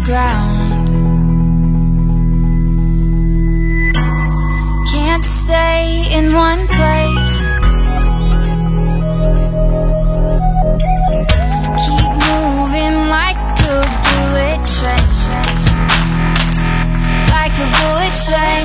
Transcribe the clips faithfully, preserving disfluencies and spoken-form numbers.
ground. Can't stay in one place. Keep moving like a bullet train. Like a bullet train.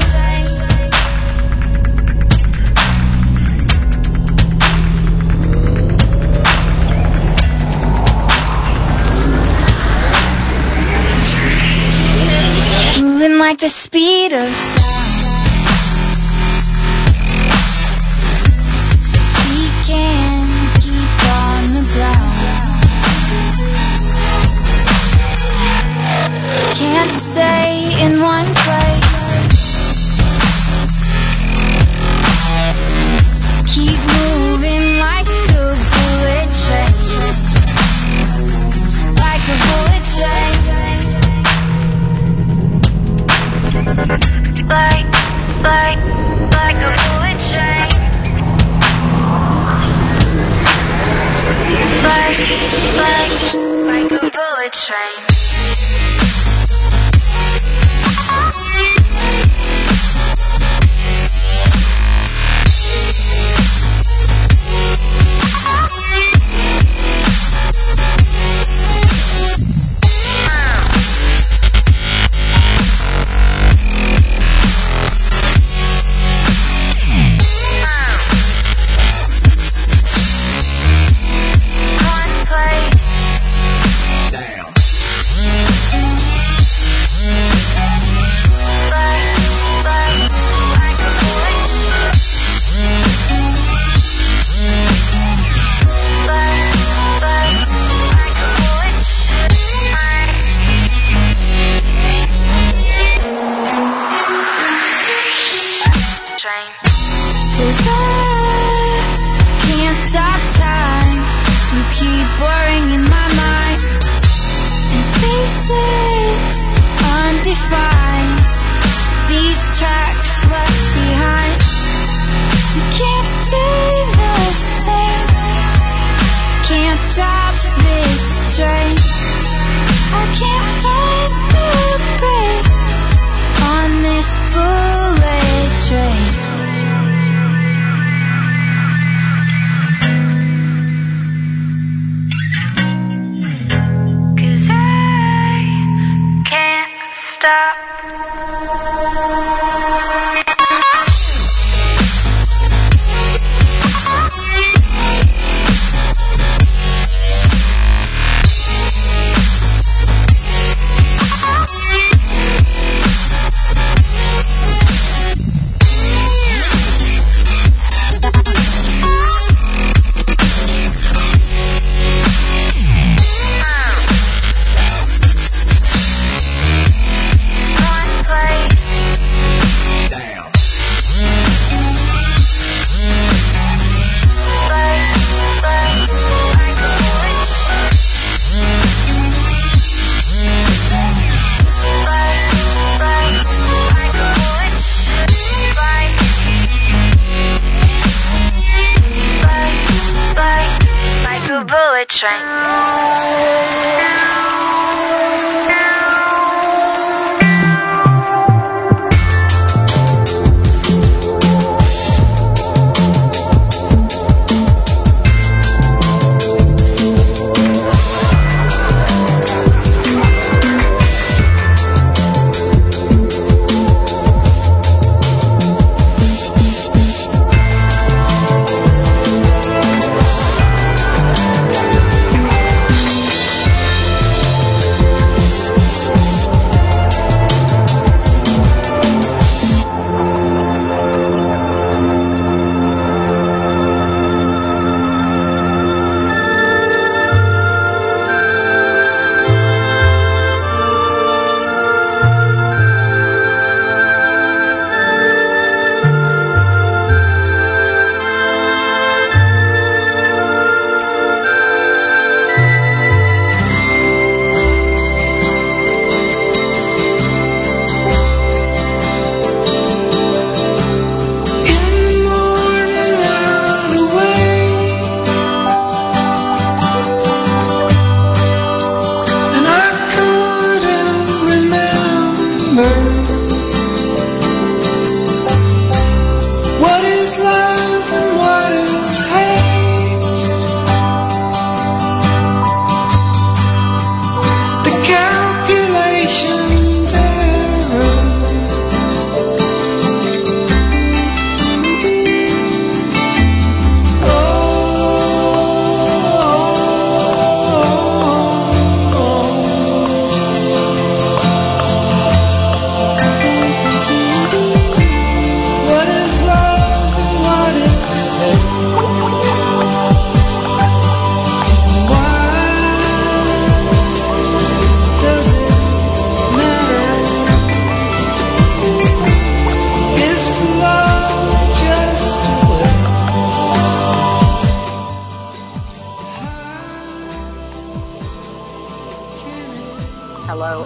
Moving like the speed of sound. We can keep on the ground. Can't stay in one place. Keep moving like a bullet train. Like a bullet train. Like, like, like a bullet train. Like, like, like a bullet train.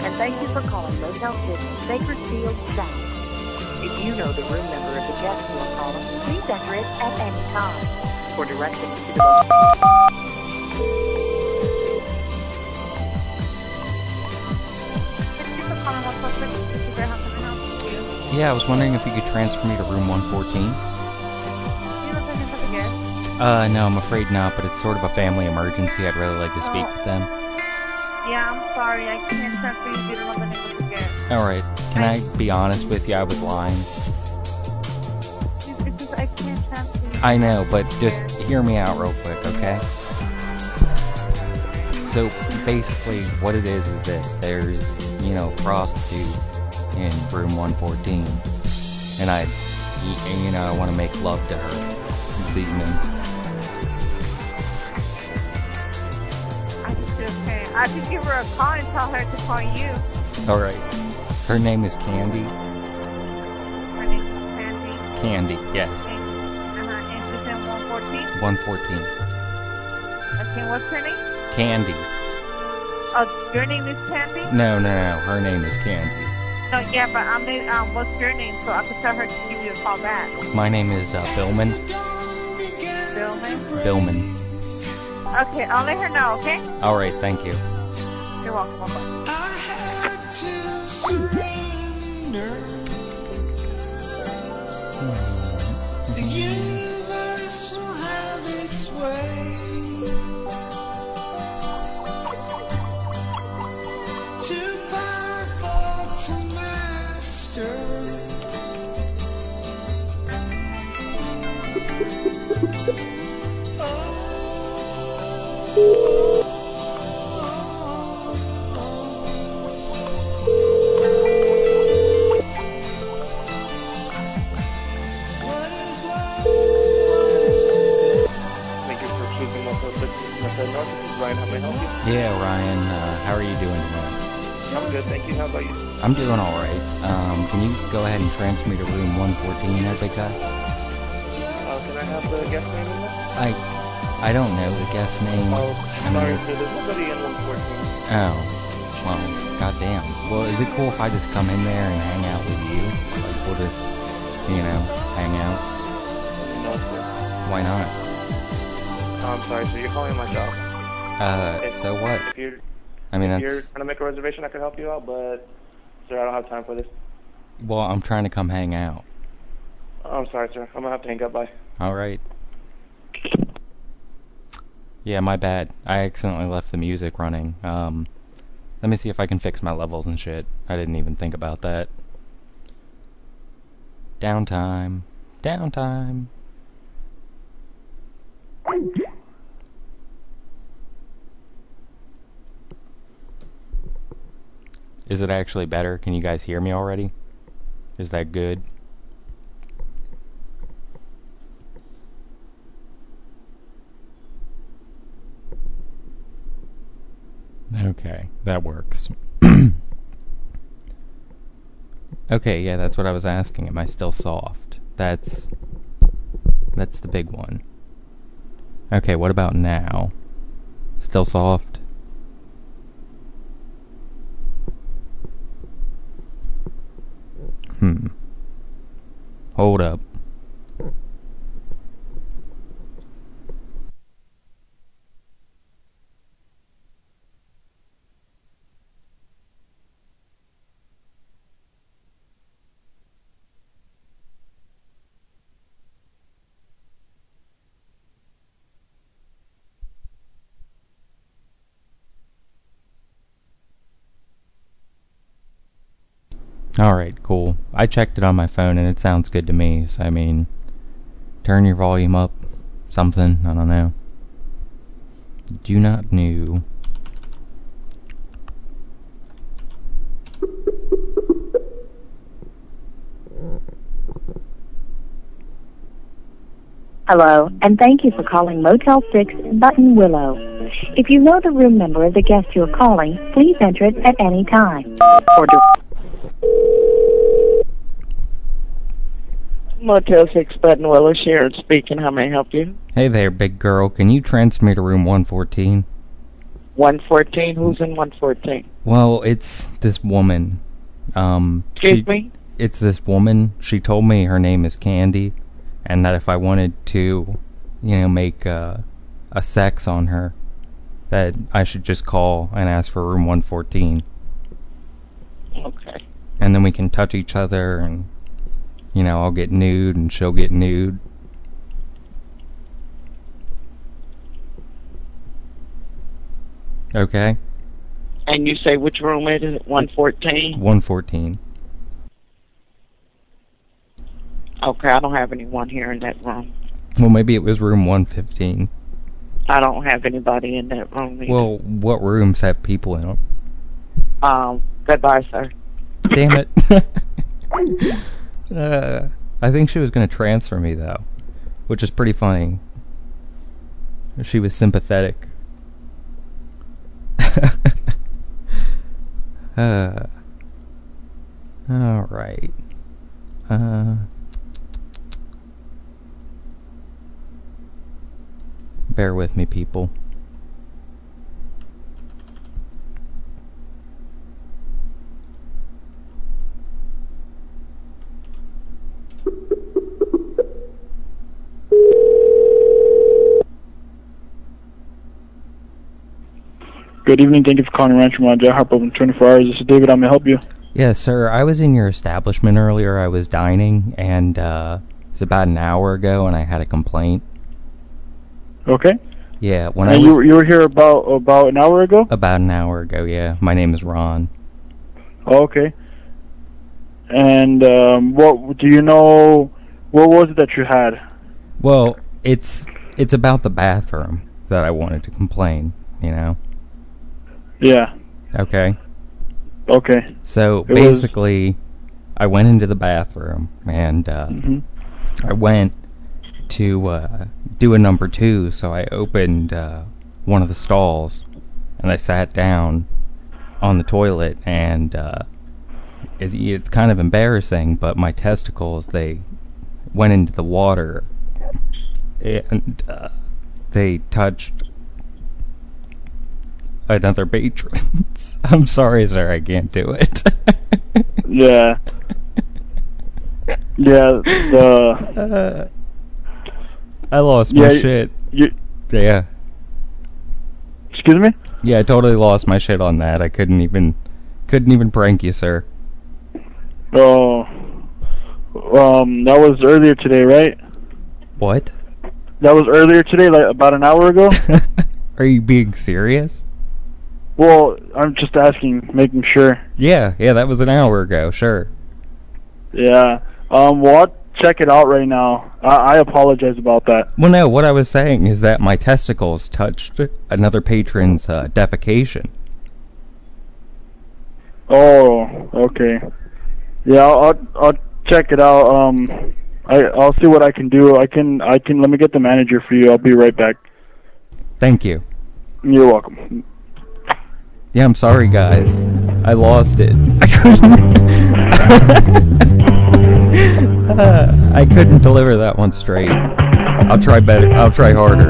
and thank you for calling Motel six Bakersfield South. If you know the room number of the guest you are calling, please enter it at any time. For directions to the most... Thank you for calling Motel six. This is How can I help you? Yeah, I was wondering if you could transfer me to room one fourteen. Do you know the name of the guest? Uh, no, I'm afraid not, but it's sort of a family emergency. I'd really like to speak with them. Yeah, I'm sorry. I can't transfer you. You don't know the name of the guest. Alright, can I be honest with you? I was lying. It's just, I can't transfer you. I know, but just hear me out real quick, okay? So, basically, what it is is this. There's, you know, a prostitute in room one fourteen. And I, you know, I want to make love to her this evening. I could give her a call and tell her to call you. Alright. Her name is Candy. Her name is Candy? Candy, yes. Uh-huh. And she's in one fourteen? one fourteen. Okay, what's her name? Candy. Oh, your name is Candy? No, no, no. Her name is Candy. No, yeah, but I mean, um, what's your name so I can tell her to give you a call back? My name is uh, Billman. Billman? Billman. Okay, I'll let her know, okay? Alright, thank you. You're welcome, bye-bye. I had to surrender. The universe will have its way. Too powerful to master. Ryan, how may I help you? Yeah, Ryan, uh, how are you doing tonight? I'm good, thank you. How about you? I'm doing alright. Um, can you go ahead and transfer me to room one fourteen there, big guy? Uh, can I have the guest name in there? I I don't know the guest name. Oh, I mean, sorry, it's- sir, there's nobody in one fourteen. Oh, well, goddamn. Well, is it cool if I just come in there and hang out with you? Like, we'll just, you know, hang out? No, sir. Why not? Oh, I'm sorry, sir, you're calling my job. Uh, If- so what? If you're, I mean, if you're that's... trying to make a reservation, I could help you out, but, sir, I don't have time for this. Well, I'm trying to come hang out. Oh, I'm sorry, sir. I'm gonna have to hang up. Bye. Alright. Yeah, my bad. I accidentally left the music running. Um, let me see if I can fix my levels and shit. I didn't even think about that. Downtime. Downtime. Is it actually better? Can you guys hear me already? Is that good? Okay, that works. Okay, yeah, that's what I was asking. Am I still soft? That's... That's the big one. Okay, what about now? Still soft? Hmm. Hold up. Alright, cool. I checked it on my phone and it sounds good to me, so I mean... Turn your volume up. Something, I don't know. Do not know. Hello, and thank you for calling Motel six Button Willow. If you know the room number of the guest you're calling, please enter it at any time. For Motel six Button Willow, Sharon speaking. How may I help you? Hey there, big girl. Can you transfer me to room one fourteen? one fourteen? Who's in one fourteen? Well, it's this woman. Um, Excuse she, me? It's this woman. She told me her name is Candy, and that if I wanted to, you know, make uh, a sex on her, that I should just call and ask for room one fourteen. Okay. And then we can touch each other, and, you know, I'll get nude and she'll get nude. Okay? And you say which room it is? one fourteen? one fourteen. Okay, I don't have anyone here in that room. Well, maybe it was room one fifteen. I don't have anybody in that room either. Well, what rooms have people in them? Um, goodbye, sir. Damn it. uh, I think she was going to transfer me, though, which is pretty funny. She was sympathetic. uh, Alright. Uh... Bear with me, people. Good evening. Thank you for calling Rancho Manja. Hop open twenty-four hours. This is David. How may I help you? Yes, sir. I was in your establishment earlier. I was dining, and uh, it's about an hour ago, and I had a complaint. Okay. Yeah, when and I you, was... were- you were here about about an hour ago? About an hour ago, yeah. My name is Ron. Oh, okay. And um, what do you know? What was it that you had? Well, it's it's about the bathroom that I wanted to complain, you know? Yeah. Okay. Okay. So, It was- basically, I went into the bathroom, and uh, Mhm. I went to uh, do a number two, so I opened uh, one of the stalls, and I sat down on the toilet, and uh, it's, it's kind of embarrassing, but my testicles, they went into the water, and uh, they touched another patron. I'm sorry, sir, I can't do it. Yeah. Yeah. The. uh, I lost Yeah, my y- shit. You. Yeah. Excuse me. Yeah, I totally lost my shit on that. I couldn't even, couldn't even prank you, sir. Oh. Um. That was earlier today, right? What? That was earlier today, like about an hour ago. Are you being serious? Well, I'm just asking, making sure. Yeah, yeah, that was an hour ago, sure. Yeah. Um. Well, I'll check it out right now. I, I apologize about that. Well, no, what I was saying is that my testicles touched another patron's uh, defecation. Oh. Okay. Yeah. I'll I'll, I'll check it out. Um. I I'll see what I can do. I can I can let me get the manager for you. I'll be right back. Thank you. You're welcome. Yeah, I'm sorry, guys. I lost it. I couldn't. uh, I couldn't deliver that one straight. I'll try better. I'll try harder.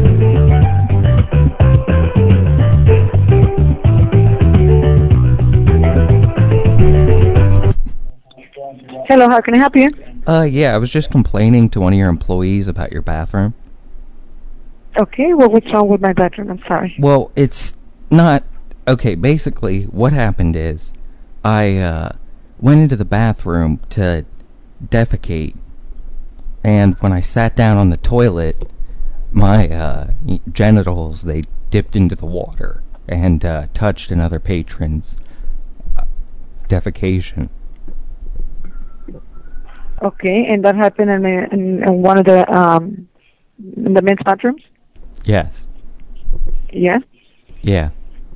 Hello, how can I help you? Uh, yeah, I was just complaining to one of your employees about your bathroom. Okay, well, what's wrong with my bedroom? I'm sorry. Well, it's not... Okay, basically, what happened is, I, uh, went into the bathroom to defecate, and when I sat down on the toilet, my, uh, genitals, they dipped into the water, and, uh, touched another patron's uh, defecation. Okay, and that happened in, the, in, in one of the, um, in the men's bathrooms? Yes. Yeah? Yeah.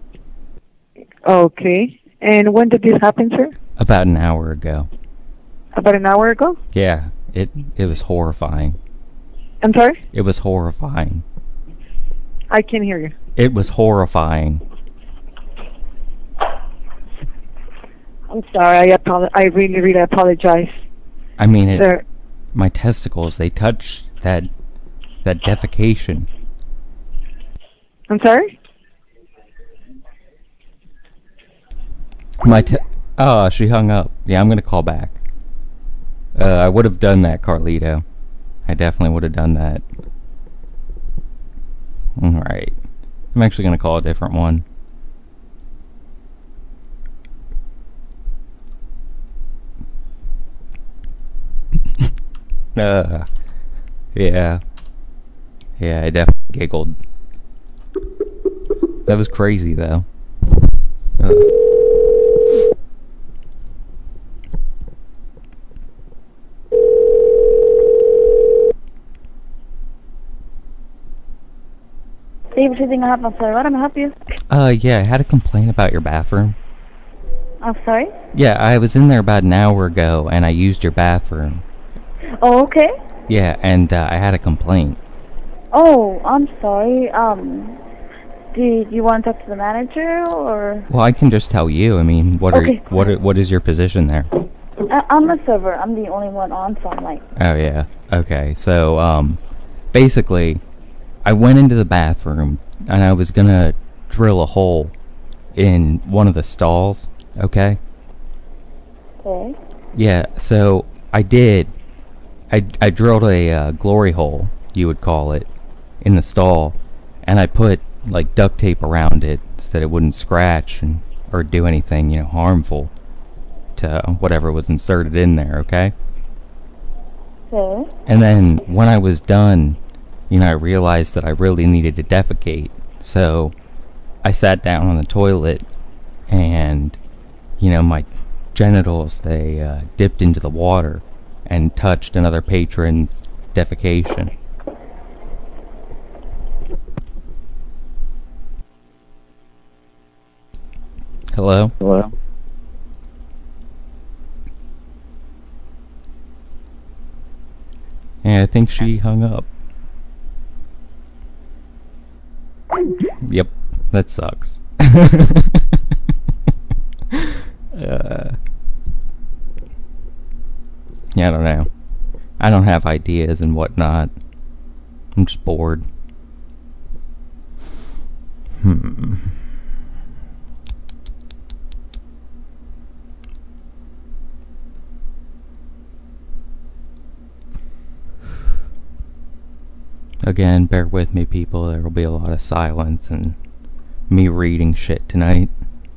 Okay, and when did this happen, sir? About an hour ago. About an hour ago? Yeah, it, it was horrifying. I'm sorry? It was horrifying. I can't hear you. It was horrifying. I'm sorry, I apolo- I really, really apologize. I mean, it, Sir, my testicles, they touched that, that defecation. I'm sorry? My te- oh, she hung up. Yeah, I'm gonna call back. Uh, I would have done that, Carlito. I definitely would have done that. Alright. I'm actually gonna call a different one. uh, yeah. Yeah, I definitely giggled. That was crazy, though. Uh. Thank you for choosing Hot Sorry, what am I help you? Uh, yeah, I had a complaint about your bathroom. I'm sorry? Yeah, I was in there about an hour ago, and I used your bathroom. Oh, okay. Yeah, and uh, I had a complaint. Oh, I'm sorry. Um, did you want to talk to the manager, or? Well, I can just tell you. I mean, what Okay. are what are, what is your position there? I I'm a server. I'm the only one on, so I'm like... Oh yeah. Okay. So um, basically, I went into the bathroom and I was gonna drill a hole in one of the stalls. Okay. Okay. Yeah. So I did. I I drilled a uh, glory hole, you would call it, in the stall, and I put like duct tape around it so that it wouldn't scratch and or do anything, you know, harmful to whatever was inserted in there, okay? Okay. And then when I was done, you know, I realized that I really needed to defecate. So I sat down on the toilet and, you know, my genitals, they uh, dipped into the water and touched another patron's defecation. Hello? Hello? Yeah, I think she hung up. Yep, that sucks. uh, yeah, I don't know. I don't have ideas and whatnot. I'm just bored. Hmm. Again, bear with me, people. There will be a lot of silence and me reading shit tonight.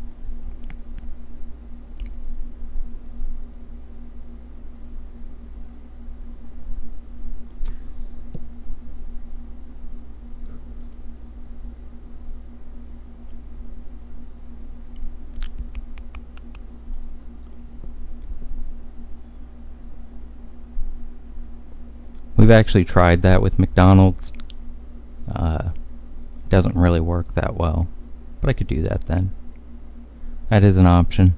We've actually tried that with McDonald's. Uh, doesn't really work that well. But I could do that then. That is an option.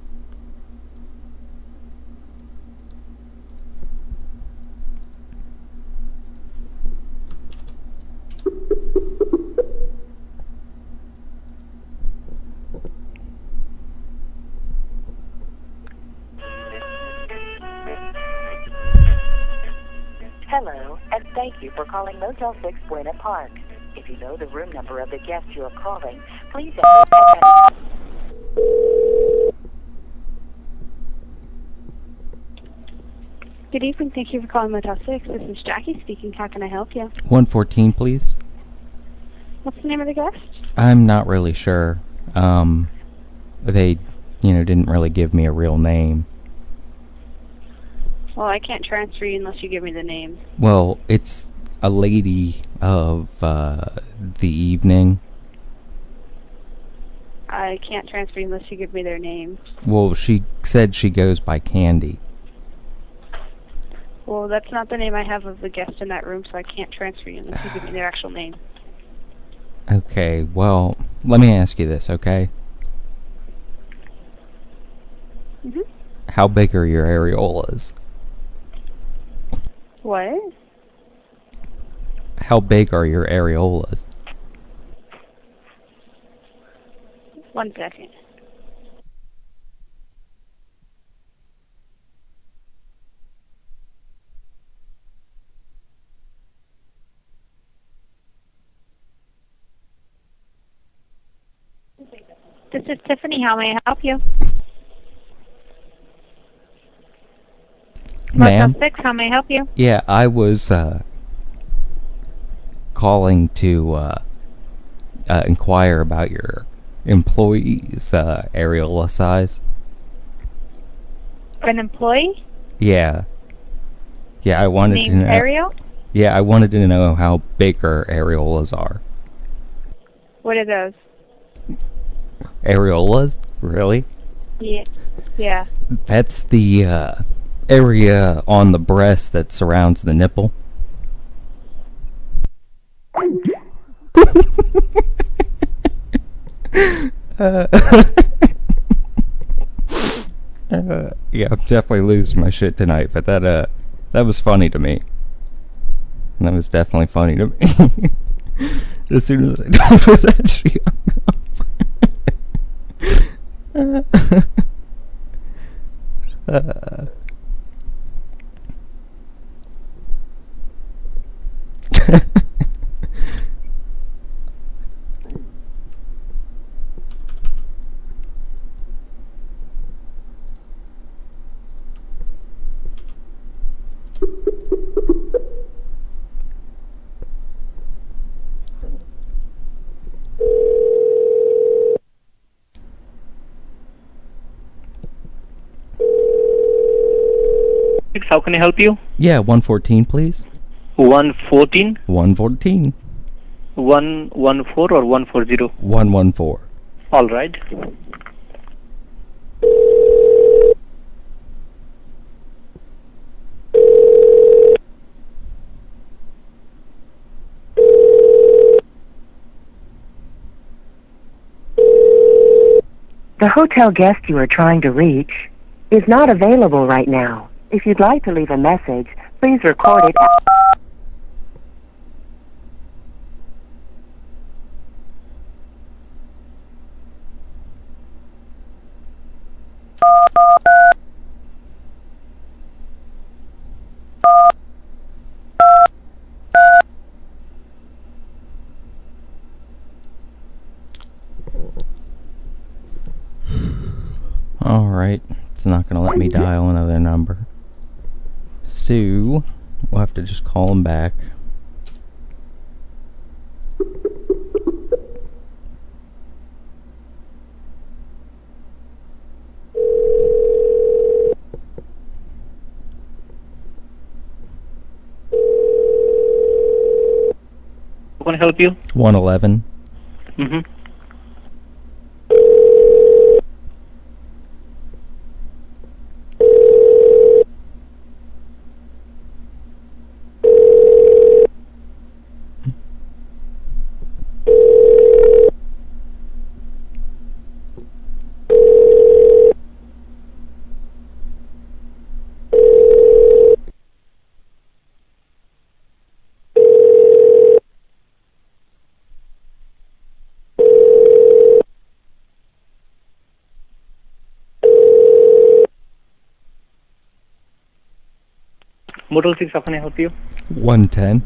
Hello, and thank you for calling Motel six Buena Park. If you know the room number of the guest you are calling, please enter it at Good evening. Thank you for calling Motel six. This is Jackie speaking. How can I help you? one fourteen, please. What's the name of the guest? I'm not really sure. Um, they, you know, didn't really give me a real name. Well, I can't transfer you unless you give me the name. Well, it's a lady of uh, the evening. I can't transfer you unless you give me their name. Well, she said she goes by Candy. Well, that's not the name I have of the guest in that room, so I can't transfer you unless you give me their actual name. Okay, well, let me ask you this, okay? Mm-hmm. How big are your areolas? What? How big are your areolas? One second. The This is Tiffany. How may I help you? Ma'am? Motel six, how may I help you? Yeah, I was uh, calling to uh, uh, inquire about your employees' uh, areola size. An employee? Yeah. Yeah, I wanted Named to know. Ariel? Yeah, I wanted to know how big her areolas are. What are those? Areolas? Really? Yeah. Yeah. That's the uh, area on the breast that surrounds the nipple. uh, uh, yeah, I'm definitely losing my shit tonight, but that uh, that was funny to me. That was definitely funny to me. As soon as I told her that, she hung up. uh, How can I help you? Yeah, one fourteen, please. one fourteen? one fourteen. one one four or one forty? one one four. All right. The hotel guest you are trying to reach is not available right now. If you'd like to leave a message, please record it. Alright, it's not going to let me dial another number. So, we'll have to just call him back. How can I help you? one eleven. Mm-hmm. Motel six, how can I help you? one ten.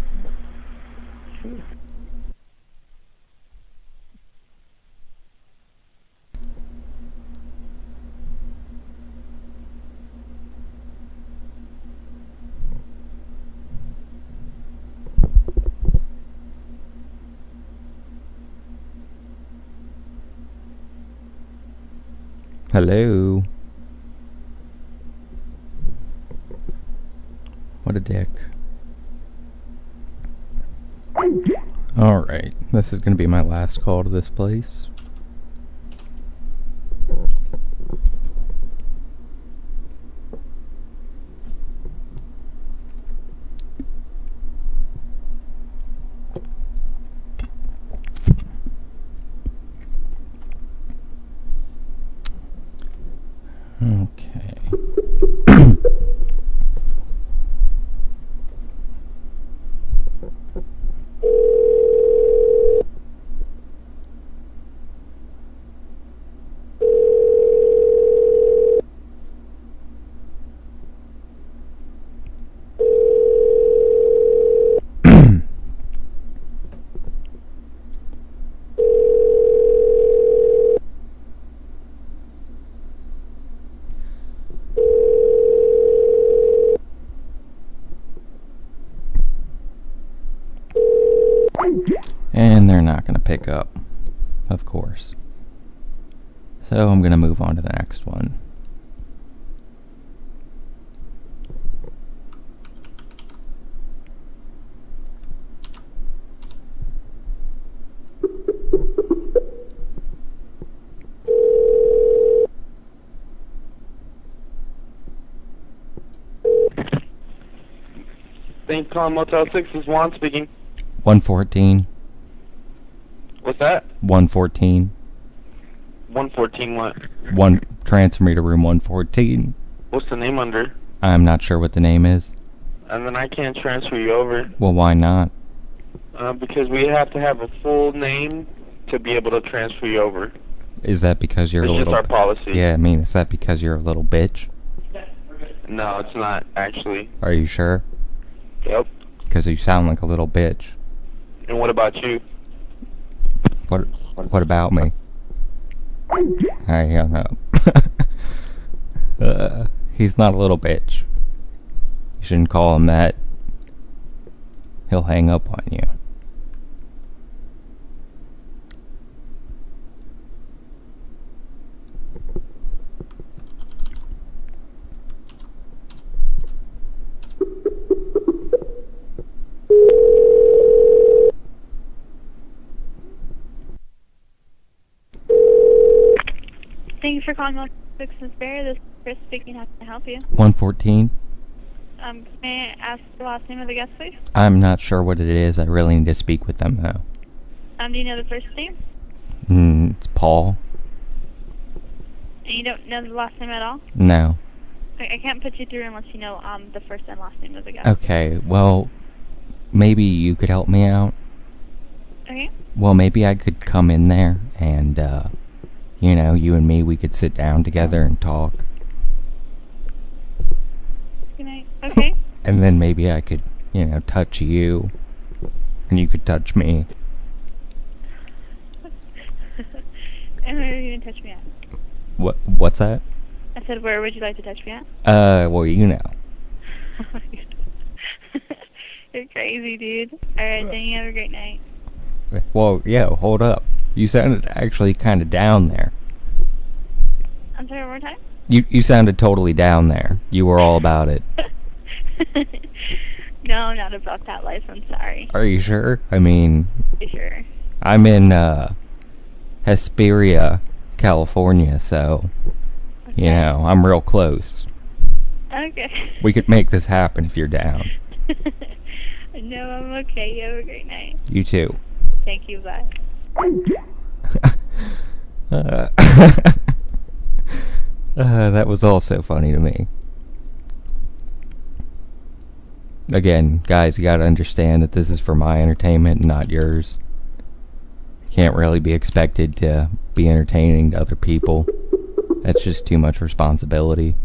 Hello. What a dick. Alright, this is gonna be my last call to this place. Okay. And they're not going to pick up, of course. So I'm going to move on to the next one. Thanks for calling Motel six. This is Juan speaking. one fourteen. What's that? one fourteen. one fourteen what? One, transfer me to room one fourteen. What's the name under? I'm not sure what the name is. And then I can't transfer you over. Well, why not? Uh, because we have to have a full name to be able to transfer you over. Is that because you're It's a just little... our policy. Yeah, I mean, is that because you're a little bitch? No, it's not, actually. Are you sure? Yep. Because you sound like a little bitch. And what about you? What What about me? I hung up. uh, he's not a little bitch. You shouldn't call him that. He'll hang up on you. Thank you for calling Motel six Miss Barry. This is Chris speaking. How can I help you? one fourteen? Um, may I ask the last name of the guest, please? I'm not sure what it is. I really need to speak with them, though. Um, do you know the first name? Mm, it's Paul. And you don't know the last name at all? No. I, I can't put you through unless you know um the first and last name of the guest. Okay, well, maybe you could help me out. Okay. Well, maybe I could come in there and, uh, you know, you and me, we could sit down together and talk. Good night. Okay. And then maybe I could, you know, touch you. And you could touch me. And where are you going to touch me at? What? What's that? I said, where would you like to touch me at? Uh, well, you know. Oh my God. You're crazy, dude. Alright, then you have a great night. Well, yeah, hold up. You sounded actually kind of down there. I'm sorry, one more time? You you sounded totally down there. You were all about it. No, I'm not about that life. I'm sorry. Are you sure? I mean... You sure? I'm in, uh, Hesperia, California, so... Okay. You know, I'm real close. Okay. We could make this happen if you're down. No, I'm okay. You have a great night. You too. Thank you, bye. uh, uh, that was also funny to me. Again, guys, you gotta understand that this is for my entertainment and not yours. You can't really be expected to be entertaining to other people. That's just too much responsibility.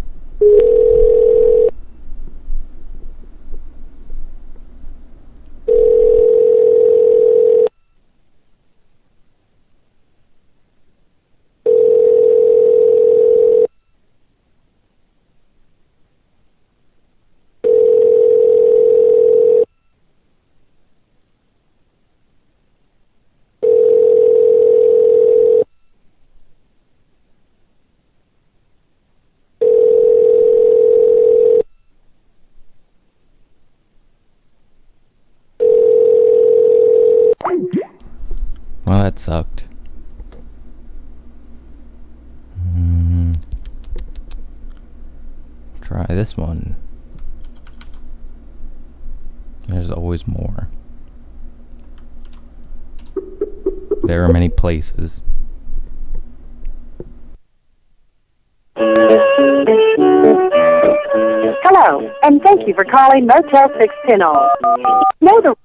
Well, that sucked. Mm. Try this one. There's always more. There are many places. Hello, and thank you for calling Motel six Pinole. Know the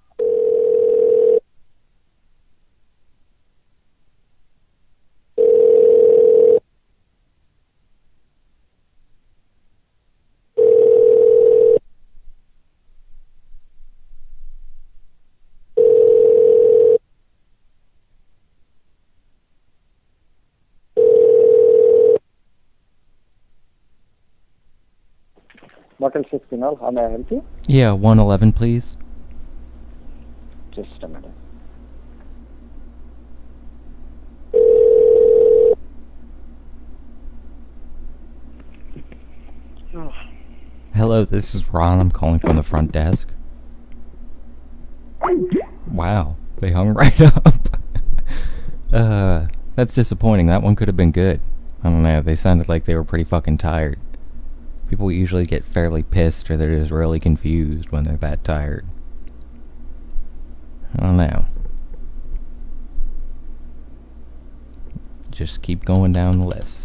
Motel six Pinole, how may I help you? Yeah, one eleven, please. Just a minute. Hello, this is Ron. I'm calling from the front desk. Wow, they hung right up. uh, that's disappointing. That one could have been good. I don't know, they sounded like they were pretty fucking tired. People usually get fairly pissed or they're just really confused when they're that tired. I don't know. Just keep going down the list.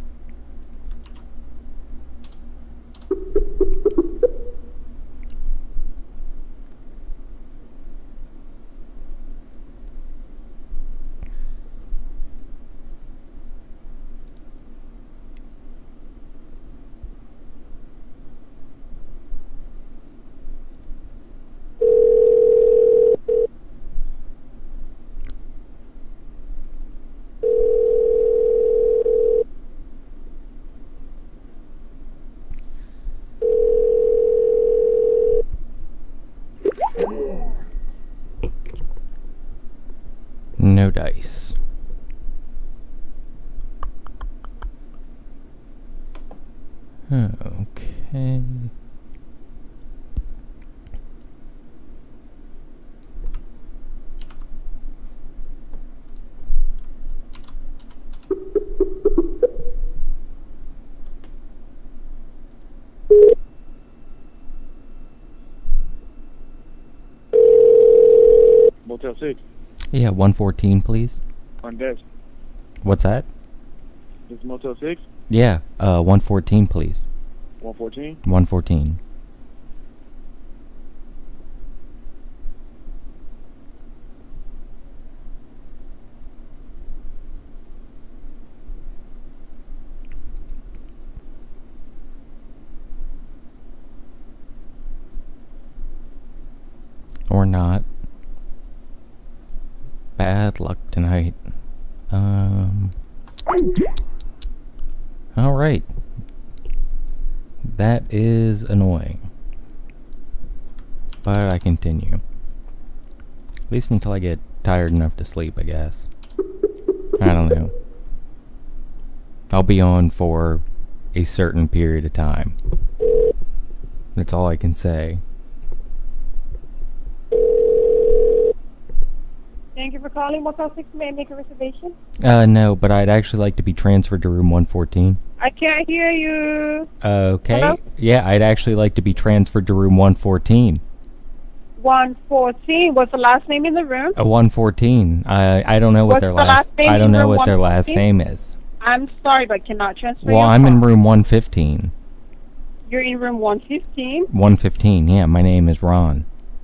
No dice. Okay. Motel six. Yeah, one fourteen, please. On desk. What's that? This is Motel six. Yeah, uh, one fourteen, please. one fourteen. one fourteen. Or not. Bad luck tonight. Um. Alright. That is annoying. But I continue. At least until I get tired enough to sleep, I guess. I don't know. I'll be on for a certain period of time. That's all I can say. Thank you for calling Motel six. May I make a reservation? Uh, no, but I'd actually like to be transferred to room one fourteen. I can't hear you. Okay. Hello? Yeah, I'd actually like to be transferred to room one fourteen. one fourteen. What's the last name in the room? Uh, one fourteen. I I don't know what What's their the last, last name I don't in know room what their last one name fourteen? is. I'm sorry, but cannot transfer Well, your I'm call. in room one fifteen. You're in room one fifteen. one fifteen. Yeah, my name is Ron.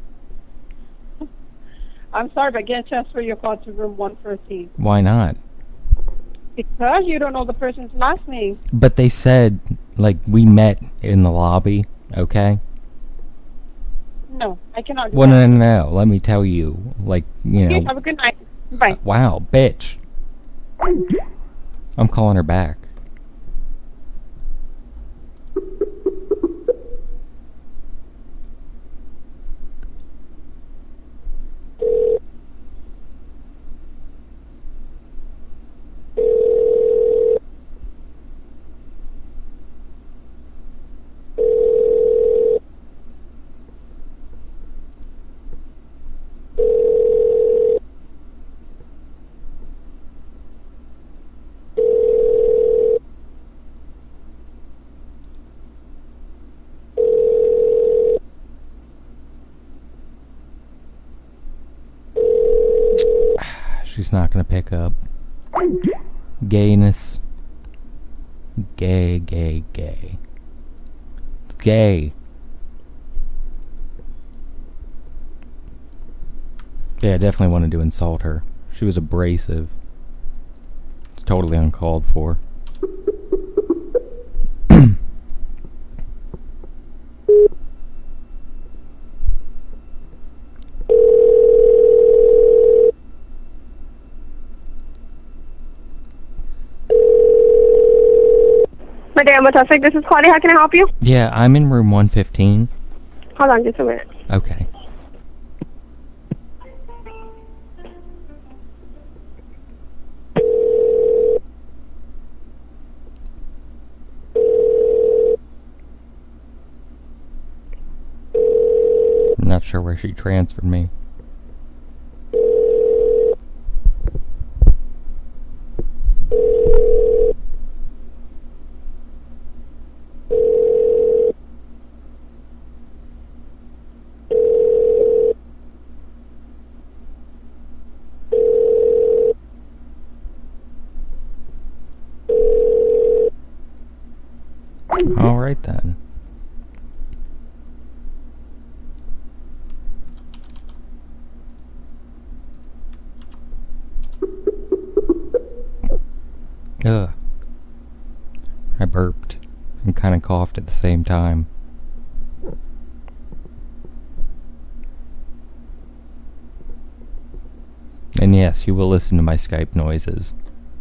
I'm sorry, but can't transfer your call to room one thirteen. Why not? Because you don't know the person's last name. But they said like we met in the lobby, okay? No, I cannot do Well, that. no, no, no. Let me tell you, like, you Okay, know. have a good night. Bye. Wow, bitch. I'm calling her back. She's not gonna pick up. Gayness. Gay, gay, gay. It's gay. Yeah, I definitely wanted to insult her. She was abrasive. It's totally uncalled for. Madame Matasik, this is Claudia. How can I help you? Yeah, I'm in room one fifteen. Hold on just a minute. Okay. sure where she transferred me. All right then. Ugh. I burped and kind of coughed at the same time. And yes, you will listen to my Skype noises.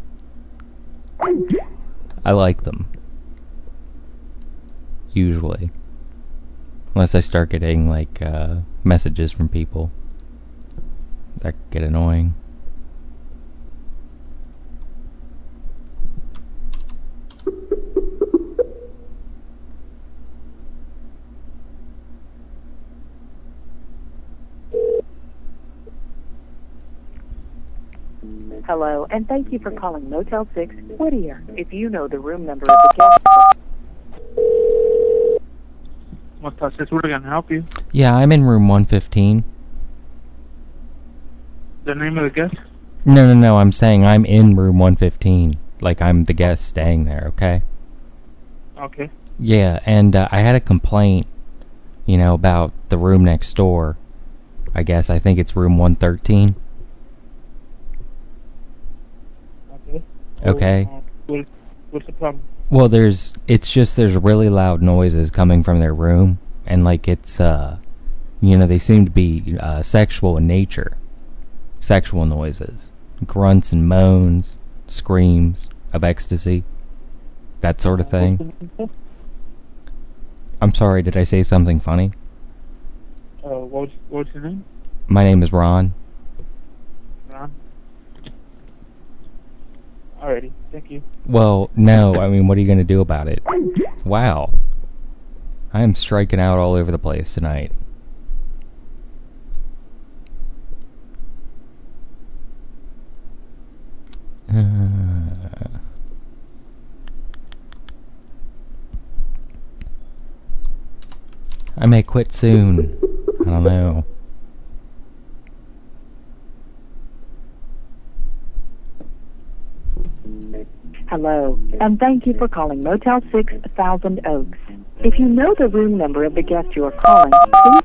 I like them. Usually. Unless I start getting, like, uh, messages from people. That could get annoying. Hello, and thank you for calling Motel six Whittier. If you know the room number of the guest... Motel six Whittier, can I help you? Yeah, I'm in room one fifteen. The name of the guest? No, no, no, I'm saying I'm in room one fifteen. Like, I'm the guest staying there, okay? Okay. Yeah, and uh, I had a complaint, you know, about the room next door. I guess, I think it's room one thirteen. Okay. Okay. Uh, what, what's the problem? Well, there's, it's just there's really loud noises coming from their room, and like it's, uh, you know, they seem to be uh, sexual in nature. Sexual noises. Grunts and moans, screams of ecstasy, that sort of thing. I'm sorry, did I say something funny? Uh, what's, what's your name? My name is Ron. Ron? Alrighty, thank you. Well, no, I mean, what are you going to do about it? Wow. I am striking out all over the place tonight. Uh, I may quit soon. I don't know. Hello, and thank you for calling Motel six Thousand Oaks. If you know the room number of the guest you are calling, please...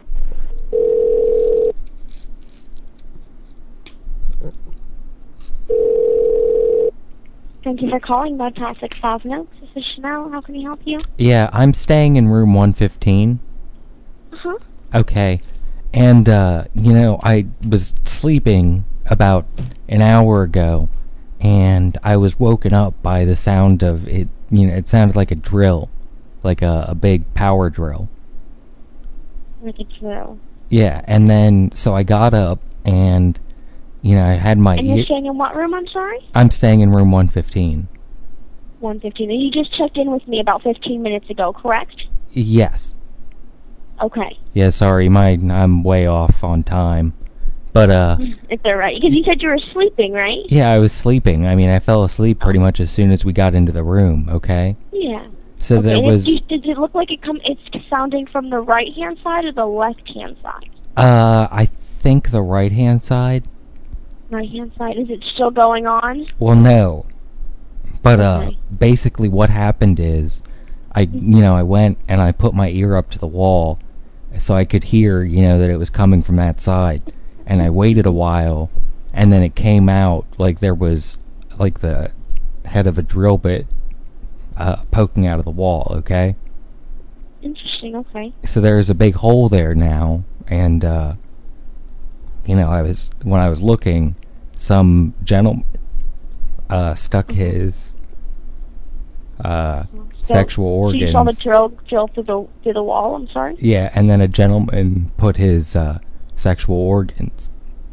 Thank you for calling Motel six thousand Oaks. This is Chanel. How can we help you? Yeah, I'm staying in room one fifteen. Uh-huh. Okay. And, uh, you know, I was sleeping about an hour ago, and I was woken up by the sound of it. You know, it sounded like a drill, like a, a big power drill. Like a drill. Yeah, and then, so I got up, and, you know, I had my... And you're ear- staying in what room, I'm sorry? I'm staying in room one fifteen. one fifteen. And you just checked in with me about fifteen minutes ago, correct? Yes. Okay. Yeah, sorry, my I'm way off on time. But, uh... It's alright. Because you said you were sleeping, right? yeah, I was sleeping. I mean, I fell asleep pretty much as soon as we got into the room, okay? Yeah. So okay. there and was... It, does it look like it come? it's sounding from the right-hand side or the left-hand side? Uh, I think the right-hand side. Right-hand side. Is it still going on? Well, no. But, uh, Okay. basically what happened is, I, you know, I went and I put my ear up to the wall so I could hear, you know, that it was coming from that side. And I waited a while, and then it came out like there was, like, the head of a drill bit uh, poking out of the wall, okay? Interesting, okay. So there's a big hole there now, and, uh, you know, I was, when I was looking, some gentleman uh, stuck his uh, So- sexual organs. So you saw the drill, drill through the, through the wall, I'm sorry? Yeah, and then a gentleman put his uh, sexual organs.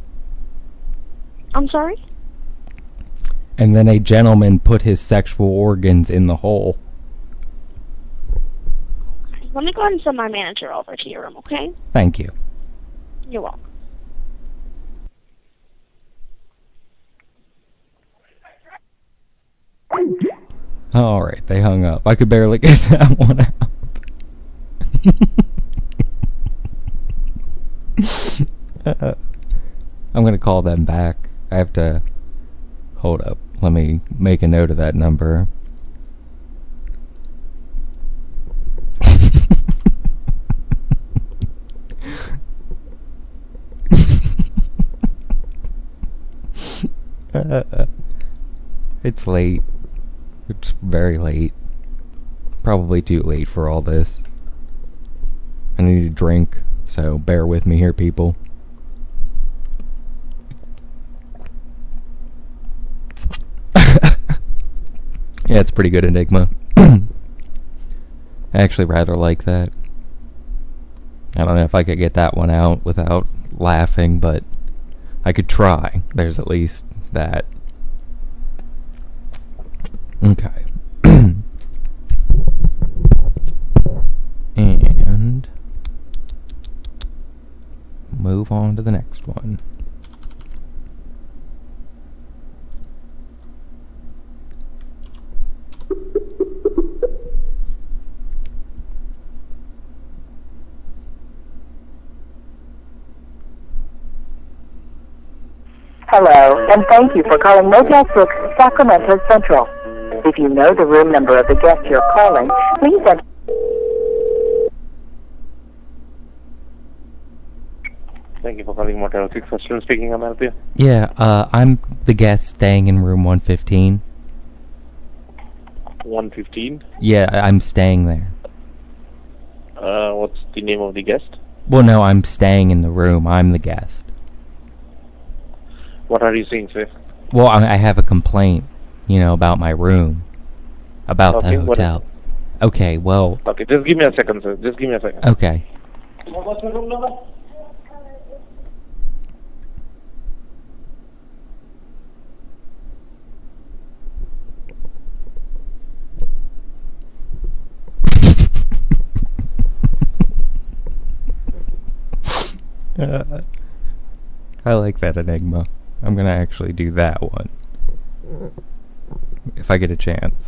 I'm sorry? And then a gentleman put his sexual organs in the hole. Let me go ahead and send my manager over to your room, okay? Thank you. You're welcome. Alright, they hung up. I could barely get that one out. uh, I'm gonna call them back. I have to... Hold up. Let me make a note of that number. uh, it's late. It's very late. Probably too late for all this. I need a drink, so bear with me here, people. Yeah, it's pretty good, Enigma. I actually rather like that. I don't know if I could get that one out without laughing, but I could try. There's at least that. Okay. And move on to the next one. Hello, and thank you for calling Motel six Sacramento Central. If you know the room number of the guest you're calling, please enter. Thank you for calling Motel six. Ashton speaking. I'm help you. Yeah, uh, I'm the guest staying in room one fifteen. one fifteen? Yeah, I- I'm staying there. Uh, what's the name of the guest? Well, no, I'm staying in the room. I'm the guest. What are you saying, sir? Well, I, I have a complaint, you know, about my room. About Okay, the what is- hotel. Okay, well... Okay, just give me a second, sir. Just give me a second. Okay. What's the room number? Uh, I like that Enigma. I'm gonna actually do that one. If I get a chance.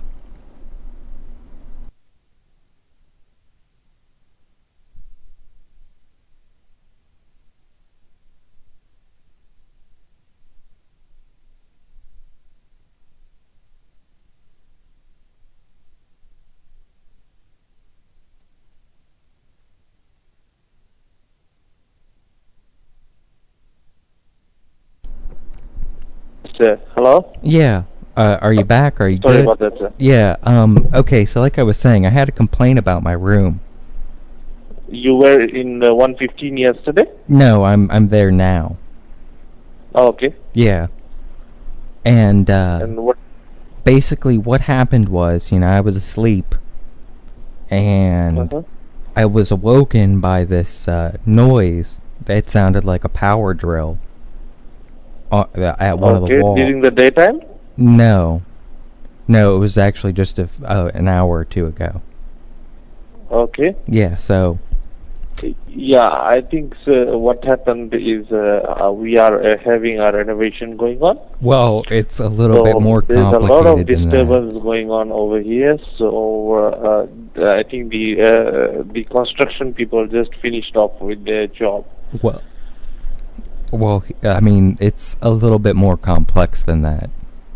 Sir, hello? Yeah. Uh, are you back? Are you Sorry good? about that, sir. Yeah, um, okay, so like I was saying, I had a complaint about my room. You were in uh, one fifteen yesterday? No, I'm I'm there now. Oh, okay. Yeah. And, uh... And what? Basically, what happened was, you know, I was asleep, and Uh-huh. I was awoken by this uh, noise that sounded like a power drill uh, at one of the Okay, walls. during the daytime? No. No, it was actually just a, f- uh, an hour or two ago. Okay. Yeah, so... Yeah, I think uh, what happened is uh, uh, we are uh, having a renovation going on. Well, it's a little so bit more there's complicated a lot of than that. disturbance going on over here. So uh, uh, I think the uh, the construction people just finished off with their job. Well, well, I mean, it's a little bit more complex than that.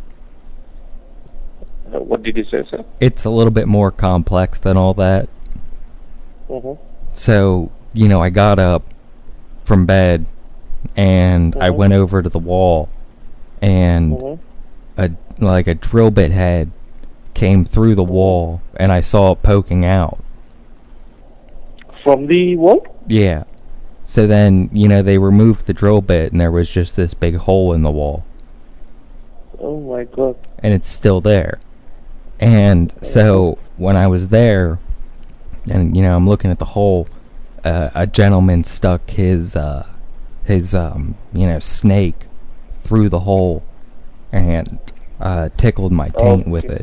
Uh, what did you say, sir? It's a little bit more complex than all that. Mm-hmm. So, you know, I got up from bed, and I Mhm. went over to the wall, and Mhm. a like a drill bit head came through the wall, and I saw it poking out. From the wall? Yeah. So then, you know, they removed the drill bit, and there was just this big hole in the wall, Oh my God. and it's still there. And so when I was there, and you know, I'm looking at the hole, uh, a gentleman stuck his uh, his um, you know, snake through the hole and uh, tickled my taint with Okay. it.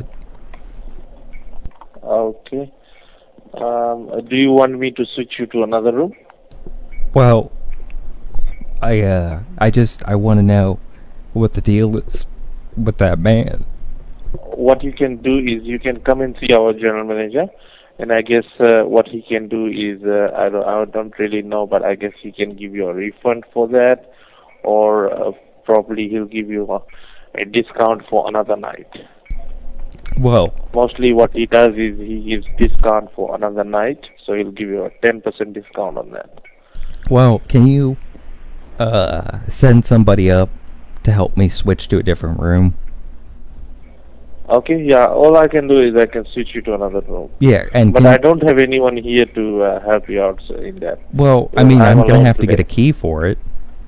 Okay. Um, uh, do you want me to switch you to another room? Well, I uh, I just I want to know what the deal is with that man. What you can do is you can come and see our general manager, and I guess uh, what he can do is uh, I don't I don't really know, but I guess he can give you a refund for that, or uh, probably he'll give you a, a discount for another night. Well, Mostly what he does is he gives discount for another night, so he'll give you a ten percent discount on that. well, can you uh send somebody up to help me switch to a different room? Okay, yeah, all I can do is I can switch you to another room. Yeah, and But can I you- don't have anyone here to uh, help you out in that. Well, I Uh, mean, I'm, gonna alone have to today. get a key for it.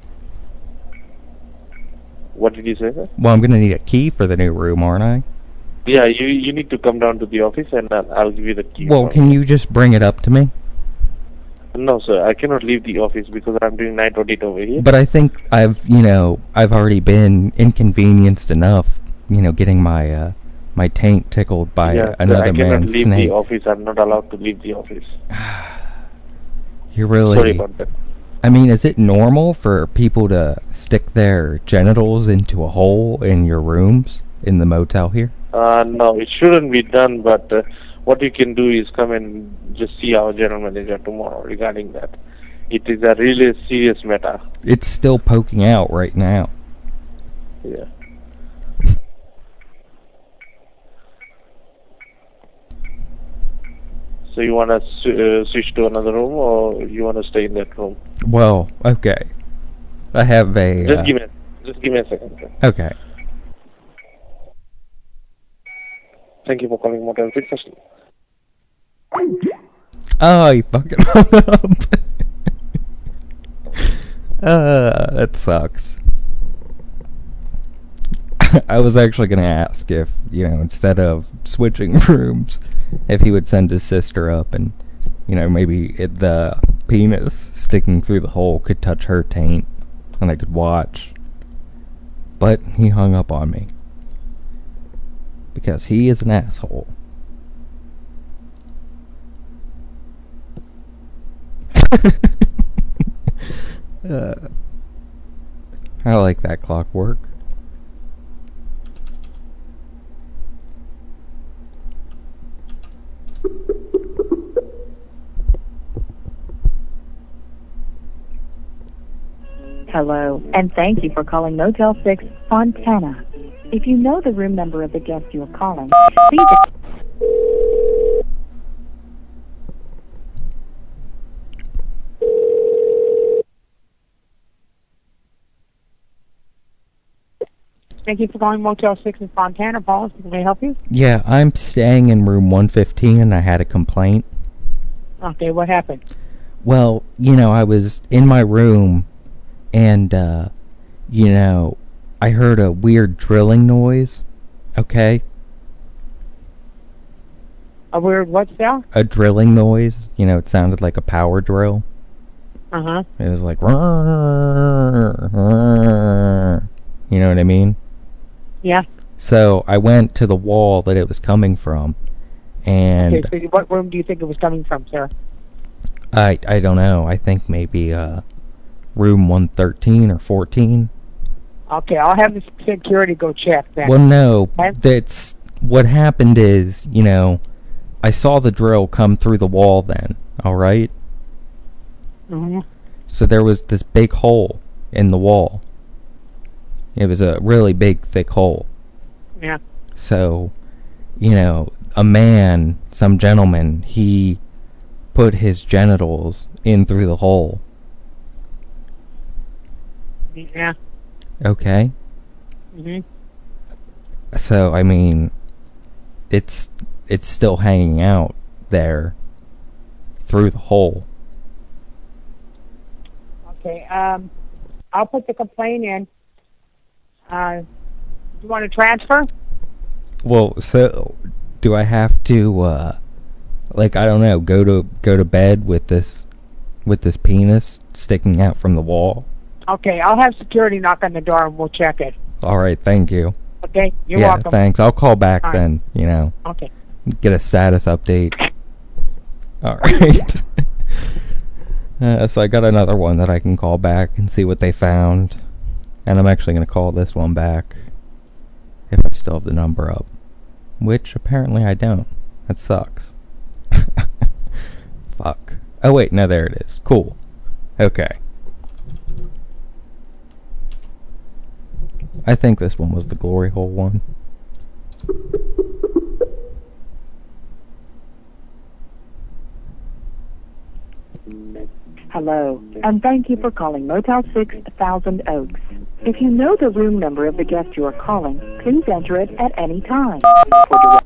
What did you say, sir? Well, I'm gonna need a key for the new room, aren't I? Yeah, you you need to come down to the office and uh, I'll give you the key. Well, for can you just bring it up to me? it. No, sir, I cannot leave the office because I'm doing night audit over here. But I think I've, you know, I've already been inconvenienced enough, you know, getting my uh, my taint tickled by yeah, sir, another I cannot man's leave snake. the office. I'm not allowed to leave the office. You're really. Sorry about that. I mean, is it normal for people to stick their genitals into a hole in your rooms in the motel here? Uh, no, it shouldn't be done, but uh, what you can do is come and just see our general manager tomorrow regarding that. It is a really serious matter. It's still poking out right now. Yeah. So you want to uh, switch to another room, or you want to stay in that room? Well, okay. I have a. Just uh, give me, just give me a second, sir. Okay. Thank you for calling Motel Breakfast. Oh, you fucking hung up. uh, that sucks. I was actually going to ask if, you know, instead of switching rooms, if he would send his sister up and, you know, maybe it, the penis sticking through the hole could touch her taint and I could watch. But he hung up on me. Because he is an asshole. uh, I like that clockwork. Hello, and thank you for calling Motel six Fontana. If you know the room number of the guest you are calling, please... Thank you for calling Motel six in Fontana. Paul, can I help you? Yeah, I'm staying in room one fifteen and I had a complaint. Okay, what happened? Well, you know, I was in my room and, uh, you know, I heard a weird drilling noise. Okay? A weird what sound? A drilling noise. You know, it sounded like a power drill. Uh-huh. It was like, you know what I mean? Yeah. So I went to the wall that it was coming from, and Okay, so what room do you think it was coming from, sir? I I don't know. I think maybe uh, room one thirteen or fourteen. Okay, I'll have the security go check then. Well, no, Okay? that's what happened is, you know, I saw the drill come through the wall then, all right? Mm-hmm. So there was this big hole in the wall. It was a really big, thick hole. Yeah. So, you know, a man, some gentleman, he put his genitals in through the hole. Yeah. Okay? Mm-hmm. So, I mean, it's it's still hanging out there through the hole. Okay, um, I'll put the complaint in. Uh, you want to transfer? Well, so do I have to uh like I don't know, go to go to bed with this with this penis sticking out from the wall? Okay, I'll have security knock on the door and we'll check it. All right, thank you. Okay, you're yeah, welcome. thanks. I'll call back All right. then, you know. Okay. Get a status update. All right. Uh, so I got another one that I can call back and see what they found. And I'm actually going to call this one back. If I still have the number up. Which, apparently I don't. That sucks. Fuck. Oh wait, no, there it is. Cool. Okay. I think this one was the glory hole one. Hello, and thank you for calling Motel six Thousand Oaks. If you know the room number of the guest you are calling, please enter it at any time. For direct-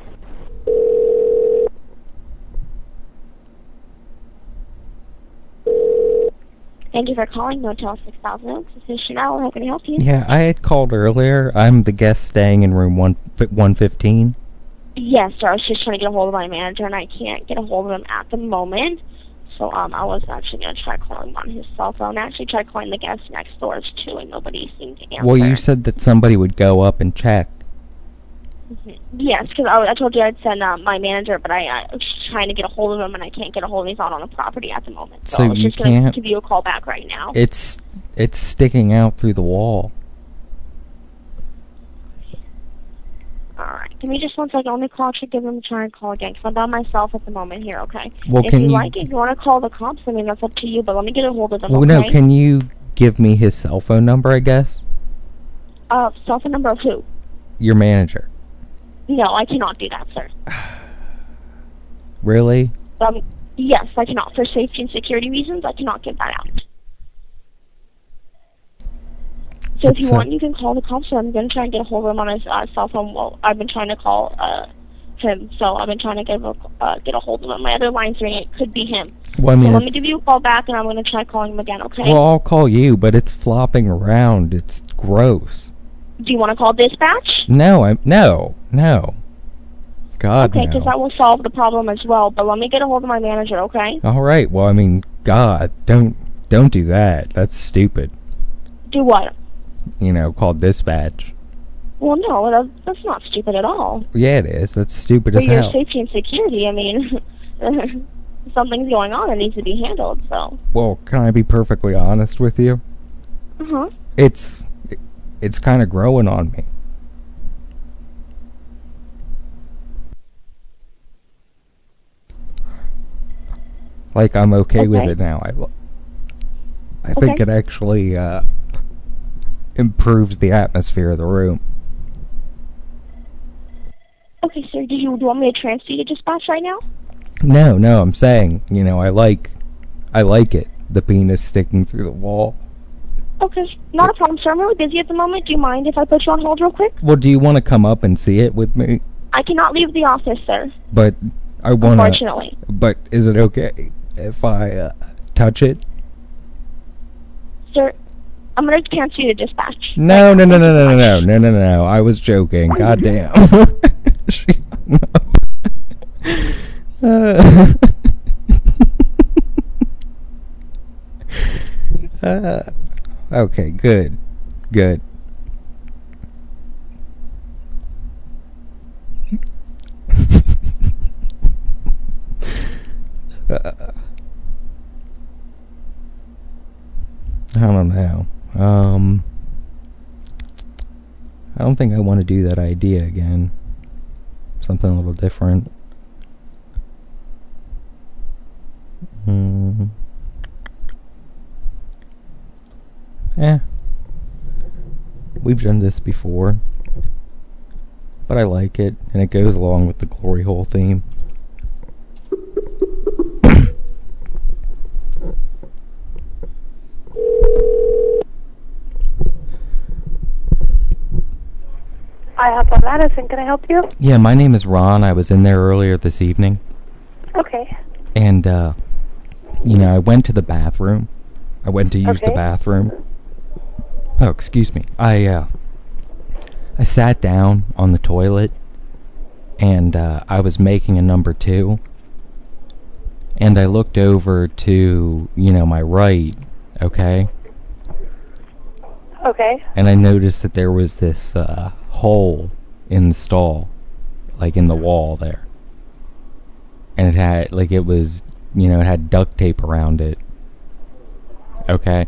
Thank you for calling Motel six thousand Oaks. This is Chanel. How can I help you? Yeah, I had called earlier. I'm the guest staying in room one one fifteen. Yes, sir. I was just trying to get a hold of my manager, and I can't get a hold of him at the moment. So um, I was actually going to try calling him on his cell phone. I actually tried calling the guest next doors, too, and nobody seemed to answer. Well, you said that somebody would go up and check. Mm-hmm. Yes, because I, I told you I'd send uh, my manager, but I, I was trying to get a hold of him, and I can't get a hold of him. He's not on the property at the moment. So, So I was you just going to can't- give you a call back right now. It's it's sticking out through the wall. Alright, give me just one second. Let me call, actually give him a try and call again, because I'm by myself at the moment here, okay? Well, if can you, you- like it, if you want to call the cops, I mean, that's up to you, but let me get a hold of them, Well, okay? no, can you give me his cell phone number, I guess? Uh, cell phone number of who? Your manager. No, I cannot do that, sir. Really? Um, yes, I cannot. For safety and security reasons, I cannot give that out. So if you It's, uh, want, you can call the cops. So I'm going to try and get a hold of him on his uh, cell phone. Well, I've been trying to call uh, him, so I've been trying to get a, uh, get a hold of him. My other line's ringing. It could be him. Well, I mean, so let me it's- give you a call back, and I'm going to try calling him again, okay? Well, I'll call you, but it's flopping around. It's gross. Do you want to call dispatch? No, I'm no, no. God, Okay, because no. that will solve the problem as well. But let me get a hold of my manager, okay? All right. Well, I mean, God, don't don't do that. That's stupid. Do what? You know, call dispatch. Well, no, that, that's not stupid at all. Yeah, it is. That's stupid For as your hell. safety and security, I mean, something's going on that needs to be handled, so. Well, can I be perfectly honest with you? Uh-huh. It's it's kind of growing on me. Like, I'm okay, with Okay. it now. I, I think Okay. it actually uh, improves the atmosphere of the room. Okay, sir, do you, do you want me to transfer you to dispatch right now? No, no, I'm saying, you know, I like, I like it. The penis sticking through the wall. Okay, not a problem, sir. I'm really busy at the moment. Do you mind if I put you on hold real quick? Well, do you want to come up and see it with me? I cannot leave the office, sir. But I want to. Unfortunately. But is it okay if I uh, touch it? Sir, I'm going to transfer you to dispatch. No, no, no, no, no, no, no, no, no, no. I was joking. God damn. She hung up. Uh, uh, okay, good, good. uh, I don't know. Um, I don't think I want to do that idea again. Something a little different. Hmm. Eh. We've done this before. But I like it, and it goes along with the glory hole theme. I have on Madison. Can I help you? Yeah, my name is Ron. I was in there earlier this evening. Okay. And, uh, you know, I went to the bathroom. I went to use the Okay. bathroom. Oh, excuse me. I, uh, I sat down on the toilet, and, uh, I was making a number two. And I looked over to, you know, my right, okay? Okay. And I noticed that there was this, uh, hole in the stall, like in the wall there. And it had, like, it was, you know, it had duct tape around it. Okay?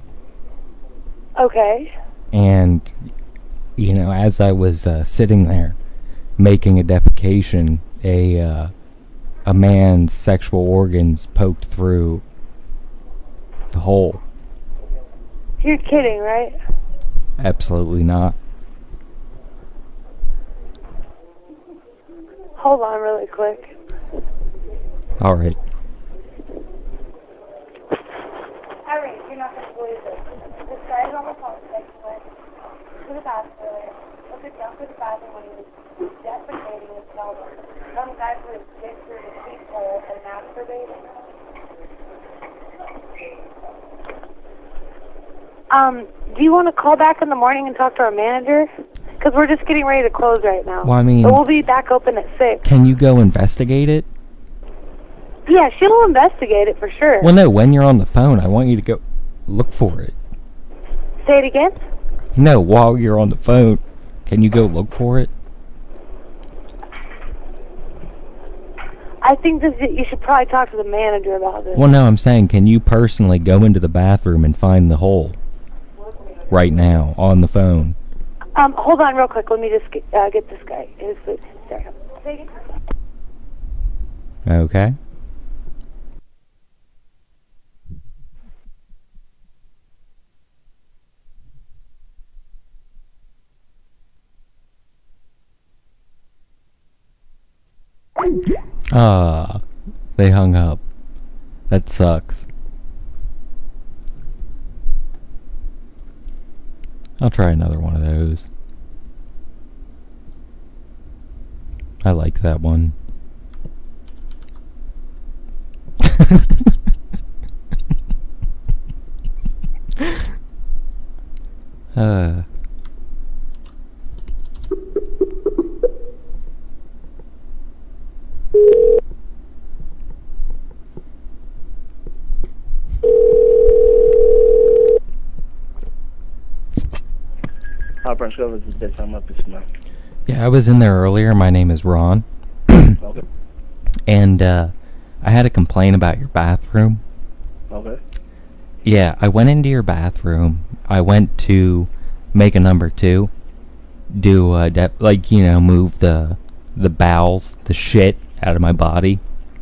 Okay. And, you know, as I was uh, sitting there making a defecation, a, uh, a man's sexual organs poked through the hole. You're kidding, right? Absolutely not. Hold on really quick. Alright. Irene, you're not going to believe this. This guy's on the phone next to me. To the bathroom. Look at down to the bathroom when he was defecating his pelvis. Some guy put his dick through the peephole and masturbating. Um, do you want to call back in the morning and talk to our manager? Because we're just getting ready to close right now. Well, I mean... But we'll be back open at six. Can you go investigate it? Yeah, she'll investigate it for sure. Well, no, when you're on the phone, I want you to go look for it. Say it again? No, while you're on the phone, can you go look for it? I think this, you should probably talk to the manager about this. Well, no, I'm saying, can you personally go into the bathroom and find the hole? Right now, on the phone. Um, hold on real quick. Let me just get, uh, get this guy his food. Sorry. Say it again? Okay. Ah, they hung up. That sucks. I'll try another one of those. I like that one. uh... Hi, Prince Governor. This is Dick. I'm up this man. Yeah, I was in there earlier. My name is Ron. Okay. And, uh, I had a complaint about your bathroom. Okay. Yeah, I went into your bathroom. I went to make a number two. Do, uh, de- like, you know, move the, the bowels, the shit out of my body.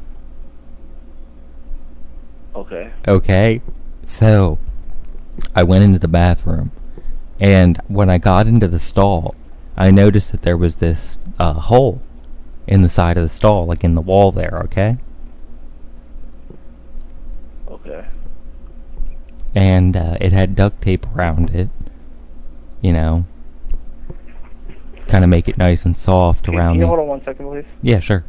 Okay. Okay? So, I went into the bathroom. And when I got into the stall, I noticed that there was this uh, hole in the side of the stall, like in the wall there, okay? Okay. And uh, it had duct tape around it, you know, kind of make it nice and soft Can, around can you the... hold on one second, please? Yeah, sure.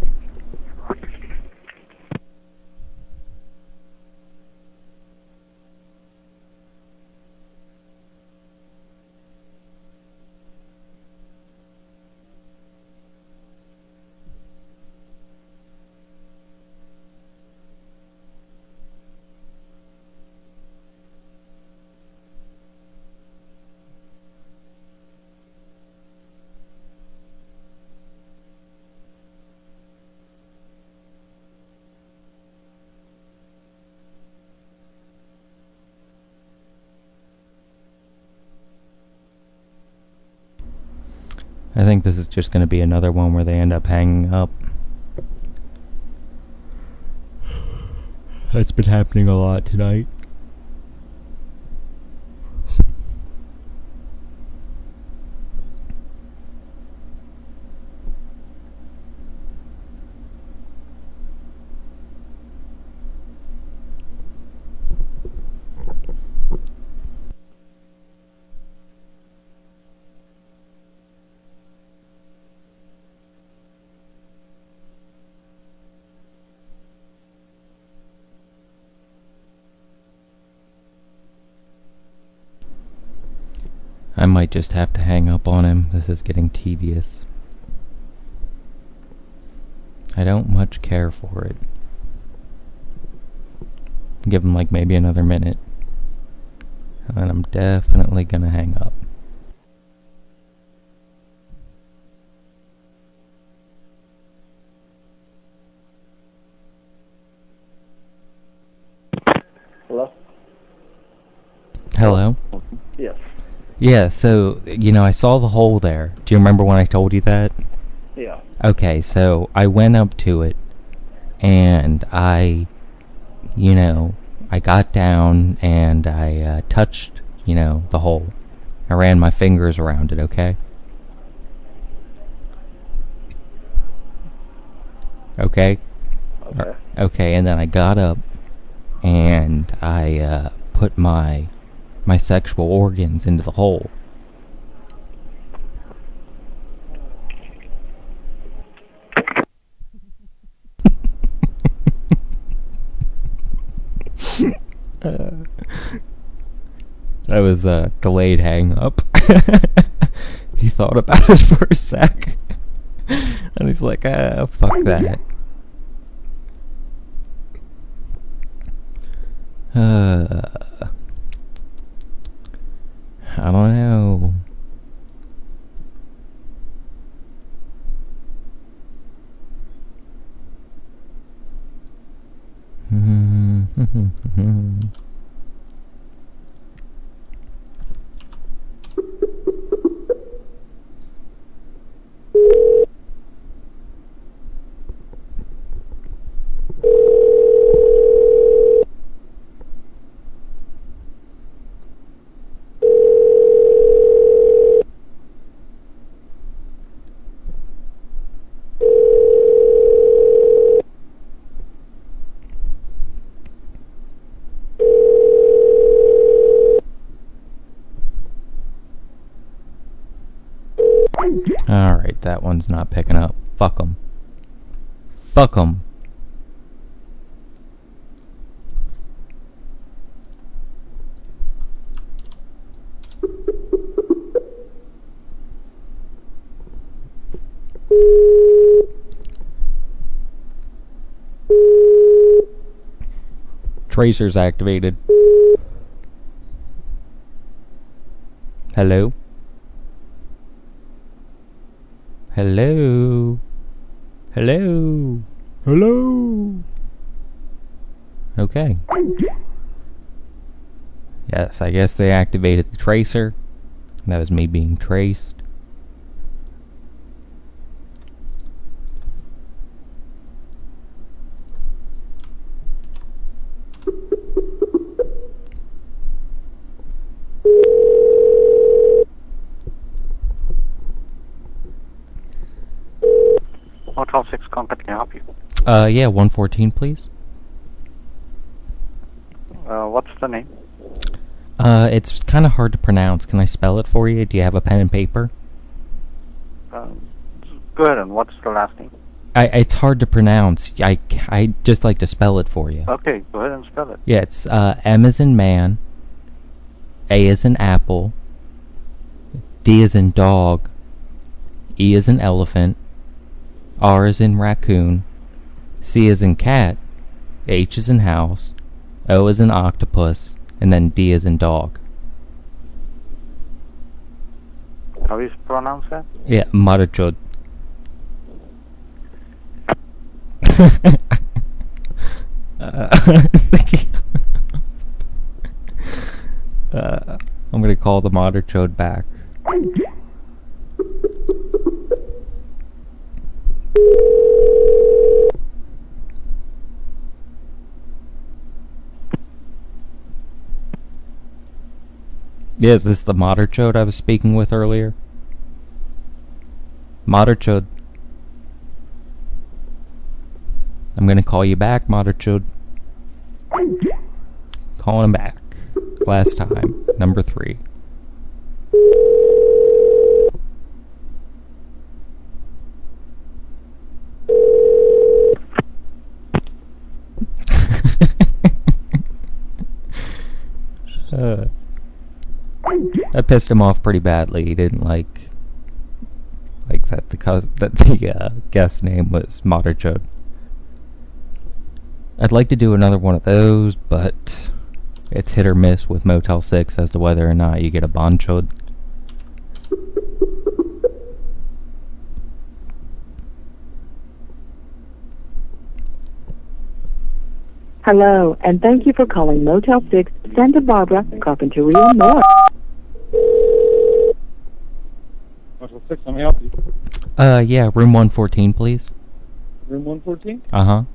I think this is just going to be another one where they end up hanging up. That's been happening a lot tonight. I might just have to hang up on him. This is getting tedious. I don't much care for it. Give him like maybe another minute. And then I'm definitely gonna hang up. Hello? Hello? Yes. Yeah, so, you know, I saw the hole there. Do you remember when I told you that? Yeah. Okay, so I went up to it, and I, you know, I got down, and I uh, touched, you know, the hole. I ran my fingers around it, okay? Okay? Okay. Okay, and then I got up, and I uh, put my my sexual organs into the hole. uh, that was a delayed hang up. He thought about it for a sec, and he's like, ah, fuck that. Uh, I don't know. Alright, that one's not picking up. Fuck 'em. Fuck 'em. Tracer's activated. Hello? Hello? Hello? Hello? Okay. Yes, I guess they activated the tracer. That was me being traced. Motel six contact, can I help you? Uh, yeah, one fourteen, please. Uh, what's the name? Uh, it's kind of hard to pronounce. Can I spell it for you? Do you have a pen and paper? Um, go ahead, and what's the last name? I, it's hard to pronounce. I, I just like to spell it for you. Okay, go ahead and spell it. Yeah, it's uh, M as in man, A as in apple, D as in dog, E as in elephant, R as in raccoon, C as in cat, H as in house, O as in octopus, and then D as in dog. How do you pronounce that? Yeah, Marachod. uh, uh, I'm gonna call the Marachod back. Yeah, is this the Moderchode I was speaking with earlier? Moderchode. I'm gonna call you back, Moderchode. Calling him back. Last time. Number three. uh. That pissed him off pretty badly. He didn't like like that the cause, that the uh, guest name was Moderchode. I'd like to do another one of those, but it's hit or miss with Motel six as to whether or not you get a Bonchode. Hello, and thank you for calling Motel six, Santa Barbara, Carpinteria North. Motel six, let me help you. Uh, yeah, room one fourteen, please. Room one fourteen? Uh-huh.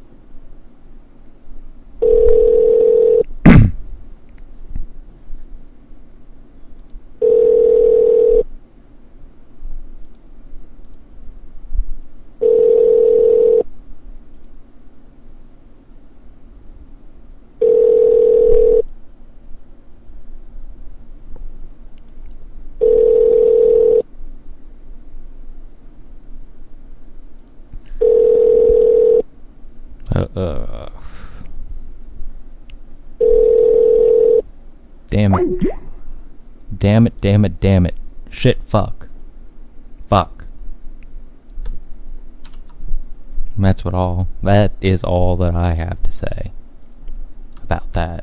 Uh, uh. Damn it. Damn it, damn it, damn it. Shit, fuck. Fuck. And that's what all, that is all that I have to say about that.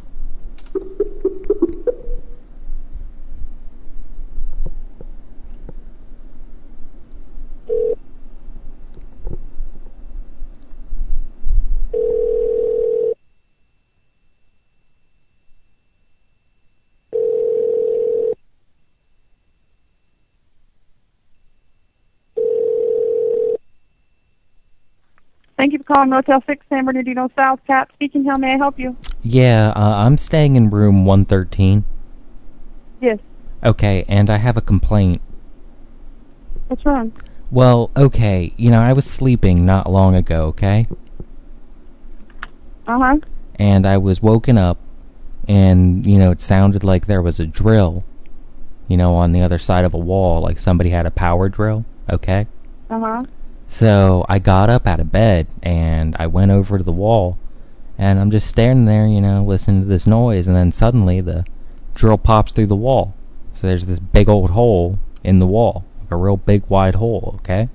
Thank you for calling Motel six, San Bernardino South. Cap speaking. How may I help you? Yeah, uh, I'm staying in room one thirteen. Yes. Okay, and I have a complaint. What's wrong? Well, okay, you know, I was sleeping not long ago, okay? Uh-huh. And I was woken up, and, you know, it sounded like there was a drill, you know, on the other side of a wall, like somebody had a power drill, okay? Uh-huh. So I got up out of bed, and I went over to the wall, and I'm just standing there, you know, listening to this noise, and then suddenly the drill pops through the wall. So there's this big old hole in the wall, like a real big wide hole, okay?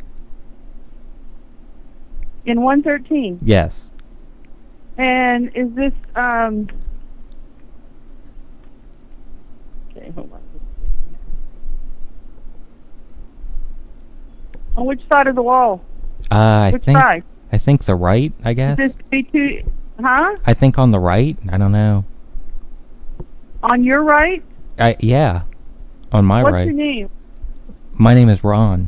In one thirteen. Yes. And is this, um... Okay, hold on. On which side of the wall? Uh, I Which think side? I think the right, I guess. Is this B two, huh? I think on the right. I don't know. On your right? I yeah, on my What's right. your name? My name is Ron.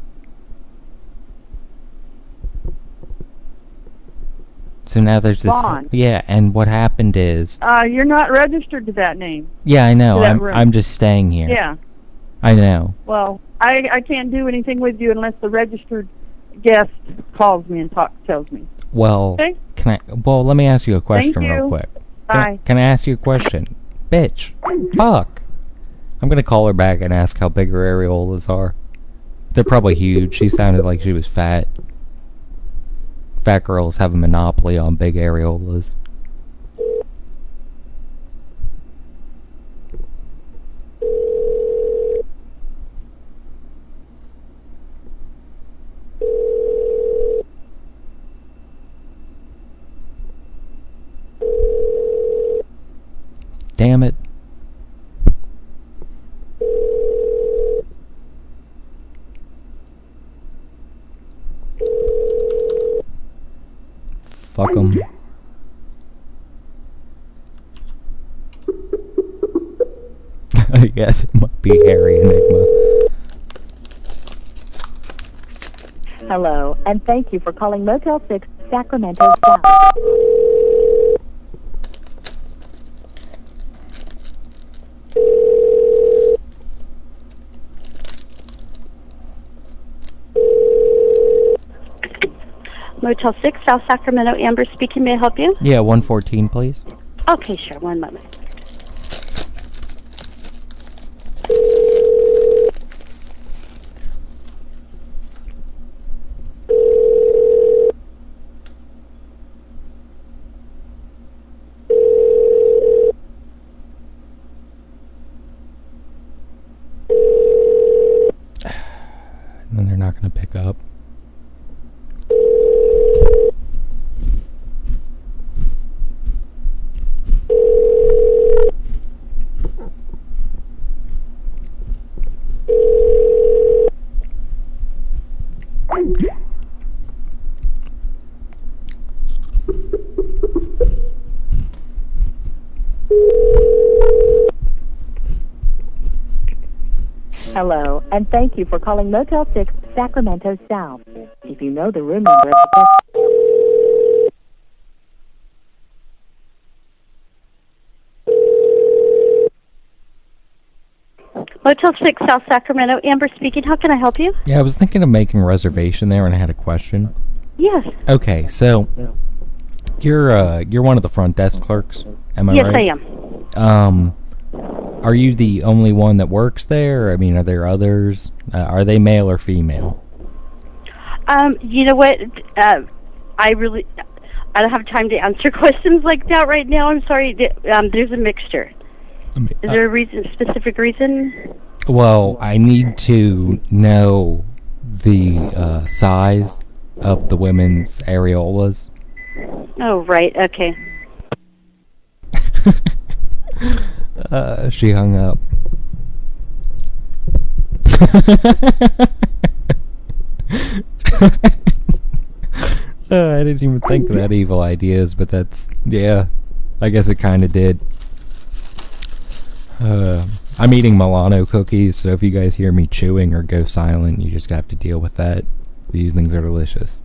So now there's this. Ron. Yeah, and what happened is. Uh, you're not registered to that name. Yeah, I know. To that I'm room. I'm just staying here. Yeah. I know. Well, I I can't do anything with you unless the registered guest calls me and talk, tells me. Well, Okay. can I? Well, let me ask you a question Thank real you. quick. Can I, Bye. can I ask you a question? Bitch. Fuck. I'm gonna call her back and ask how big her areolas are. They're probably huge. She sounded like she was fat. Fat girls have a monopoly on big areolas. Damn it. Fuck 'em. Yes, it might be Harry Enigma. Hello, and thank you for calling Motel six, Sacramento South. Motel six, South Sacramento. Amber speaking. May I help you? Yeah, one fourteen, please. Okay, sure. One moment. And then they're not going to pick up. Hello, and thank you for calling Motel six Sacramento South. If you know the room number of the guest... Motel six South Sacramento, Amber speaking. How can I help you? Yeah, I was thinking of making a reservation there, and I had a question. Yes. Okay, so you're uh, you're one of the front desk clerks, am I yes, right? Yes, I am. Um, are you the only one that works there? I mean, are there others? Uh, are they male or female? Um, you know what? Uh, I really, I don't have time to answer questions like that right now. I'm sorry. Th- Um, there's a mixture. I mean, Is there a reason, specific reason? Well, I need to know the uh, size of the women's areolas. Oh, right. Okay. Uh, she hung up. uh, I didn't even think of that evil ideas, but that's, yeah, I guess it kind of did. Uh, I'm eating Milano cookies, so if you guys hear me chewing or go silent, you just have to deal with that. These things are delicious.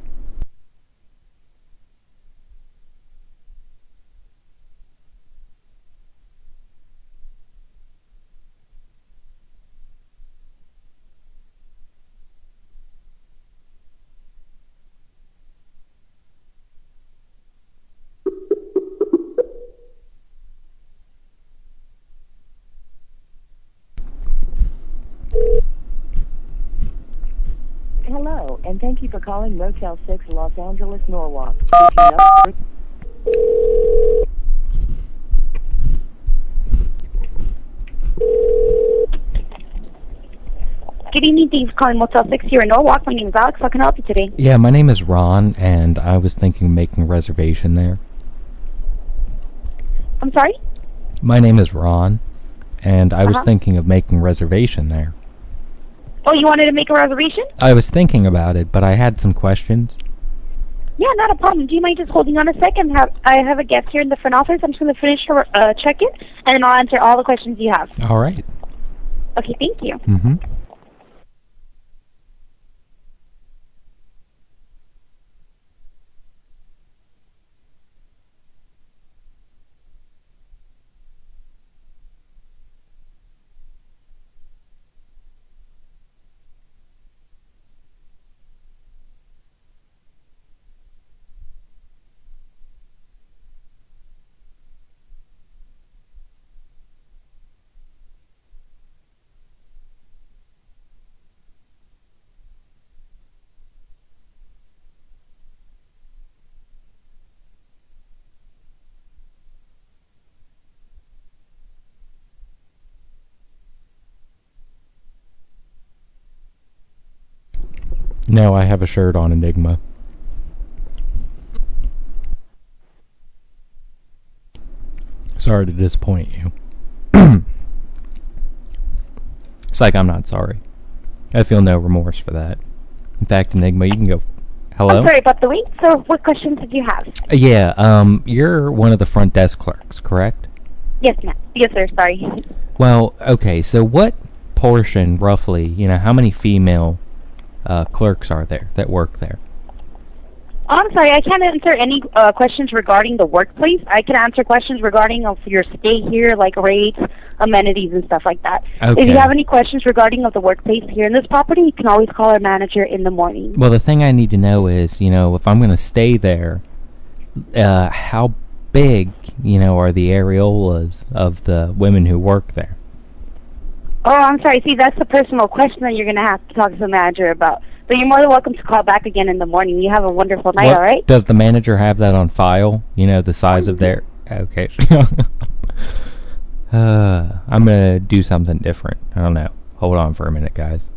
Hello, and thank you for calling Motel six Los Angeles, Norwalk. If you know- Good evening, thank you for calling Motel six here in Norwalk. My name is Alex. How can I help you today? Yeah, my name is Ron, and I was thinking of making a reservation there. I'm sorry? My name is Ron, and I was Uh-huh. thinking of making a reservation there. Oh, you wanted to make a reservation? I was thinking about it, but I had some questions. Yeah, not a problem. Do you mind just holding on a second? Have, I have a guest here in the front office. I'm just going to finish her uh, check-in, and then I'll answer all the questions you have. All right. Okay, thank you. Mm-hmm. No, I have a shirt on Enigma. Sorry to disappoint you. It's like I'm not sorry. I feel no remorse for that. In fact, Enigma, you can go... Hello? I'm sorry about the wait. So what questions did you have? Uh, yeah, um, you're one of the front desk clerks, correct? Yes, ma'am. Yes, sir. Sorry. Well, okay, so what portion, roughly, you know, how many female uh, clerks are there that work there? Oh, I'm sorry. I can't answer any uh, questions regarding the workplace. I can answer questions regarding of your stay here, like rates, amenities, and stuff like that. Okay. If you have any questions regarding of the workplace here in this property, you can always call our manager in the morning. Well, the thing I need to know is, you know, if I'm going to stay there, uh, how big, you know, are the areolas of the women who work there? Oh, I'm sorry. See, that's a personal question that you're going to have to talk to the manager about. But you're more than welcome to call back again in the morning. You have a wonderful night, What- all right? Does the manager have that on file? You know, the size of their... Okay. uh, I'm going to do something different. I don't know. Hold on for a minute, guys.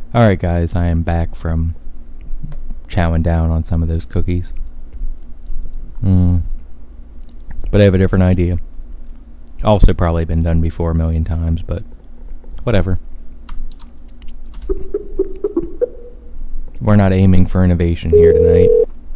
Alright guys, I am back from chowing down on some of those cookies. Mm. But I have a different idea. Also probably been done before a million times, but whatever. We're not aiming for innovation here tonight.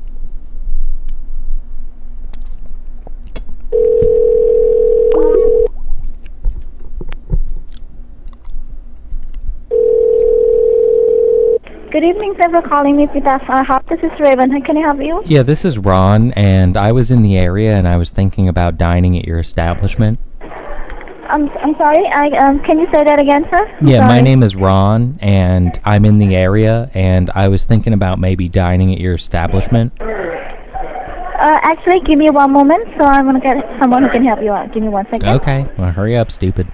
Good evening, thanks for calling me, Pita IHOP. This is Raven. How can I help you? Yeah, this is Ron, and I was in the area and I was thinking about dining at your establishment. I'm I'm sorry. I um. Can you say that again, sir? I'm Yeah, my sorry. name is Ron, and I'm in the area, and I was thinking about maybe dining at your establishment. Uh, actually, give me one moment. So I'm gonna get someone who can help you out. Give me one second. Okay, well, hurry up, stupid.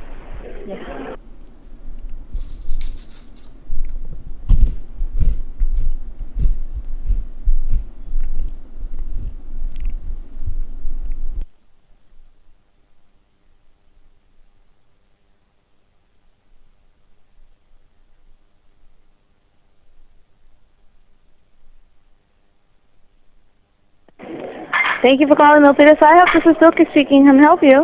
Thank you for calling Milpitas IHOP. This is Silky speaking. How can I help you?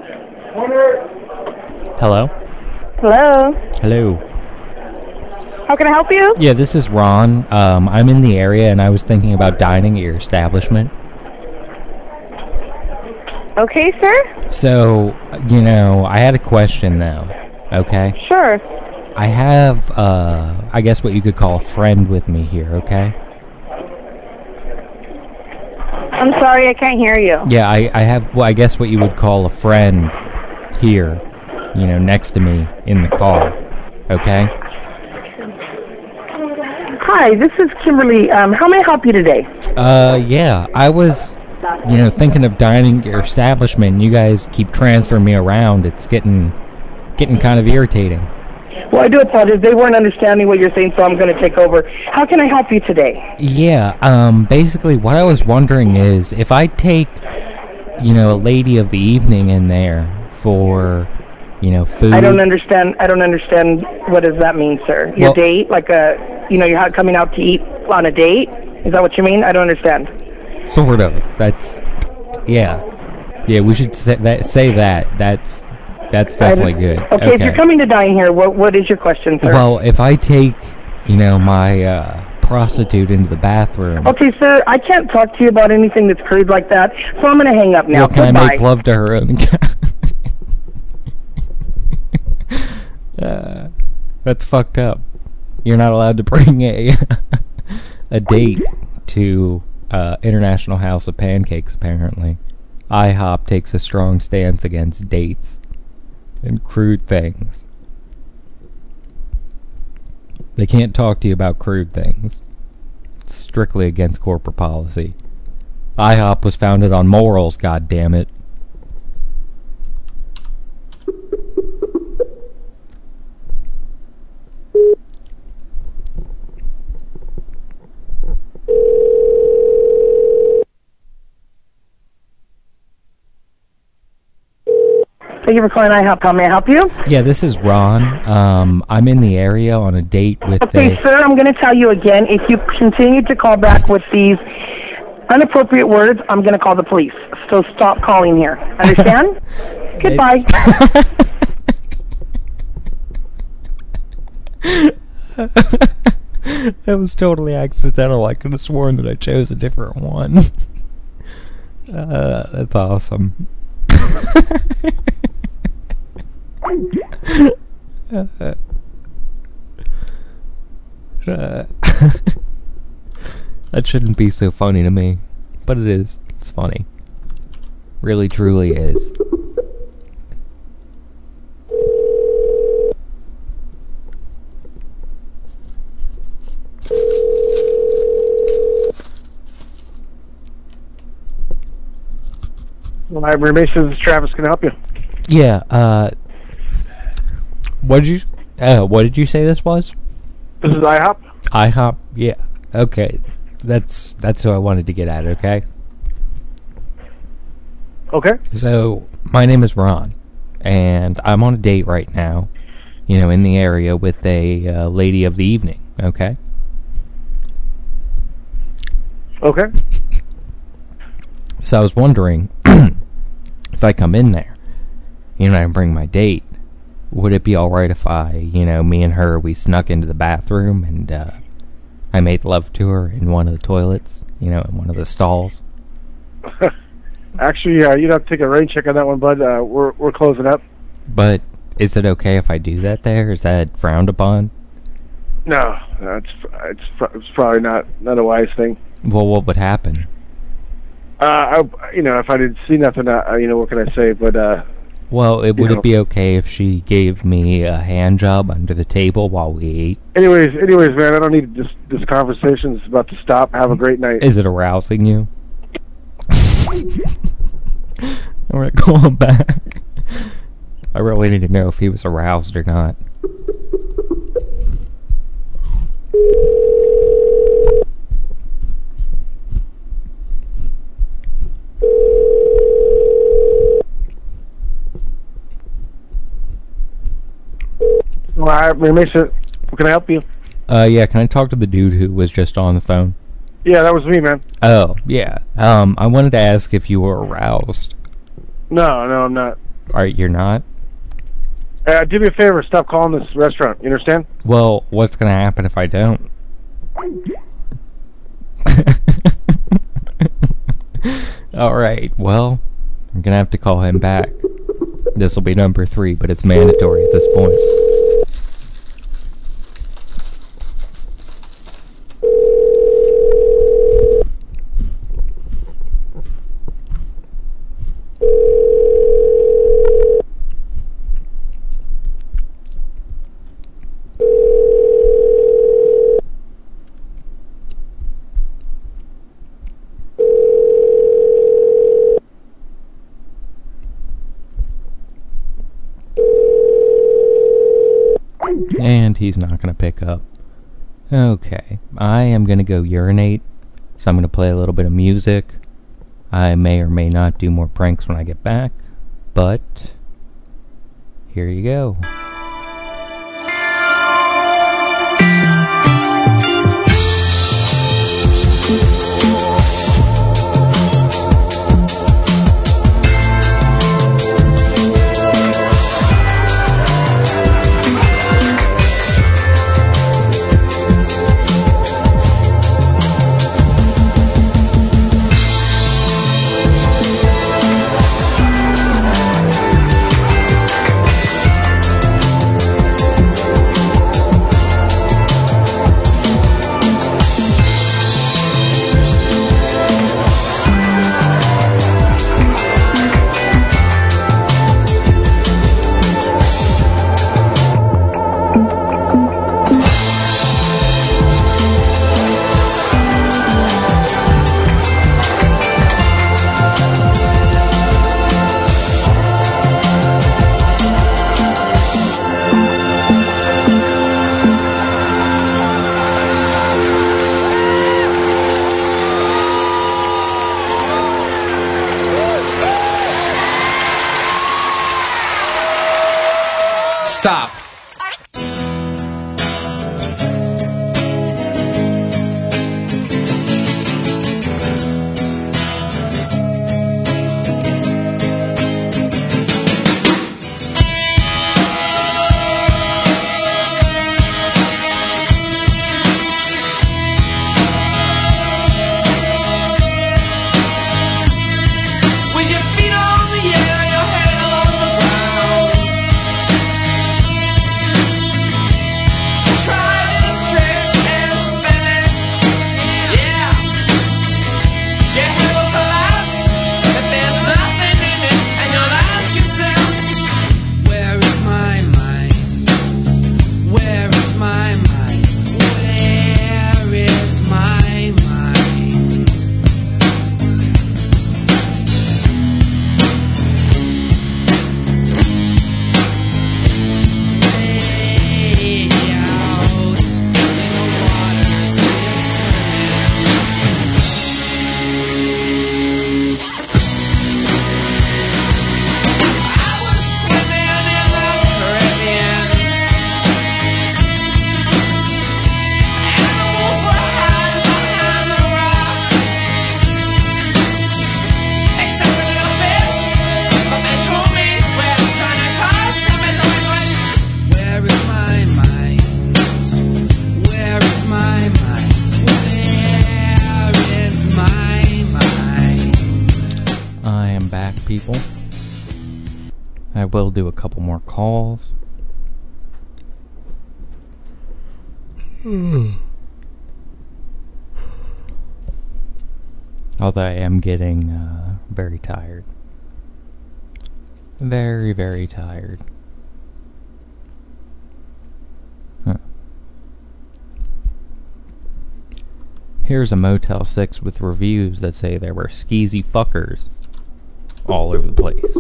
Hello? Hello. Hello. How can I help you? Yeah, this is Ron. Um, I'm in the area, and I was thinking about dining at your establishment. Okay, sir. So, you know, I had a question, though. Okay? Sure. I have, uh, I guess what you could call a friend with me here, okay? I'm sorry, I can't hear you. Yeah, I, I have, well, I guess what you would call a friend here, you know, next to me in the car, okay? Hi, this is Kimberly. Um, how may I help you today? Uh, yeah, I was, you know, thinking of dining at your establishment, and you guys keep transferring me around. It's getting, getting kind of irritating. Well, I do apologize. They weren't understanding what you're saying, so I'm going to take over. How can I help you today? Yeah, um, basically what I was wondering is, if I take, you know, a lady of the evening in there for, you know, food... I don't understand. I don't understand. What does that mean, sir? Your Well- date? Like a, you know, you're coming out to eat on a date? Is that what you mean? I don't understand. Sort of. That's, yeah. Yeah, we should say that. Say that. That's that's definitely good. Okay, if you're coming to dine here, what what is your question, sir? Well, if I take, you know, my uh, prostitute into the bathroom, Okay, sir, I can't talk to you about anything that's crude like that, so I'm going to hang up now. well, can Goodbye. I make love to her? on the uh, that's fucked up. You're not allowed to bring a a date to uh, International House of Pancakes, apparently. IHOP takes a strong stance against dates and crude things. They can't talk to you about crude things. It's strictly against corporate policy. IHOP was founded on morals, goddammit. Thank you for calling IHOP. How may I help you? Yeah, this is Ron. Um, I'm in the area on a date with Okay, a... sir, I'm going to tell you again, if you continue to call back with these inappropriate words, I'm going to call the police. So stop calling here. Understand? Goodbye. That was totally accidental. I could have sworn that I chose a different one. Uh, that's awesome. uh, uh, that shouldn't be so funny to me, but it is. It's funny. Really, truly is. Library Base, this is Travis. Can I help you? Yeah, uh... What did you... Uh, what did you say this was? This is IHOP. IHOP? Yeah. Okay. That's that's who I wanted to get at, okay? Okay. So, my name is Ron, and I'm on a date right now, you know, in the area with a uh, lady of the evening. Okay? Okay. So I was wondering, if I come in there, you know, I bring my date, would it be alright if I, you know, me and her, we snuck into the bathroom and uh, I made love to her in one of the toilets, you know, in one of the stalls? Actually, uh, you'd have to take a rain check on that one, bud. Uh, we're we're closing up. But is it okay if I do that there? Is that frowned upon? No, no it's it's it's probably not not a wise thing. Well, what would happen? Uh, I, you know, if I didn't see nothing, uh, you know, what can I say? But uh, well, it, would know. it be okay if she gave me a hand job under the table while we ate? Anyways, anyways, man, I don't need this. This conversation's about to stop. Have a great night. Is it arousing you? I'm gonna call him back. I really need to know if he was aroused or not. Well, I, Mason, can I help you? Uh, yeah, can I talk to the dude who was just on the phone? Yeah, that was me, man. Oh, yeah. Um, I wanted to ask if you were aroused. No, no, I'm not. Alright, you're not? Uh, do me a favor, stop calling this restaurant. You understand? Well, what's gonna happen if I don't? Alright, well, I'm gonna have to call him back. This'll be number three, but it's mandatory at this point. And he's not going to pick up. Okay, I am going to go urinate, so I'm going to play a little bit of music. I may or may not do more pranks when I get back, but here you go. Stop. With your feet on the air, your head on the ground. people. I will do a couple more calls. Although I am getting uh, very tired. Very, very tired. Huh. Here's a Motel six with reviews that say there were skeezy fuckers all over the place.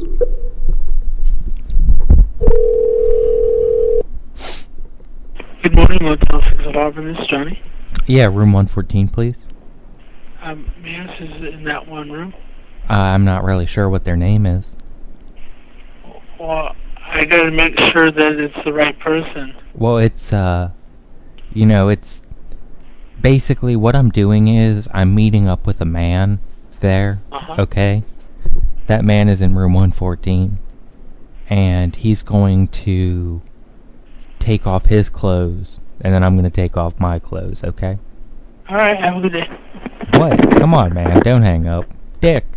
Good morning, Motel six of Auburn. This is Johnny. Yeah, room one fourteen, please. Um, may I ask, is it in that one room? Uh, I'm not really sure what their name is. Well, I gotta make sure that it's the right person. Well, it's, uh, you know, it's basically what I'm doing is I'm meeting up with a man there, Uh-huh. okay? That man is in room one fourteen, and he's going to take off his clothes, and then I'm going to take off my clothes, okay? Alright, have a good day. What? Come on, man, don't hang up. Dick!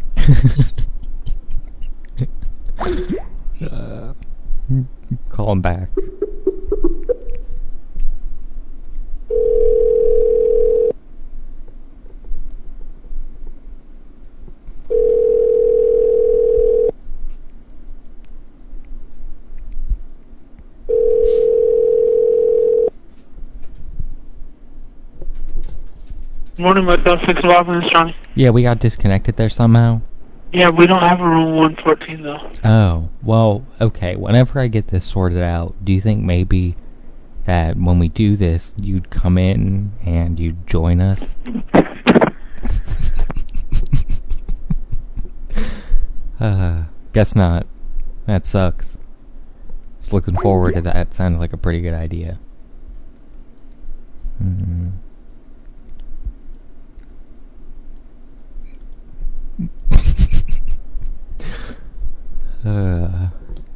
uh, call him back. Morning, Motel six of Auburn. This is Johnny. Yeah, we got disconnected there somehow. Yeah, we don't have a room one fourteen, though. Oh, well, okay. Whenever I get this sorted out, do you think maybe that when we do this, you'd come in and you'd join us? uh, guess not. That sucks. Just looking forward to that. Sounded like a pretty good idea. Mm-hmm. uh...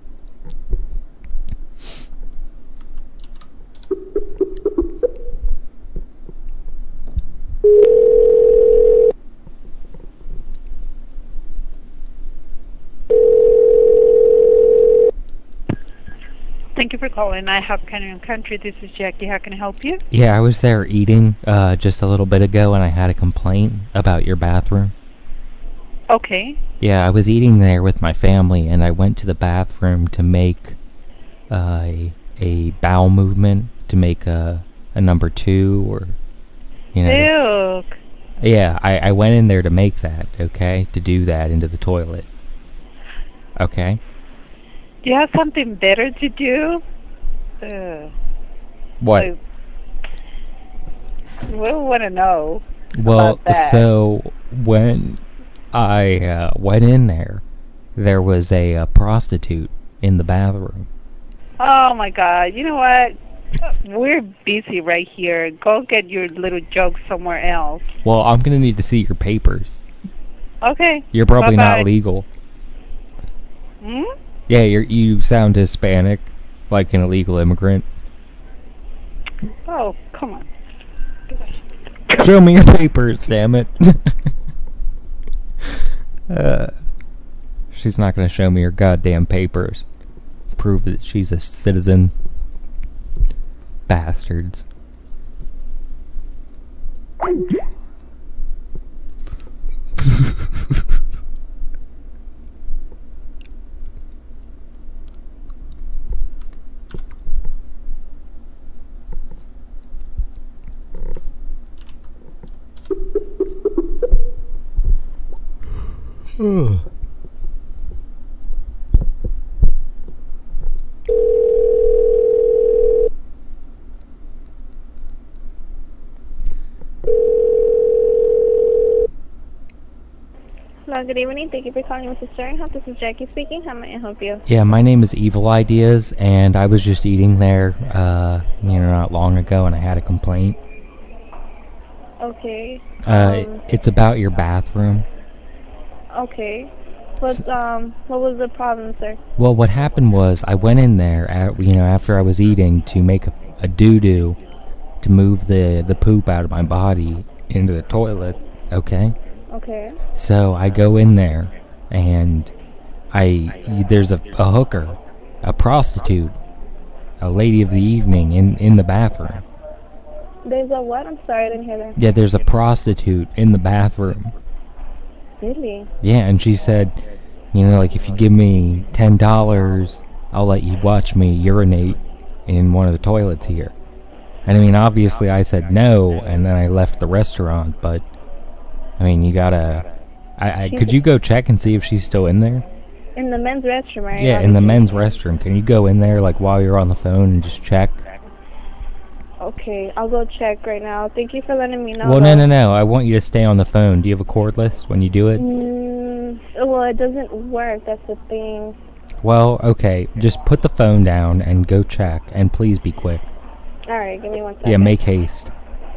Thank you for calling. I have Canyon Country. This is Jackie. How can I help you? Yeah, I was there eating uh, just a little bit ago, and I had a complaint about your bathroom. Okay. Yeah, I was eating there with my family, and I went to the bathroom to make uh, a, a bowel movement, to make a, a number two, or, you know. Look. Yeah, I, I went in there to make that, okay? To do that into the toilet. Okay? Do you have something better to do? Uh, What? I, we want to know. Well, about that. so when I uh, went in there, there was a, uh prostitute in the bathroom. Oh my God! You know what? We're busy right here. Go get your little jokes somewhere else. Well, I'm gonna need to see your papers. Okay. You're probably Bye-bye. not legal. Hmm? Yeah, you're, you sound Hispanic, like an illegal immigrant. Oh, come on. Show me your papers, damn it. uh, she's not gonna show me her goddamn papers. Prove that she's a citizen. Bastards. Hello, good evening. Thank you for calling Missus Sternhoff. This is Jackie speaking. How may I help you? Yeah, my name is Evil Ideas, and I was just eating there, uh, you know, not long ago, and I had a complaint. Okay. Uh, Um, it's about your bathroom. okay. What um what was the problem, sir? Well, what happened was I went in there, at, you know, after I was eating to make a, a doo-doo to move the, the poop out of my body into the toilet, okay? Okay. So I go in there, and I there's a, a hooker, a prostitute, a lady of the evening in, in the bathroom. There's a what? I'm sorry, I didn't hear that. Yeah, there's a prostitute in the bathroom. Really? Yeah, and she said, you know, like, if you give me ten dollars, I'll let you watch me urinate in one of the toilets here. And I mean, obviously I said no, and then I left the restaurant, but, I mean, you gotta... I, I Could you go check and see if she's still in there? In the men's restroom, right? Yeah, in the men's restroom. Can you go in there, like, while you're on the phone and just check? Okay, I'll go check right now. Thank you for letting me know. Well, no, no, no. I want you to stay on the phone. Do you have a cordless when you do it? Mm, well, it doesn't work. That's the thing. Well, okay. Just put the phone down and go check. And please be quick. All right, give me one second. Yeah, make haste.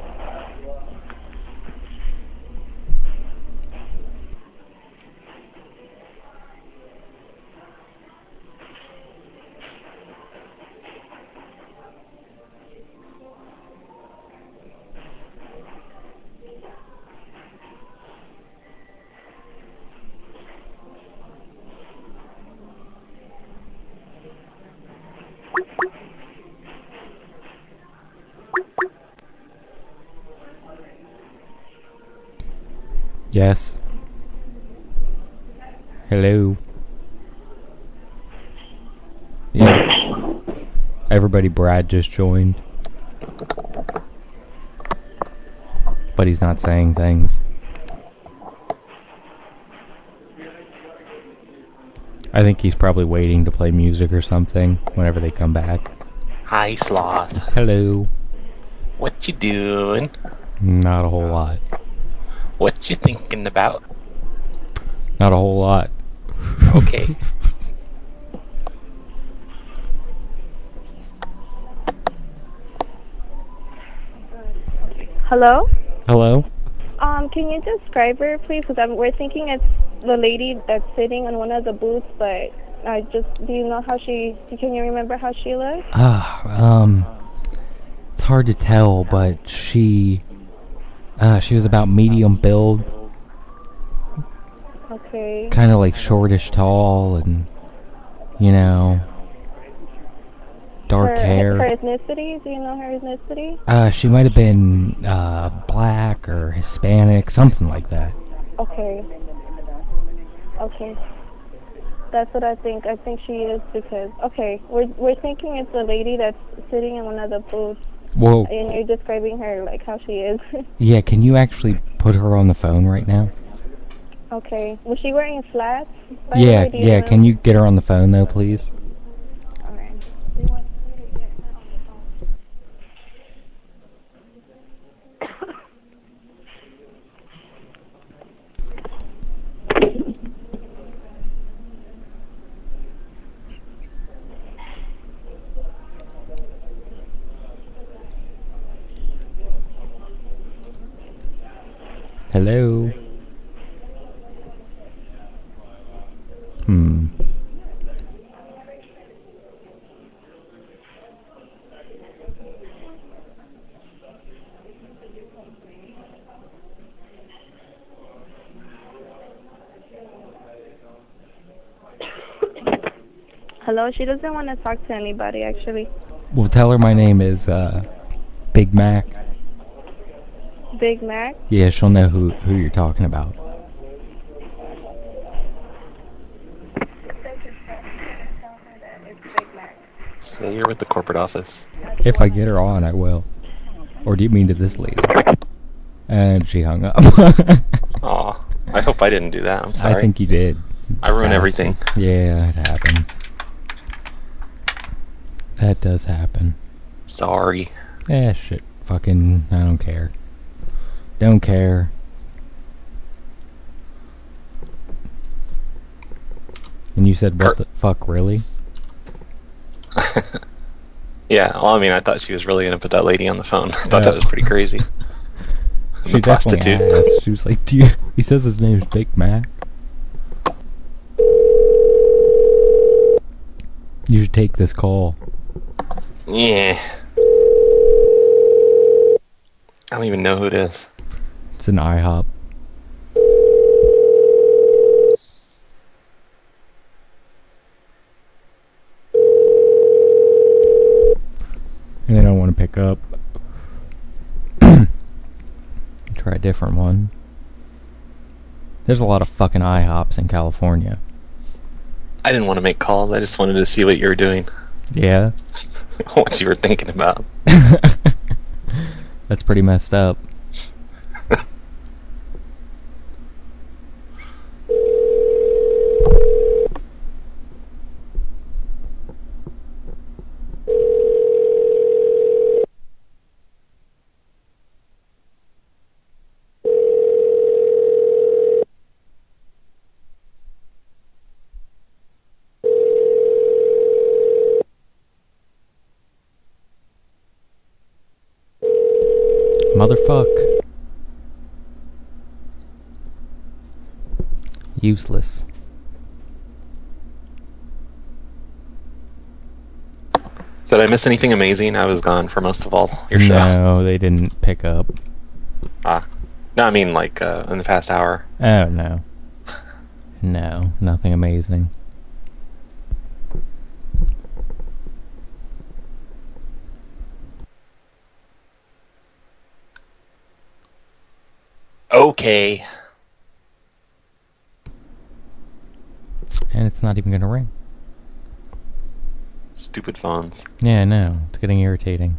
Yes. Hello. Yeah. Everybody, Brad just joined. But he's not saying things. I think he's probably waiting to play music or something whenever they come back. Hi, Sloth. Hello. What you doing? Not a whole lot. What you thinking about? Not a whole lot. Okay. Hello? Hello? Um, can you describe her, please? Because we're thinking it's the lady that's sitting on one of the booths, but I just, do you know how she, can you remember how she looks? Ah, um, it's hard to tell, but she, uh, she was about medium build. Okay. Kind of like shortish tall and, you know, dark her, hair. Her ethnicity? Do you know her ethnicity? Uh, she might have been, uh, black or Hispanic, something like that. Okay. Okay. That's what I think. I think she is because, okay, we're, we're thinking it's the lady that's sitting in one of the booths. Whoa. And you're describing her like how she is. Yeah, can you actually put her on the phone right now? Okay. Was she wearing flats? By Yeah, the way, do you yeah, know? can you get her on the phone though, please? Alright. Hello? Hmm. Hello, she doesn't want to talk to anybody, actually. Well, tell her my name is, uh, Big Mac. Big Mac? Yeah, she'll know who, who you're talking about. Say you're with the corporate office. If I get her on, I will. Or do you mean to this lady? And she hung up. Aw, I hope I didn't do that. I'm sorry. I think you did. I ruin Bastard. everything. Yeah, it happens. That does happen. Sorry. Eh, shit. Fucking, I don't care. Don't care. And you said, what the fuck, really? Yeah, well, I mean, I thought she was really going to put that lady on the phone. I thought Yeah. that was pretty crazy. She The definitely prostitute. asked. She was like, do you... He says his name is Big Mac. You should take this call. Yeah. I don't even know who it is. It's an IHOP. pick up. Try a different one. There's a lot of fucking IHOPs in California. I didn't want to make calls. I just wanted to see what you were doing. Yeah? What you were thinking about. That's pretty messed up. Motherfuck. Useless. So did I miss anything amazing? I was gone for most of all your show. No, they didn't pick up. Ah. No, I mean like uh, in the past hour. Oh, no. No, nothing amazing. Okay. And it's not even gonna ring. Stupid phones. Yeah, I know. It's getting irritating.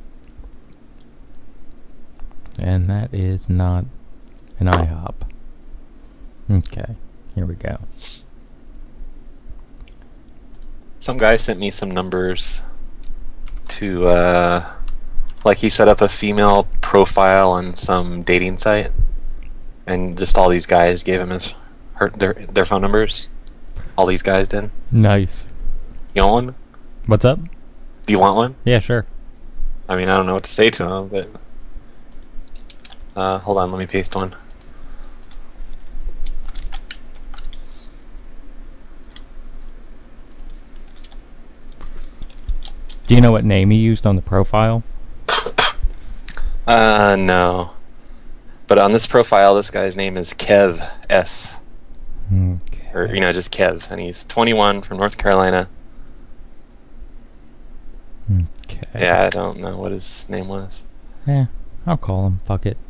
And that is not an IHOP. Okay, here we go. Some guy sent me some numbers to, uh, like he set up a female profile on some dating site, and just all these guys gave him his her, their their phone numbers. All these guys did. Nice. You want one? What's up? Do you want one? Yeah, sure. I mean, I don't know what to say to him, but uh, hold on, let me paste one. Do you know what name he used on the profile? Uh, no. But on this profile, this guy's name is Kev S. Okay. Or, you know, just Kev. And he's twenty-one from North Carolina. Okay. Yeah, I don't know what his name was. Yeah, I'll call him. Fuck it.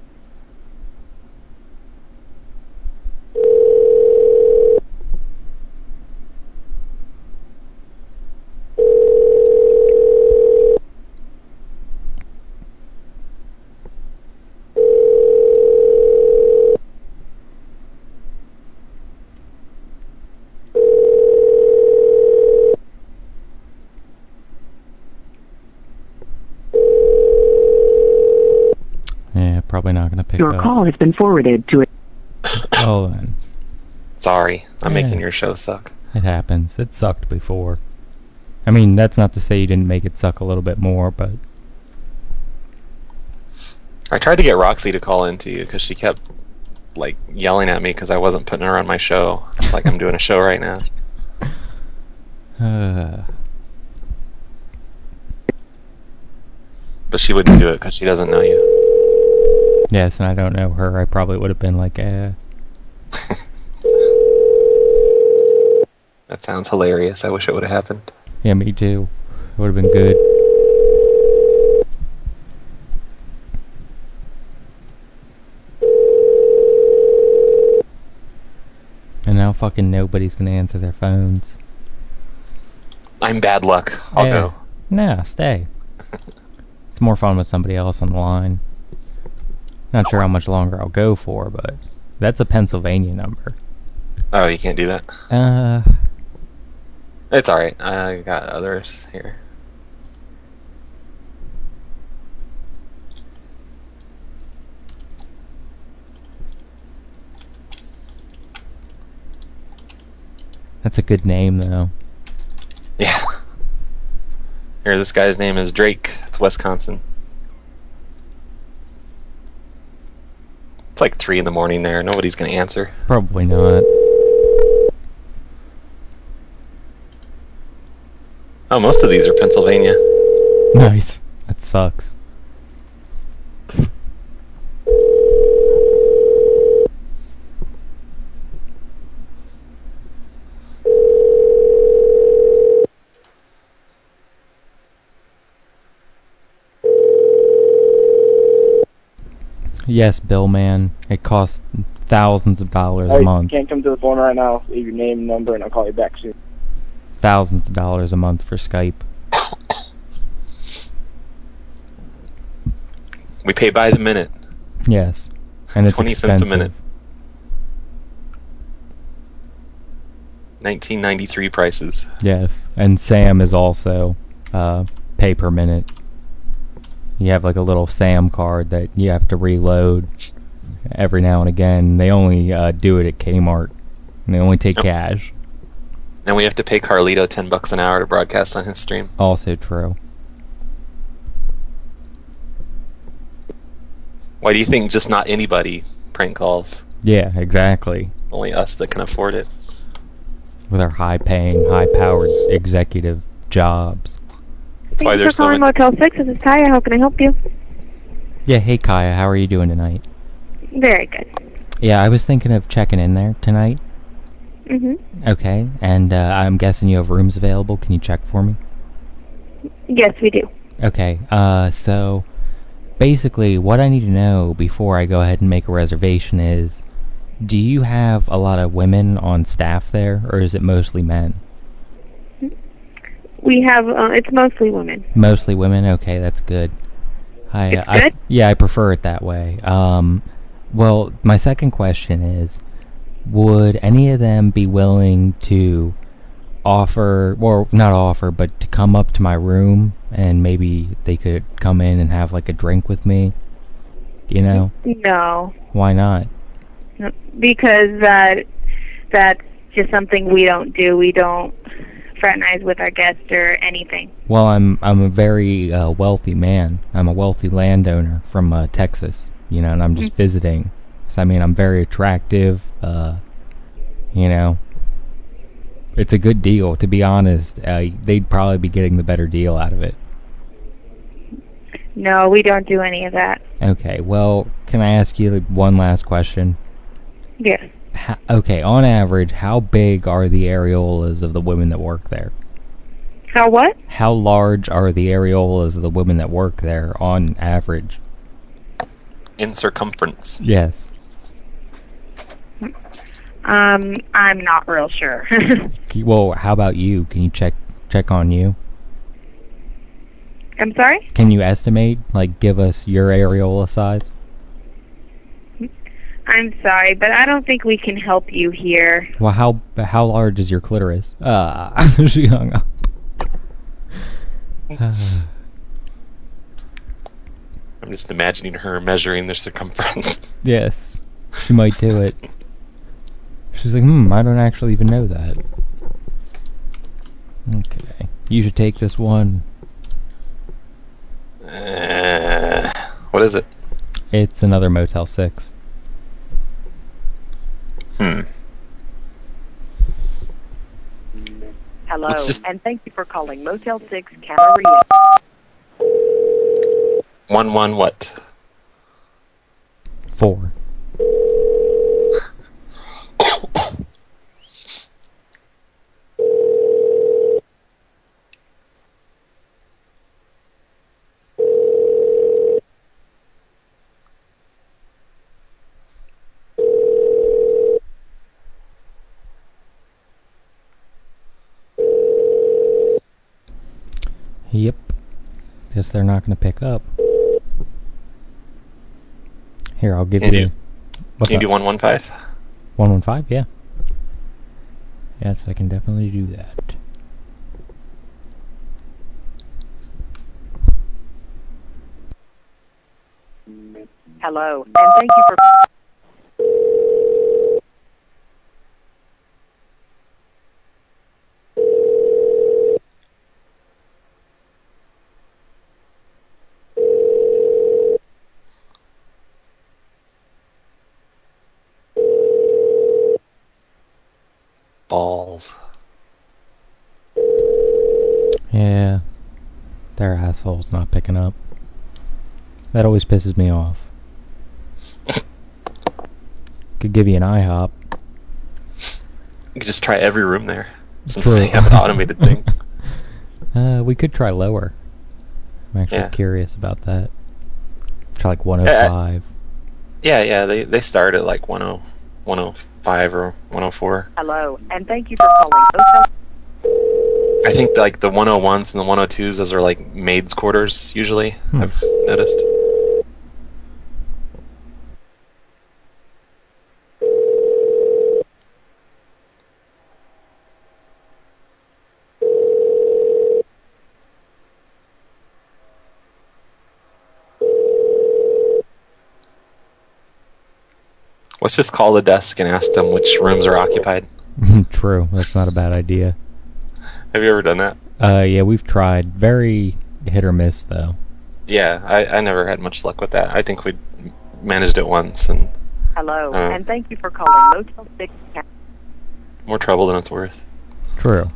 Yeah, probably not gonna pick Your up. call has been forwarded to a... Oh, then. Sorry, I'm Yeah. making your show suck. It happens. It sucked before. I mean, that's not to say you didn't make it suck a little bit more, but... I tried to get Roxy to call into you because she kept, like, yelling at me because I wasn't putting her on my show. Like I'm doing a show right now. Uh, But she wouldn't do it because she doesn't know you. yes, and I don't know her. I probably would have been like, eh. That sounds hilarious. I wish it would have happened. Yeah, me too. It would have been good. And now fucking nobody's gonna answer their phones. I'm bad luck. I'll Yeah. go. No, stay. It's more fun with somebody else on the line. Not sure how much longer I'll go for, but that's a Pennsylvania number. Oh, you can't do that? Uh, It's alright. I got others here. that's a good name, though. Yeah. Here, this guy's name is Drake. It's Wisconsin. It's like three in the morning there. Nobody's gonna answer. Probably not. Oh, most of these are Pennsylvania. Nice. That sucks. Yes, Bill, man. It costs thousands of dollars a Hey, month. can't come to the phone right now. Leave your name, number, and I'll call you back soon. Thousands of dollars a month for Skype. We pay by the minute. Yes. And it's twenty expensive. cents a minute. nineteen ninety-three prices. Yes. And Sam is also uh, pay per minute. You have like a little Sam card that you have to reload every now and again. They only uh, do it at Kmart. And they only take Yep. cash. And we have to pay Carlito ten bucks an hour to broadcast on his stream. Also true. Why do you think just not anybody prank calls? Yeah, exactly. Only us that can afford it. With our high-paying, high-powered executive jobs. That's why Thank you there's for so calling many. Motel six. This is Kaya. How can I help you? Yeah, hey Kaya, how are you doing tonight? Very good. Yeah, I was thinking of checking in there tonight. Mm-hmm. Okay, and uh, I'm guessing you have rooms available. Can you check for me? Yes, we do. Okay, uh, so basically what I need to know before I go ahead and make a reservation is, do you have a lot of women on staff there, or is it mostly men? We have, uh, it's mostly women. Mostly women? Okay, that's good. I, It's I, good? Yeah, I prefer it that way. Um, well, my second question is, would any of them be willing to offer, or not offer, but to come up to my room and maybe they could come in and have like a drink with me? You know? No, Why not? because that that's just something we don't do. We don't fraternize with our guests or anything. Well, I'm I'm a very uh, wealthy man. I'm a wealthy landowner from uh, Texas, you know, and I'm just visiting. So I mean, I'm very attractive. Uh, you know, it's a good deal. To be honest, uh, they'd probably be getting the better deal out of it. No, we don't do any of that. Okay, well, can I ask you like, one last question? Yes. How, okay, on average, how big are the areolas of the women that work there? How what? How large are the areolas of the women that work there on average? In circumference. Yes. Um, I'm not real sure. Well, how about you? Can you check check on you? I'm sorry? Can you estimate, like, give us your areola size? I'm sorry, but I don't think we can help you here. Well, how how large is your clitoris? Ah, she hung up. I'm just imagining her measuring their circumference. Yes, she might do it. She's like, hmm, I don't actually even know that. Okay, you should take this one. Uh, what is it? It's another Motel six. Hmm. Hello, Let's just- and thank you for calling Motel six Camarillo. One one what? Four. Yep. Guess they're not going to pick up. Here, I'll give Can you... you, What's can you up? do one one five? one one five, yeah. Yes, I can definitely do that. Hello, and thank you for... Balls. Yeah. Their asshole's not picking up. That always pisses me off. Could give you an IHOP. You could just try every room there, since True. they have an automated thing. Uh, we could try lower. I'm actually Yeah. curious about that. Try like one oh five. Yeah, yeah, they, they start at like one oh, one oh five or one oh four. Hello, and thank you for calling Motel. I think like the one oh ones and the one oh twos, those are like maids' quarters usually, Hmm. I've noticed. Let's just call the desk and ask them which rooms are occupied. True, that's not a bad idea. Have you ever done that? Uh, yeah, we've tried. Very hit or miss, though. Yeah, I, I never had much luck with that. I think we managed it once, and Hello, Uh. and thank you for calling Motel six. more trouble than it's worth. True.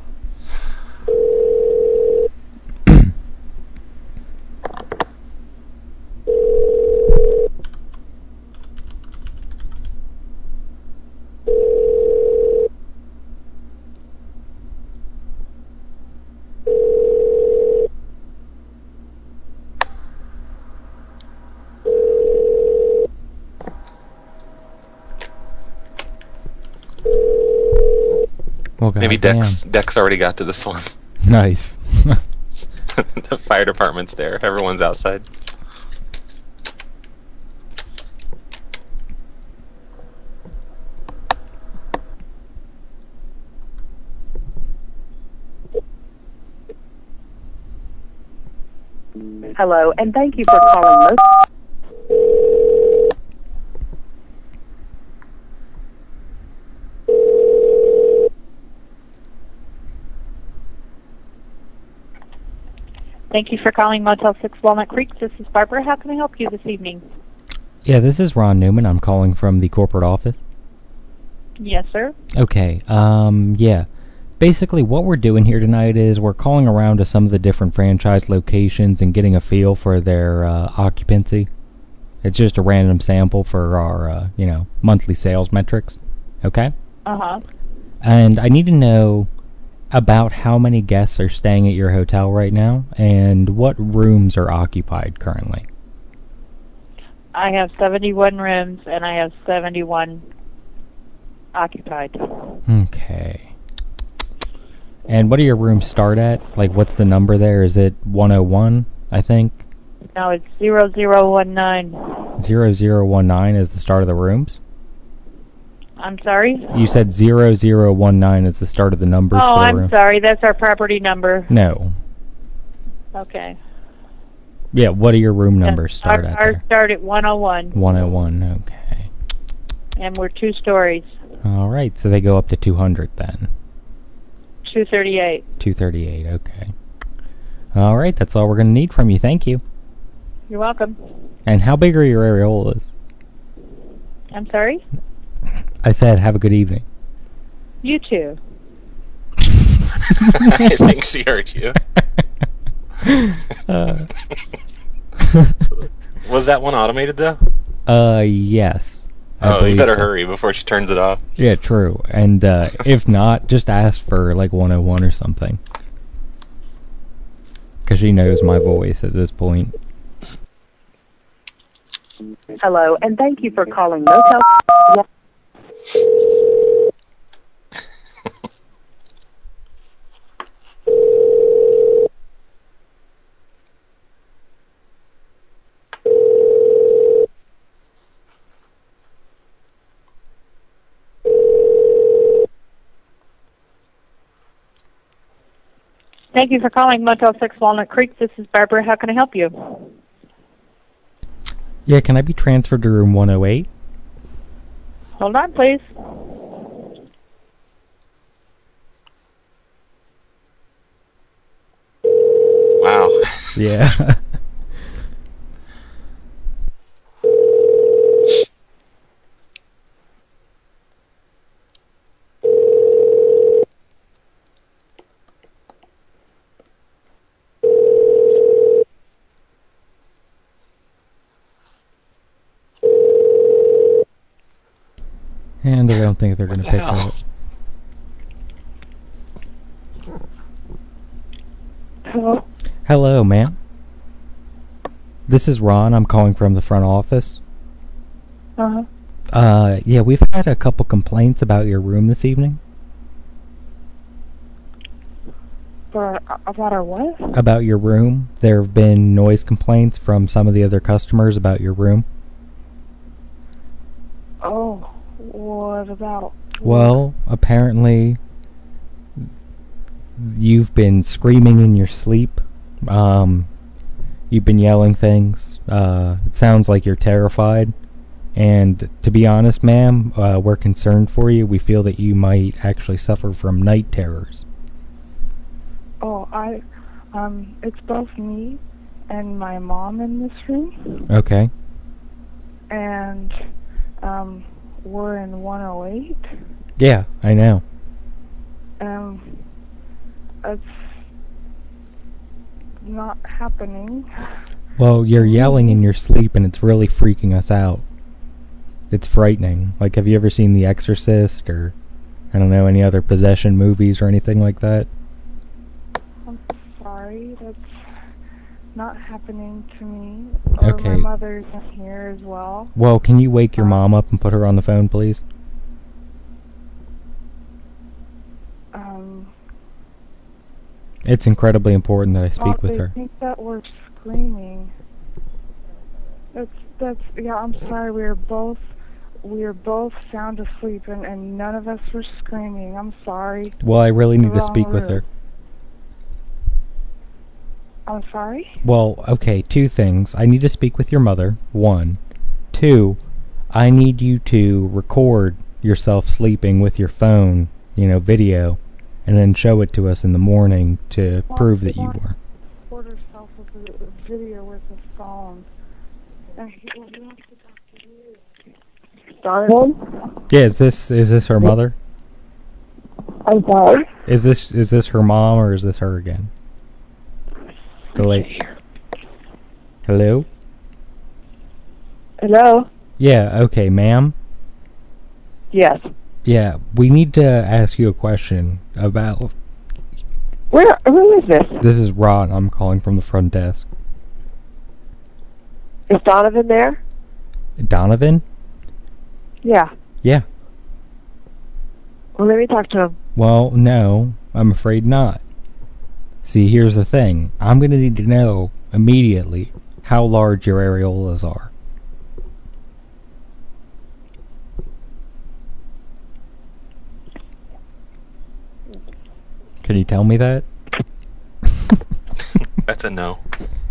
Well, Maybe goddamn. Dex Dex already got to this one. Nice. The fire department's there. Everyone's outside. Hello, and thank you for calling Motel. Thank you for calling Motel six Walnut Creek. This is Barbara. How can I help you this evening? Yeah, this is Ron Newman. I'm calling from the corporate office. Yes, sir. Okay, um, yeah. Basically, what we're doing here tonight is we're calling around to some of the different franchise locations and getting a feel for their uh, occupancy. It's just a random sample for our, uh, you know, monthly sales metrics. Okay? Uh-huh. And I need to know about how many guests are staying at your hotel right now and what rooms are occupied currently. I have seventy-one rooms, and I have seventy-one occupied. Okay. And what do your rooms start at? Like, what's the number there? Is it one oh one, I think? No, it's zero zero one nine. zero zero one nine is the start of the rooms? I'm sorry? You said zero zero one nine is the start of the numbers Oh, for the I'm room? sorry. That's our property number. No. Okay. Yeah, what do your room numbers start our, at Ours there? start at one oh one, one oh one, okay. and we're two stories. All right, so they go up to two hundred then. two thirty-eight. two thirty-eight, okay. All right, that's all we're going to need from you. Thank you. You're welcome. And how big are your areolas? I'm sorry? I said, have a good evening. You too. I think she heard you. uh. Was that one automated though? Uh, yes. I Oh, you believe better so. hurry before she turns it off. Yeah, true. And uh, if not, just ask for like one oh one or something. Because she knows my voice at this point. Hello, and thank you for calling Motel. Thank you for calling Motel six Walnut Creek. This is Barbara. How can I help you? Yeah, can I be transferred to room one oh eight? Hold on, please. Wow. Yeah. And I don't think they're going to the pick hell? up. Hello? Hello, ma'am. This is Ron. I'm calling from the front office. Uh-huh. Uh, yeah, we've had a couple complaints about your room this evening. For, about our what? About your room. There have been noise complaints from some of the other customers about your room. Oh, what about? Well, apparently you've been screaming in your sleep. Um, you've been yelling things. Uh, it sounds like you're terrified. And to be honest, ma'am, uh, we're concerned for you. We feel that you might actually suffer from night terrors. Oh, I, um, it's both me and my mom in this room, Okay. and um, we're in one oh eight. Yeah, I know. Um, it's not happening. Well, you're yelling in your sleep and it's really freaking us out. It's frightening. Like, have you ever seen The Exorcist or, I don't know, any other possession movies or anything like that? I'm sorry, that's not happening to me. Or Okay. my mother's in here as well. Well, can you wake your mom up and put her on the phone, please? Um, It's incredibly important that I oh, speak with they her. think that we're screaming. That's, that's, yeah, I'm sorry, we were both, we were both sound asleep and, and none of us were screaming. I'm sorry. Well, I really need The to wrong speak with room. her. I'm sorry? Well, okay, two things. I need to speak with your mother, one. Two, I need you to record yourself sleeping with your phone, you know, video, and then show it to us in the morning to prove that you were. Record herself with a, a video with a phone. And he wants to talk to you. Donovan? Yeah, is this is this her mother? I'm sorry? Is this is this her mom or is this her again? The lady. Hello? Hello? Yeah, okay, ma'am. Yes. Yeah, we need to ask you a question about... Where, who is this? This is Ron. I'm calling from the front desk. Is Donovan there? Donovan? Yeah. Yeah. Well, let me talk to him. Well, no, I'm afraid not. See, here's the thing. I'm going to need to know immediately how large your areolas are. Can you tell me that? That's a no.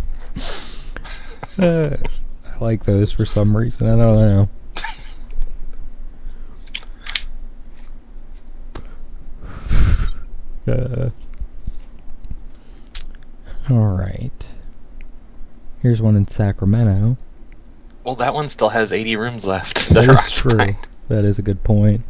Uh, I like those for some reason. I don't know. Uh, Alright. Here's one in Sacramento. Well, that one still has eighty rooms left. That are is true. occupied. That is a good point.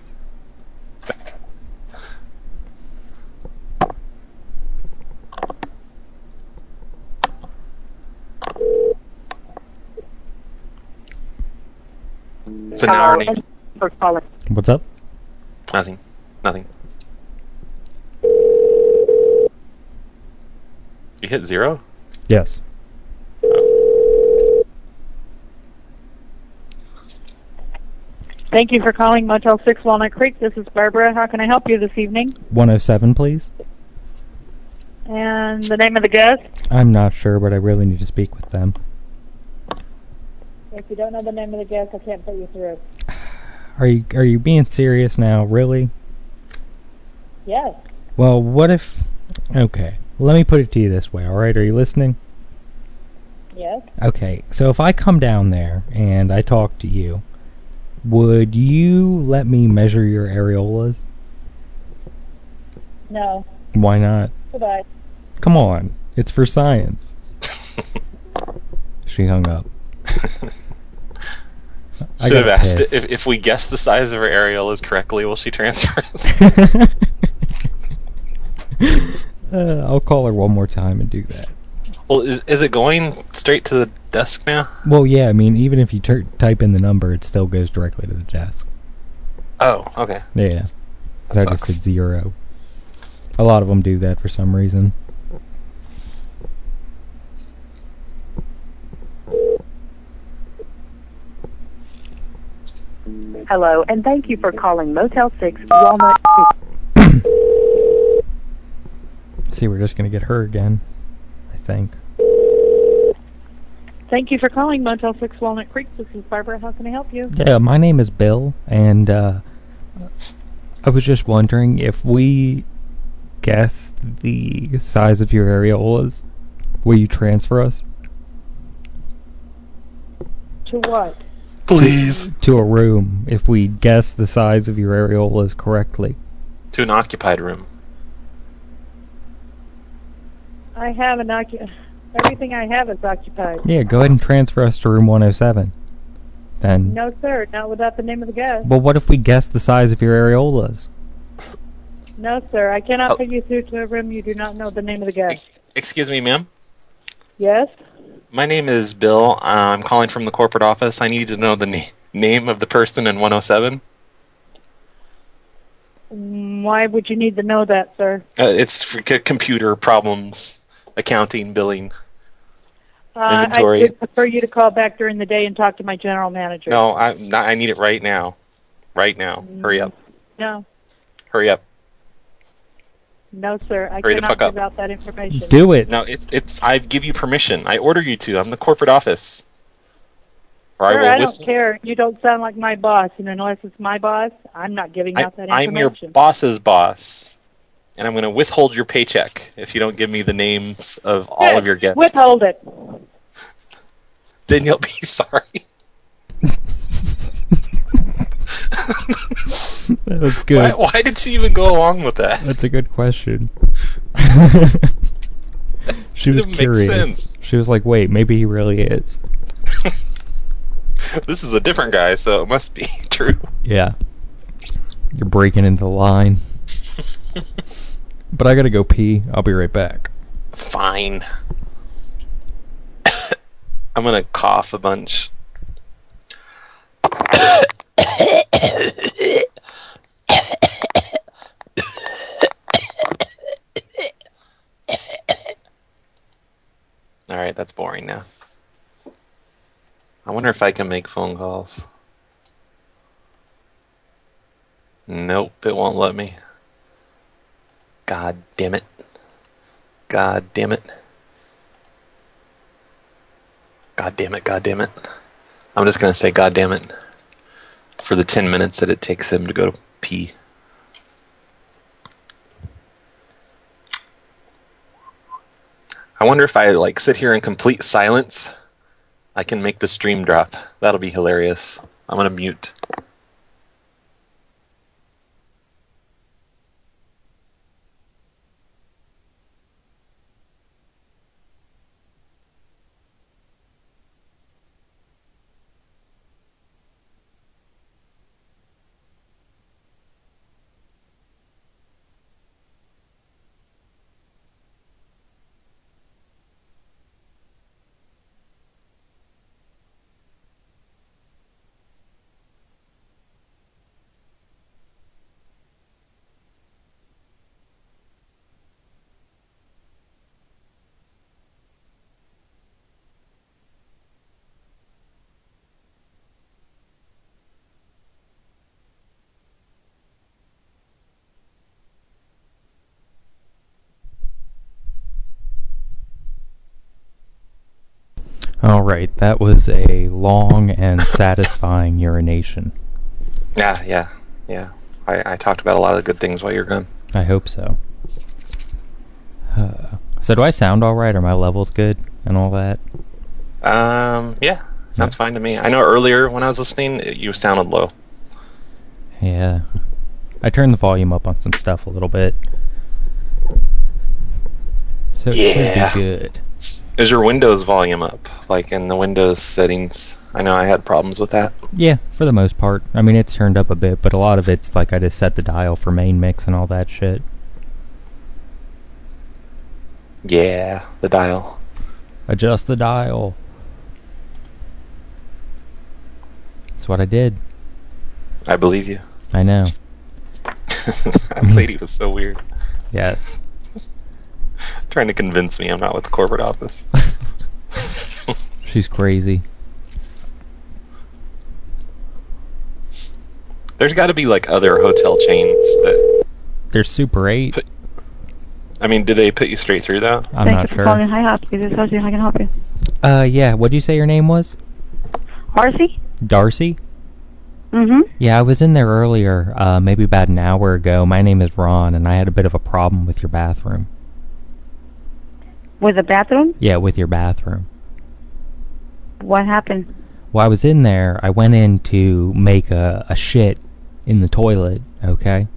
So now our name... For calling. What's up? Nothing. Nothing. You hit zero? Yes. Thank you for calling Motel six Walnut Creek. This is Barbara. How can I help you this evening? one oh seven, please. And the name of the guest? I'm not sure, but I really need to speak with them. If you don't know the name of the guest, I can't put you through. Are you are you being serious now? Really? Yes. Well, what if... Okay, let me put it to you this way, alright? Are you listening? Yes. Okay, so if I come down there and I talk to you, would you let me measure your areolas? No. Why not? Goodbye. Come on, it's for science. She hung up. I Should have got asked pissed. if, if we guess the size of her areolas correctly, will she transfer us? uh, I'll call her one more time and do that. Well, is, is it going straight to the desk now? Well, yeah, I mean, even if you ter- type in the number, it still goes directly to the desk. Oh, okay. Yeah. So I just did zero. A lot of them do that for some reason. Hello, and thank you for calling Motel six Walnut. See, we're just gonna get her again, I think. Thank you for calling Motel six Walnut Creek. This is Barbara. How can I help you? Yeah, my name is Bill, and uh, I was just wondering if we guess the size of your areolas, will you transfer us? To what? Please. To a room, if we guess the size of your areolas correctly. To an occupied room. I have an occu- everything I have is occupied. Yeah, go ahead and transfer us to room one oh seven. Then. No, sir, not without the name of the guest. Well, what if we guess the size of your areolas? No, sir, I cannot Oh. put you through to a room you do not know the name of the guest. Excuse me, ma'am. Yes? My name is Bill. Uh, I'm calling from the corporate office. I need to know the na- name of the person in one oh seven. Mm, Why would you need to know that, sir? Uh, it's for c- computer problems, accounting, billing. Uh, I Inventory. would prefer you to call back during the day and talk to my general manager. No, I, not, I need it right now. Right now. Hurry up. No, Hurry up. no, sir, I Hurry the cannot fuck up. give out that information. Do it. No, it, it's. I give you permission. I order you to. I'm the corporate office. Or Sir, I will I whistle. don't care. You don't sound like my boss, and unless it's my boss, I'm not giving I, out that I'm your information. boss's boss, and I'm going to withhold your paycheck if you don't give me the names of all Good. of your guests. Withhold it. Then you'll be sorry. That's good. Why, why did she even go along with that? That's a good question. She was Didn't make curious. sense. She was like, wait, maybe he really is. This is a different guy, so it must be true. Yeah. You're breaking into the line. But I gotta go pee. I'll be right back. Fine. I'm going to cough a bunch. Alright, that's boring now. I wonder if I can make phone calls. Nope, it won't let me. God damn it. God damn it. God damn it, god damn it. I'm just going to say god damn it for the ten minutes that it takes him to go to pee. I wonder if I like sit here in complete silence, I can make the stream drop. That'll be hilarious. I'm going to mute. Alright, that was a long and satisfying urination. Yeah, yeah, yeah. I, I talked about a lot of the good things while you're gone. I hope so. Uh, so do I sound alright? Are my levels good and all that? Um, yeah, sounds fine to me. I know earlier when I was listening, it- you sounded low. Yeah. I turned the volume up on some stuff a little bit. So it Yeah. should be good. Is your Windows volume up? Like in the Windows settings? I know I had problems with that. Yeah, for the most part. I mean, it's turned up a bit, but a lot of it's like I just set the dial for main mix and all that shit. Yeah, the dial. Adjust the dial. That's what I did. I believe you. I know. That lady was so weird. Yes. Trying to convince me I'm not with the corporate office. She's crazy. There's got to be like other hotel chains that. There's Super eight. Put, I mean, do they put you straight through that? I'm Thank not you for sure. calling High Hospice. This is Darcy. How can I help you? Uh, yeah. What did you say your name was? Darcy? Darcy? Mm-hmm. Yeah, I was in there earlier, uh, maybe about an hour ago. My name is Ron, and I had a bit of a problem with your bathroom. With the bathroom? Yeah, with your bathroom. What happened? Well, I was in there. I went in to make a, a shit in the toilet, okay?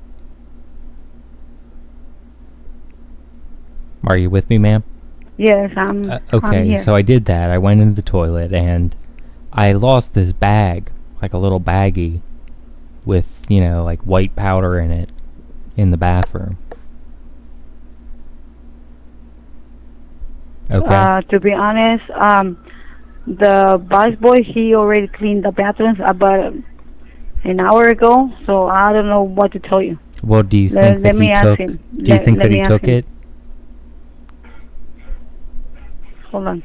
Are you with me, ma'am? Yes, I'm, Uh, I'm okay, here. so I did that. I went into the toilet, and I lost this bag, like a little baggie, with, you know, like white powder in it, in the bathroom. Okay. Uh, to be honest, um, the bus boy, he already cleaned the bathrooms about an hour ago, so I don't know what to tell you. Well, do you Let- think let that me he ask took? him. Do you Let- think let that me he ask took him. it? Hold on.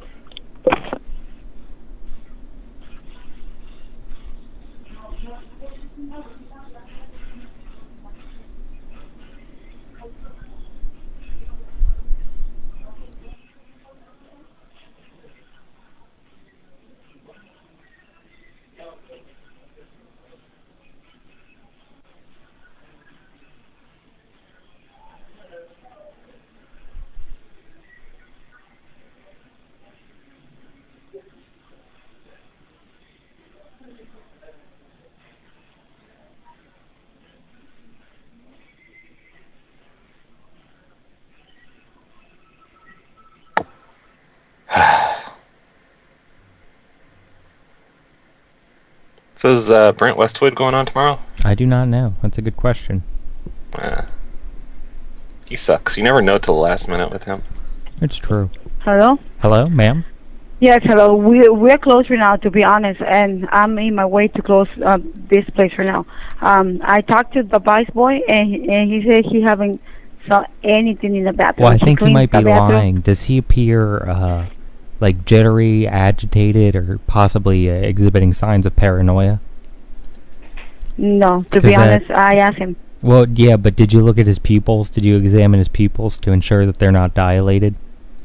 So is uh, Brent Westwood going on tomorrow? I do not know. That's a good question. Uh, he sucks. You never know till the last minute with him. It's true. Hello? Hello, ma'am? Yes, hello. We, we're closed for now, to be honest, and I'm in my way to close uh, this place for now. Um, I talked to the bus boy, and he, and he said he haven't saw anything in the bathroom. Well, I think he cleaned might be the bathroom. lying. Does he appear, uh, like, jittery, agitated, or possibly uh, exhibiting signs of paranoia? No, to 'Cause be that- honest, I asked him. Well, yeah, but did you look at his pupils? Did you examine his pupils to ensure that they're not dilated?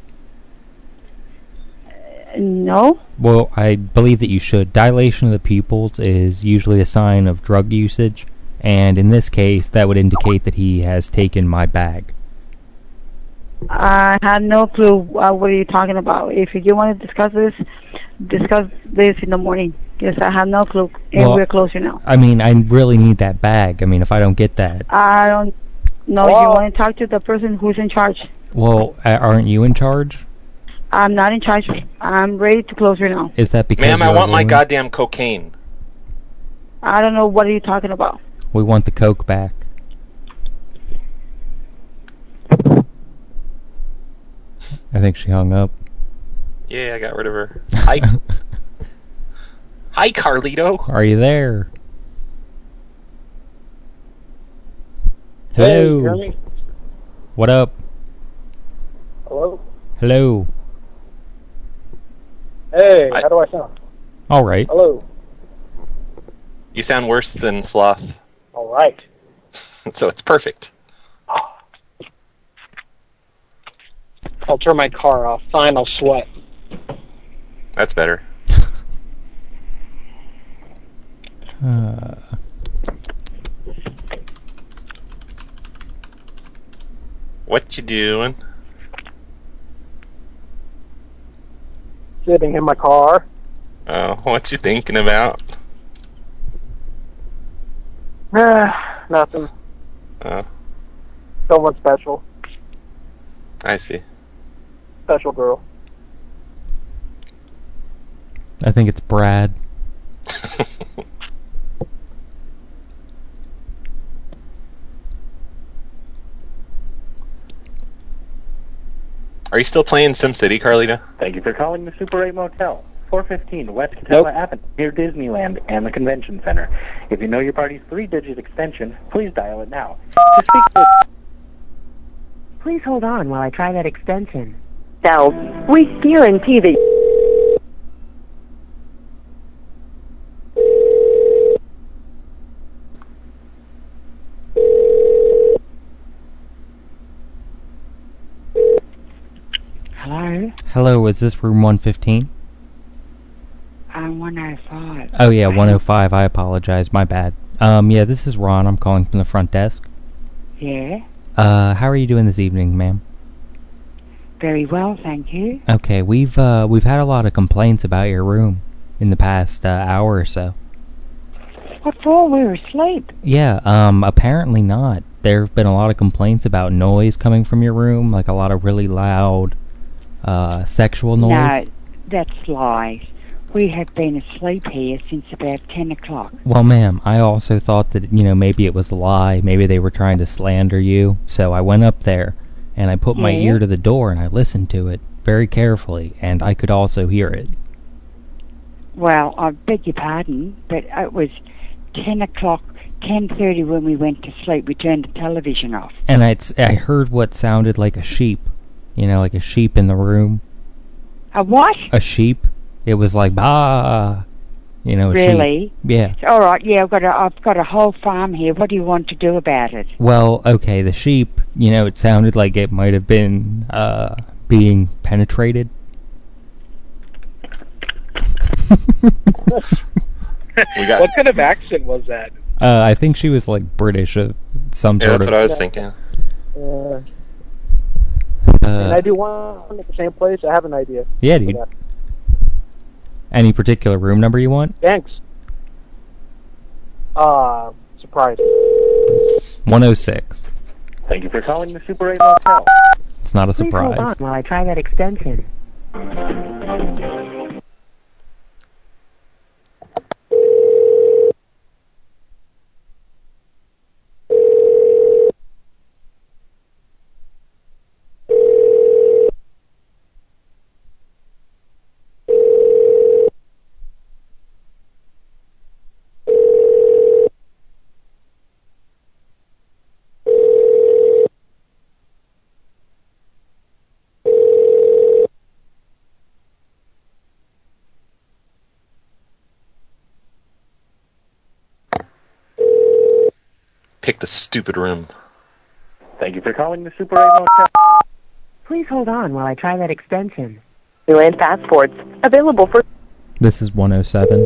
No. Well, I believe that you should. Dilation of the pupils is usually a sign of drug usage, and in this case, that would indicate that he has taken my bag. I have no clue uh, what are you talking about. If you want to discuss this, discuss this in the morning. Yes, I have no clue, and Well, we're closing now. I mean, I really need that bag. I mean, if I don't get that, I don't know. You want to talk to the person who's in charge? well, uh, aren't you in charge? I'm not in charge. I'm ready to close right now. Is that because Ma'am, I you're a want my woman? goddamn cocaine. I don't know what are you talking about. We want the coke back. I think she hung up. Yeah, I got rid of her. Hi, hi, Carlito. Are you there? Hey, Hello. you hear me? What up? Hello? Hello. Hey, how do I sound? All right. Hello. You sound worse than Sloth, All right. so it's perfect. I'll turn my car off. Fine, I'll sweat. That's better. Uh, What you doing? Sitting in my car. Oh, what you thinking about? Ah, nothing. Oh, Someone special. I see. Special girl. I think it's Brad. Are you still playing SimCity, Carlita? Thank you for calling the Super eight Motel, four fifteen West Catawba Avenue, near Disneyland and the Convention Center. If you know your party's three-digit extension, please dial it now. To speak with... Please hold on while I try that extension. Now, we guarantee that... Hello, is this room one fifteen? I'm one oh five. Oh yeah, one oh five. I apologize. My bad. Um, yeah, this is Ron. I'm calling from the front desk. Yeah? Uh, how are you doing this evening, ma'am? Very well, thank you. Okay, we've uh we've had a lot of complaints about your room in the past uh, hour or so. What for? We were asleep. Yeah, um, apparently not. There have been a lot of complaints about noise coming from your room, like a lot of really loud, uh, sexual noise. No, that's lies. We have been asleep here since about ten o'clock. Well, ma'am, I also thought that, you know, maybe it was a lie. Maybe they were trying to slander you. So I went up there, and I put my Yeah? ear to the door, and I listened to it very carefully, and I could also hear it. Well, I beg your pardon, but it was ten o'clock, ten thirty when we went to sleep. We turned the television off. And I'd, s- I heard what sounded like a sheep. You know, like a sheep in the room. A what? A sheep. It was like, bah! You know, a Really? sheep. Yeah. All right, yeah, I've got a, I've got a whole farm here. What do you want to do about it? Well, okay, the sheep, you know, it sounded like it might have been, uh, being penetrated. We got- What kind of accent was that? Uh, I think she was, like, British, uh, some Yeah, sort that's of... what I was thinking. Uh, Can I Uh, do one at the same place? I have an idea. yeah, dude. Any particular room number you want? Thanks. Uh, surprise. one oh six. Thank you for calling the Super eight Motel. It's not a Please hold on surprise. while I try that extension. Picked a stupid room. Thank you for calling the Super eight Motel. Please hold on while I try that extension. Newland passports available for. This is one oh seven.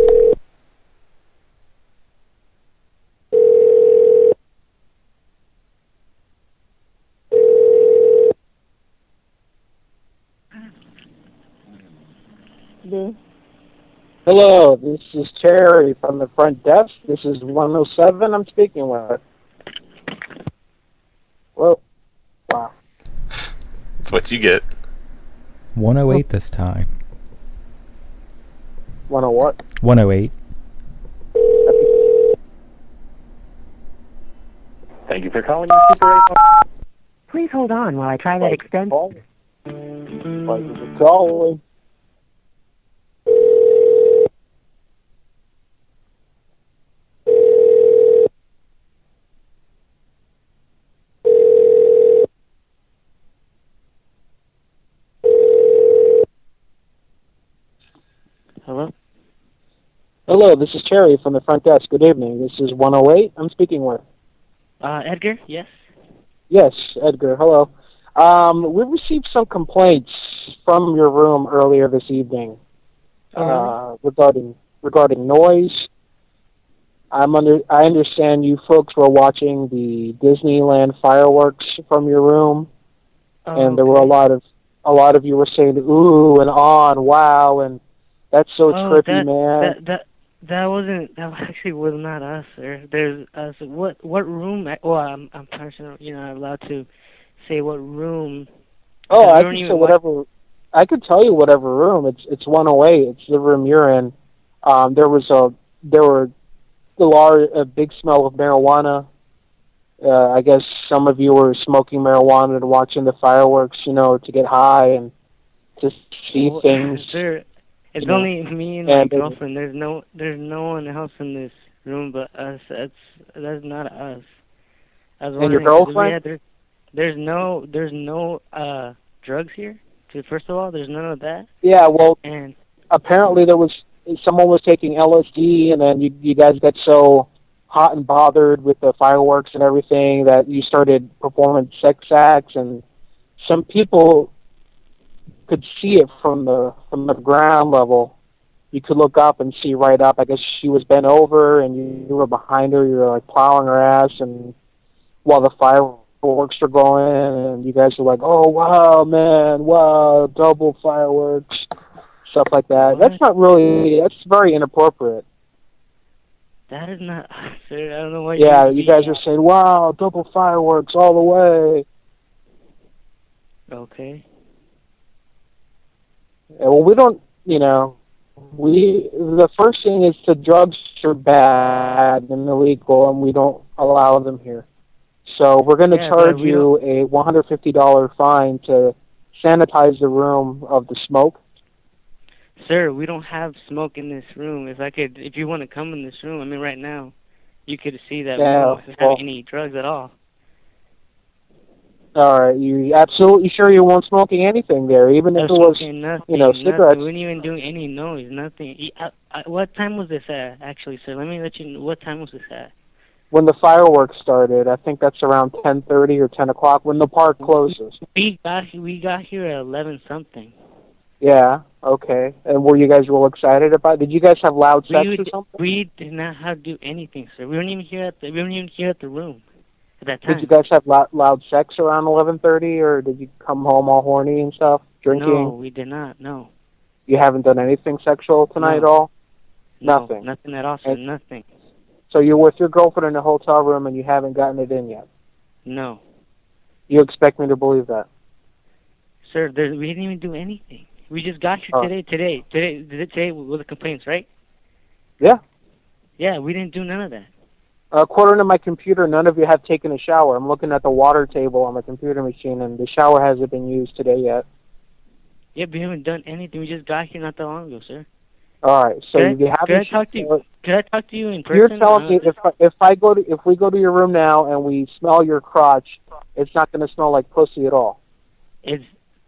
Hello, this is Terry from the front desk. This is one oh seven I'm speaking with. Whoa. Wow. That's what you get. one oh eight this time. one oh what? one oh eight. Thank you for calling the Super eight Motel. Please hold on while I try that extension. Thank you for calling. Hello? Hello, this is Terry from the front desk. Good evening. This is one oh eight I'm speaking with. Uh, Edgar? Yes? Yes, Edgar. Hello. Um, we received some complaints from your room earlier this evening Oh, uh, regarding regarding noise. I'm under. I understand you folks were watching the Disneyland fireworks from your room, Oh, and there were a lot of a lot of you were saying ooh and ah and wow, and that's so oh, trippy, that, man. That, that, that wasn't, that actually was not us, sir. There's us. What, what room? Well, I'm, I'm personally, you know, allowed to say what room. Oh, because we I don't could even say wa- whatever. I could tell you whatever room. It's it's one oh eight. It's the room you're in. Um, there was a there were a large a big smell of marijuana. Uh, I guess some of you were smoking marijuana and watching the fireworks, you know, to get high and to see Well, things. Sir, it's you know. only me and, And my it- girlfriend. There's no, there's no one else in this room but us. That's, that's not us. I was And your wondering, 'cause we girlfriend? had- there's, there's no, there's no uh drugs here. So first of all, there's none of that. Yeah, well, And apparently there was someone was taking L S D, and then you you guys got so hot and bothered with the fireworks and everything that you started performing sex acts, and some people could see it from the from the ground level. You could look up and see right up. I guess she was bent over, and you, you were behind her. You were like plowing her ass, and while the fireworks were going, and you guys were like, "Oh wow, man, wow, double fireworks," stuff like that. That's not really. That's very inappropriate. That is not, sir. I don't know what. Yeah, you you guys are saying, "Wow, double fireworks all the way." Okay. Yeah, well, we don't. You know. We the first thing is the drugs are bad and illegal, and we don't allow them here. So we're going to Yeah, charge but we you a one hundred fifty dollars fine to sanitize the room of the smoke. Sir, we don't have smoke in this room. If I could, if you want to come in this room, I mean, right now, you could see that Yeah, we don't have well- any drugs at all. All right, you absolutely sure you weren't smoking anything there, even if I'm it was, smoking nothing, you know, nothing. cigarettes. We weren't even doing any noise, nothing. E- I, I, what time was this at, actually, sir? Let me let you know. What time was this at? When the fireworks started, I think that's around ten thirty or ten o'clock when the park closes. We got we got here at eleven something. Yeah, okay. And were you guys real excited about it? Did you guys have loud sex We or would- something? we did not have to do anything, sir. We weren't even here at the we weren't even here at the room at that time. Did you guys have loud, loud sex around eleven thirty, or did you come home all horny and stuff, drinking? No, we did not. No. You haven't done anything sexual tonight at No. all? No, Nothing. Nothing at all, sir. And- Nothing. So you're with your girlfriend in a hotel room and you haven't gotten it in yet? No. You expect me to believe that? Sir, there, we didn't even do anything. We just got here Oh. today, today, today, today with the complaints, right? Yeah. Yeah, we didn't do none of that. According to my computer, none of you have taken a shower. I'm looking at the water table on the computer machine, and the shower hasn't been used today yet. Yeah, we haven't done anything. We just got here not that long ago, sir. All right. So Could you I, haven't. could I talk to you? Could I talk to you in person? You're telling Uh, me if I- if I go to if we go to your room now and we smell your crotch, it's not going to smell like pussy at all. It's,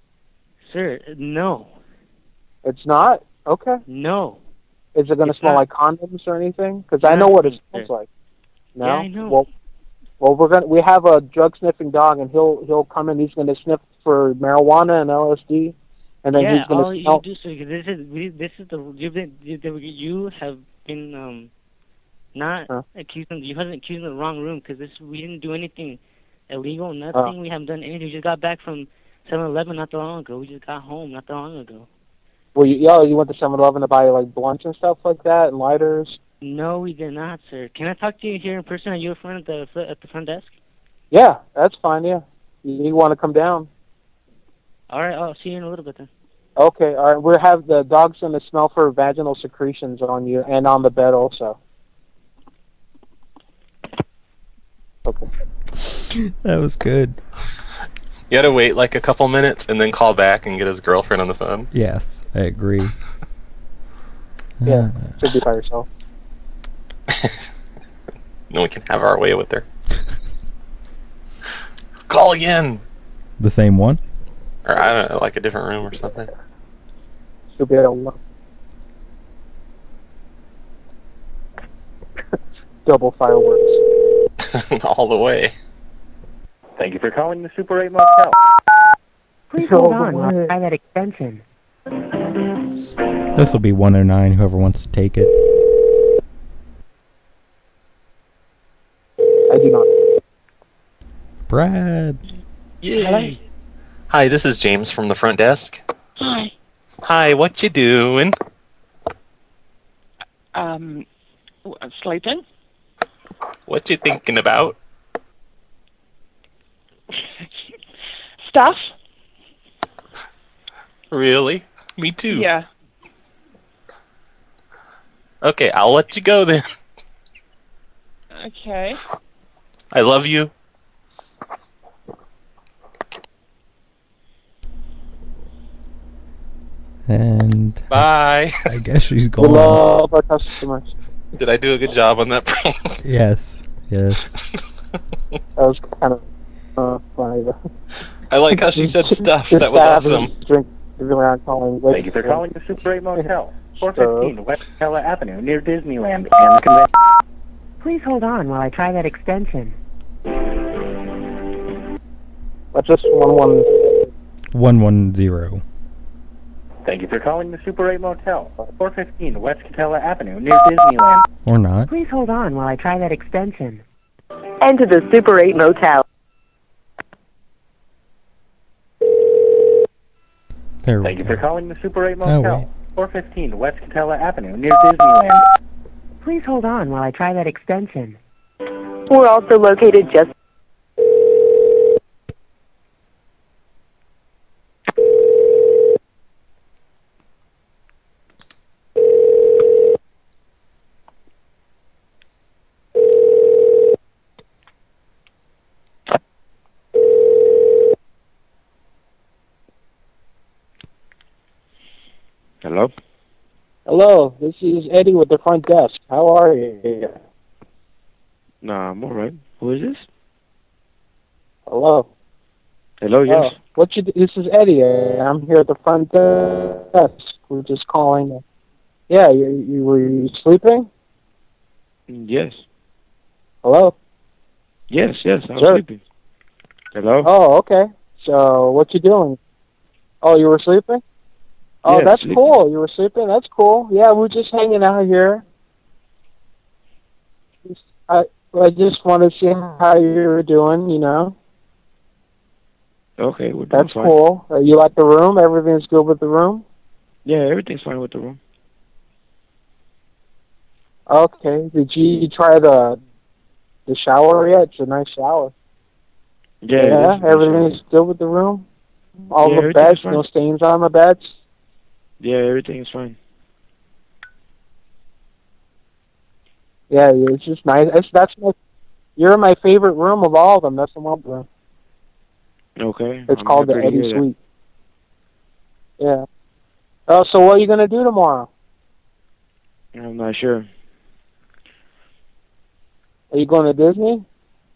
sir, no, It's not? Okay. no. Is it going to It's smell not. like condoms or anything? Because I know what it Nothing, smells sir. like. No. Yeah, I know. Well, well, we're gonna we have a drug sniffing dog, and he'll he'll come in. He's going to sniff for marijuana and L S D, and then yeah, he's going all to you smell. do, sir, 'cause this is we, this is the you've been you, you have been um not Huh? accusing you haven't accusing the wrong room because this we didn't do anything illegal, nothing. We haven't done anything. We just got back from seven eleven not that long ago. We just got home not that long ago. Well, you, yeah, you went to seven eleven to buy like blunts and stuff like that, and lighters. No, we did not, sir. Can I talk to you here in person? Are you a friend at the fr- at the front desk? Yeah, that's fine. Yeah, you, you want to come down? All right, I'll see you in a little bit then. Okay. All right. We have the dog's going to smell for vaginal secretions on you and on the bed also. Okay. That was good. You had to wait like a couple minutes and then call back and get his girlfriend on the phone. Yes, I agree. Yeah, should be by yourself. Then we can have our way with her. Call again! The same one? Or I don't know, like a different room or something. Should be able to double fireworks. All the way. Thank you for calling the Super eight Motel. Please hold on while I try that extension. This will be one oh nine, whoever wants to take it. I do not. Brad. Yay! Hi, this is James from the front desk. Hi. Hi, what you doing? Um, w- sleeping? What you thinking about? Stuff? Really? Me too. Yeah. Okay, I'll let you go then. Okay. I love you. And Bye. I guess she's We gone. love our customers. Did I do a good job on that prank? Yes, yes. That was kind of uh, funny. Though. I like how she said stuff. Just That was having awesome. a Drink, around calling. Thank you for calling the Super eight Motel. four fifteen West Capella Avenue, near Disneyland and the convention. Please hold on while I try that extension. That's just one one. one one zero. Thank you for calling the Super eight Motel, four fifteen West Catella Avenue, near Disneyland. Or not. Please hold on while I try that extension. Enter the Super eight Motel. There we Thank you go. for calling the Super eight Oh, Motel, wait. four fifteen West Catella Avenue, near Disneyland. Please hold on while I try that extension. We're also located just... Hello? Hello, this is Eddie with the front desk. How are you? Nah, I'm alright. Who is this? Hello. Hello, yes. Oh, what you? This is Eddie. Uh, I'm here at the front desk. We're just calling. Yeah, you, you were you sleeping? Yes. Hello. Yes, yes, I'm Sure. sleeping. Hello? Oh, okay. So what you doing? Oh, you were sleeping? Oh, Yeah, that's sleeping. cool. You were sleeping? That's cool. Yeah, we're just hanging out here. Just- I I just want to see how you're doing, you know. Okay, we're doing That's fine. cool. Uh, you like the room? Everything's good with the room? Yeah, everything's fine with the room. Okay. Did you try the the shower yet? It's a nice shower. Yeah, it is. Yeah, everything's good with the room? All Yeah, the everything's beds, fine. no stains on the beds? Yeah, everything's fine. Yeah, it's just nice. It's, that's my, you're my favorite room of all of them. That's the one room. Okay. It's I'm called the happy to Eddie hear that. Suite. Yeah. Oh, so what are you going to do tomorrow? I'm not sure. Are you going to Disney?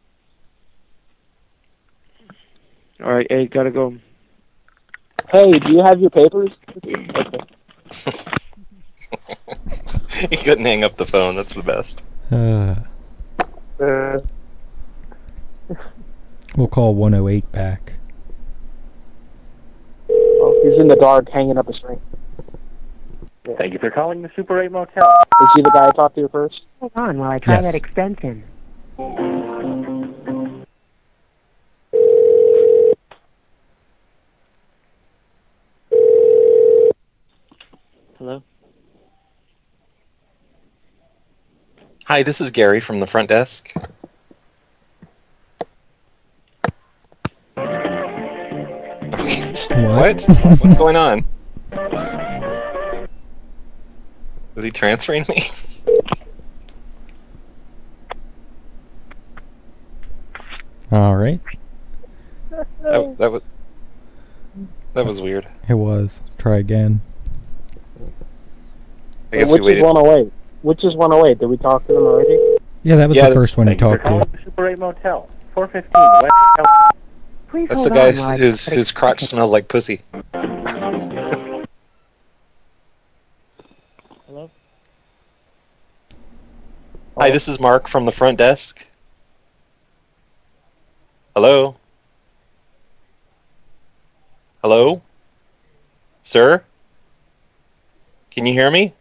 Alright, hey, gotta go. Hey, do you have your papers? Okay. He couldn't hang up the phone. That's the best. Uh, Uh, we'll call one oh eight back. oh, he's in the dark hanging up a string. Thank you for calling the Super eight Motel. Is he the guy I talked to first? Hold on while I try Yes. that extension. Hello? Hi, this is Gary from the front desk. What? What's going on? Is he transferring me? All right. That, that was that was weird. It was. Try again. I guess Which we waited. is one oh eight? Which is one oh eight? Did we talk to them already? Yeah, that was Yeah, the that's- first one you Thank you for talked calling to. the Super eight Motel, four fifteen West Catella. Please That's hold the guy on while I whose try that whose crotch extension. smells like pussy. Hello? Hi, this is Mark from the front desk. Hello? Hello? Sir? Can you hear me?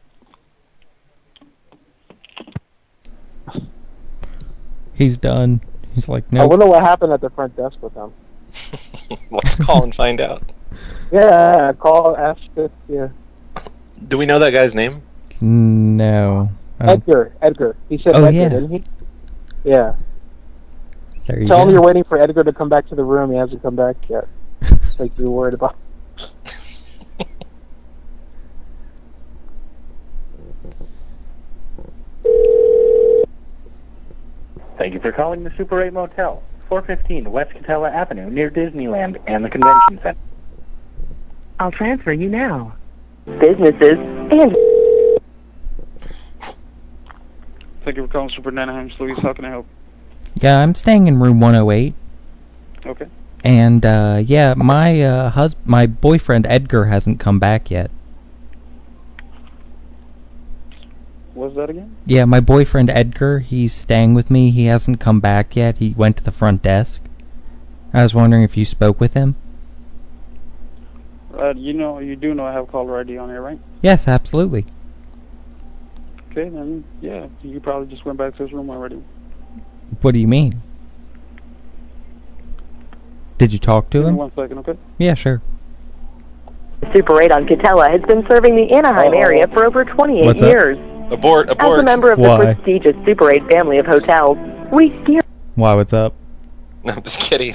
He's done. He's like, I no. wonder what happened at the front desk with them. Let's call and find out. Yeah, call, ask if, yeah. Do we know that guy's name? No. I don't- Edgar, Edgar. He said Oh, Edgar, yeah. didn't he? Yeah. There you Tell him go. you're waiting for Edgar to come back to the room. He hasn't come back yet. Like you're worried about. Thank you for calling the Super eight Motel, four fifteen West Catella Avenue, near Disneyland and the Convention Center. I'll transfer you now. Businesses and... Thank you for calling Super Nanaheim. Louise, how can I help? Yeah, I'm staying in room one oh eight. Okay. And, uh, yeah, my, uh, hus- my boyfriend Edgar hasn't come back yet. What's that again? Yeah, my boyfriend Edgar, he's staying with me. He hasn't come back yet. He went to the front desk. I was wondering if you spoke with him. Uh, you know, you do know I have caller I D on here, right? Yes, absolutely. Okay, then, yeah, you probably just went back to his room already. What do you mean? Did you talk to Give me him? one second, okay? Yeah, sure. Super eight on Catella has been serving the Anaheim Uh-oh. area for over twenty-eight What's up? years. Abort, abort. As a member of Why? the prestigious Super eight family of hotels, we steer... Why, what's up? No, I'm just kidding.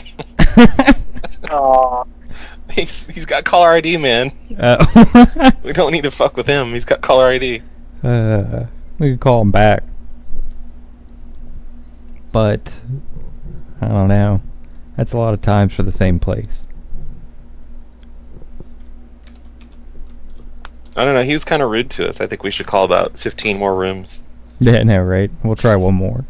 Aw. he's, he's got caller I D, man. Uh, We don't need to fuck with him. He's got caller I D. uh, we could call him back. But, I don't know. That's a lot of times for the same place. I don't know. He was kind of rude to us. I think we should call about fifteen more rooms. Yeah, no, right? We'll try one more.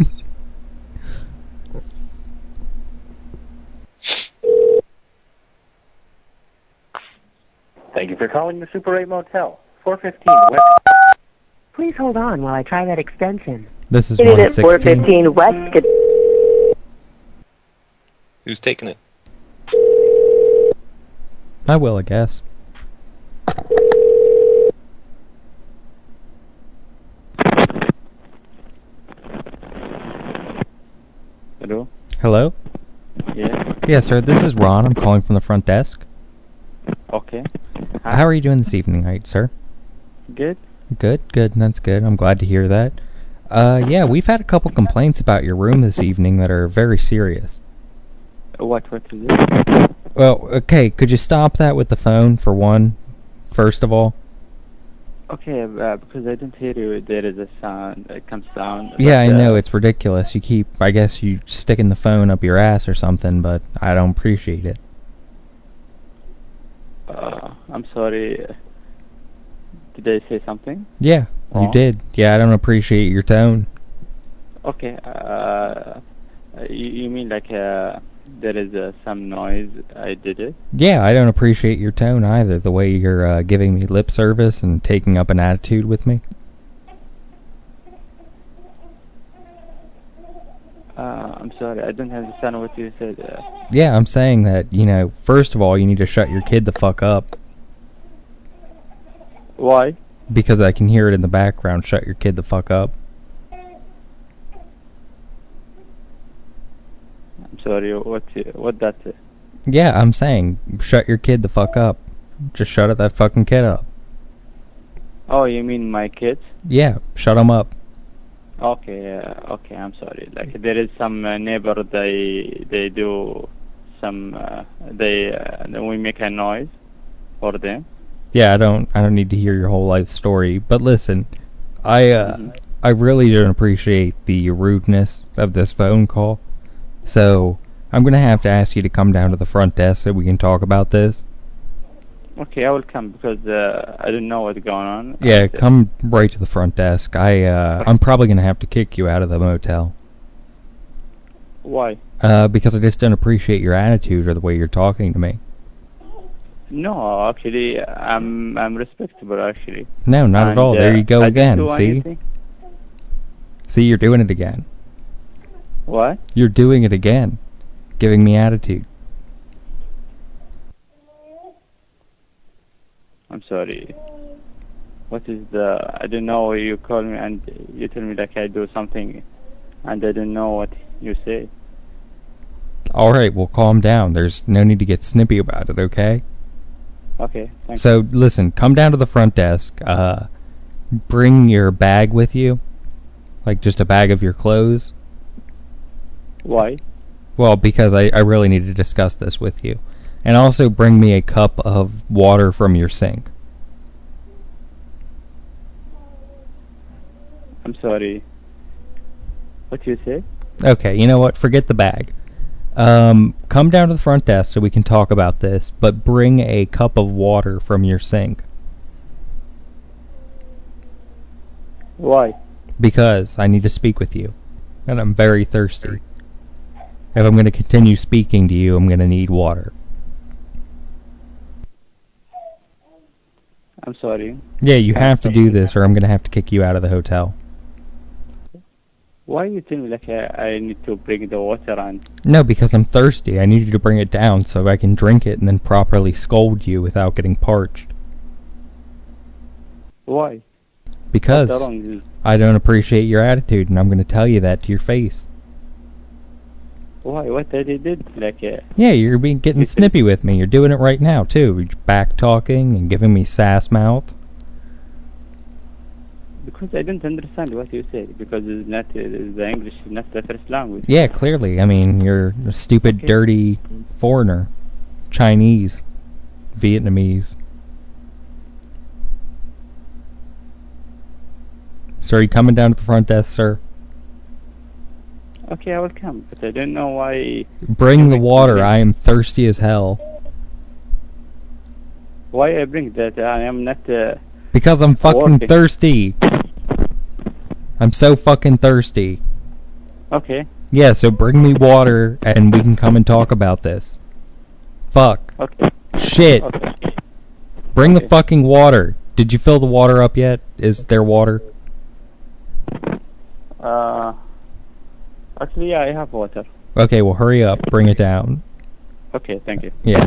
Thank you for calling the Super eight Motel, four fifteen West. Please hold on while I try that extension. This is It one is at four sixteen. fifteen West. Cat- Who's taking it? I will, I guess. Hello? Hello? Yeah? Yeah, sir, this is Ron. I'm calling from the front desk. Okay. How are you doing this evening, right, sir? Good? Good, good, that's good. I'm glad to hear that. Uh, yeah, we've had a couple complaints about your room this evening that are very serious. What, what is it? Well, okay, could you stop that with the phone, for one, first of all? Okay, uh, because I didn't hear you, there is a sound, it comes down. Yeah, I but, uh, know, it's ridiculous. You keep, I guess you sticking the phone up your ass or something, but I don't appreciate it. Uh, I'm sorry. Did I say something? Yeah, you Wrong? did. Yeah, I don't appreciate your tone. Okay, uh, you, you mean like uh, there is uh, some noise I did it? Yeah, I don't appreciate your tone either, the way you're uh, giving me lip service and taking up an attitude with me. Uh, I'm sorry, I don't understand what you said. Uh, Yeah, I'm saying that, you know, first of all, you need to shut your kid the fuck up. why? Because I can hear it in the background. Shut your kid the fuck up. I'm sorry, what you- what that? Uh, Yeah, I'm saying, shut your kid the fuck up. Just shut it that fucking kid up. oh, you mean my kids? Yeah, shut him up. Okay, uh, okay, I'm sorry. Like there is some uh, neighbor, they they do some, uh, they uh, we make a noise for them. Yeah, I don't I don't need to hear your whole life story, but listen, I uh Mhm. I really don't appreciate the rudeness of this phone call. So, I'm going to have to ask you to come down to the front desk so we can talk about this. Okay, I will come because uh, I don't know what's going on. Yeah, And, uh, come right to the front desk. I uh I'm probably going to have to kick you out of the motel. Why? Uh because I just don't appreciate your attitude or the way you're talking to me. No, actually, I'm I'm respectable actually. No, not at And, all. There uh, you go I didn't again. do See? anything. See, you're doing it again. What? You're doing it again. Giving me attitude. I'm sorry. What is the? I don't know. You call me and you tell me like I do something, and I don't know what you say. Alright, well calm down. There's no need to get snippy about it, okay? Okay. Thank So, listen, come down to the front desk. Uh, bring your bag with you. Like, just a bag of your clothes. you. Why? Well, because I, I really need to discuss this with you. And also bring me a cup of water from your sink. I'm sorry. What you say? Okay, you know what? Forget the bag. Um, come down to the front desk so we can talk about this, but bring a cup of water from your sink. Why? Because I need to speak with you. And I'm very thirsty. If I'm going to continue speaking to you, I'm going to need water. I'm sorry. Yeah, you have to do this or I'm going to have to kick you out of the hotel. Why you tell me like uh, I need to bring the water on? No, because I'm thirsty. I need you to bring it down so I can drink it and then properly scold you without getting parched. Why? Because What's wrong? I don't appreciate your attitude, and I'm going to tell you that to your face. Why? What I did? Like, uh, Yeah, you're being getting snippy with me. You're doing it right now, too. You're back talking and giving me sass mouth. because I don't understand what you say. Because it's not uh, the English is not the first language. Yeah, clearly. I mean, you're a stupid, Okay. dirty foreigner. Chinese. Vietnamese. So are you coming down to the front desk, sir? Okay, I will come, but I don't know why. Bring the water. I am thirsty as hell. Why I bring that? I am not. Uh, Because I'm fucking working. thirsty. I'm so fucking thirsty. Okay. Yeah, so bring me water and we can come and talk about this. Fuck. Okay. Shit. Okay. Bring the fucking water. Did you fill the water up yet? Is there water? Uh, actually, yeah, I have water. Okay, well hurry up. Bring it down. Okay, thank you. Yeah.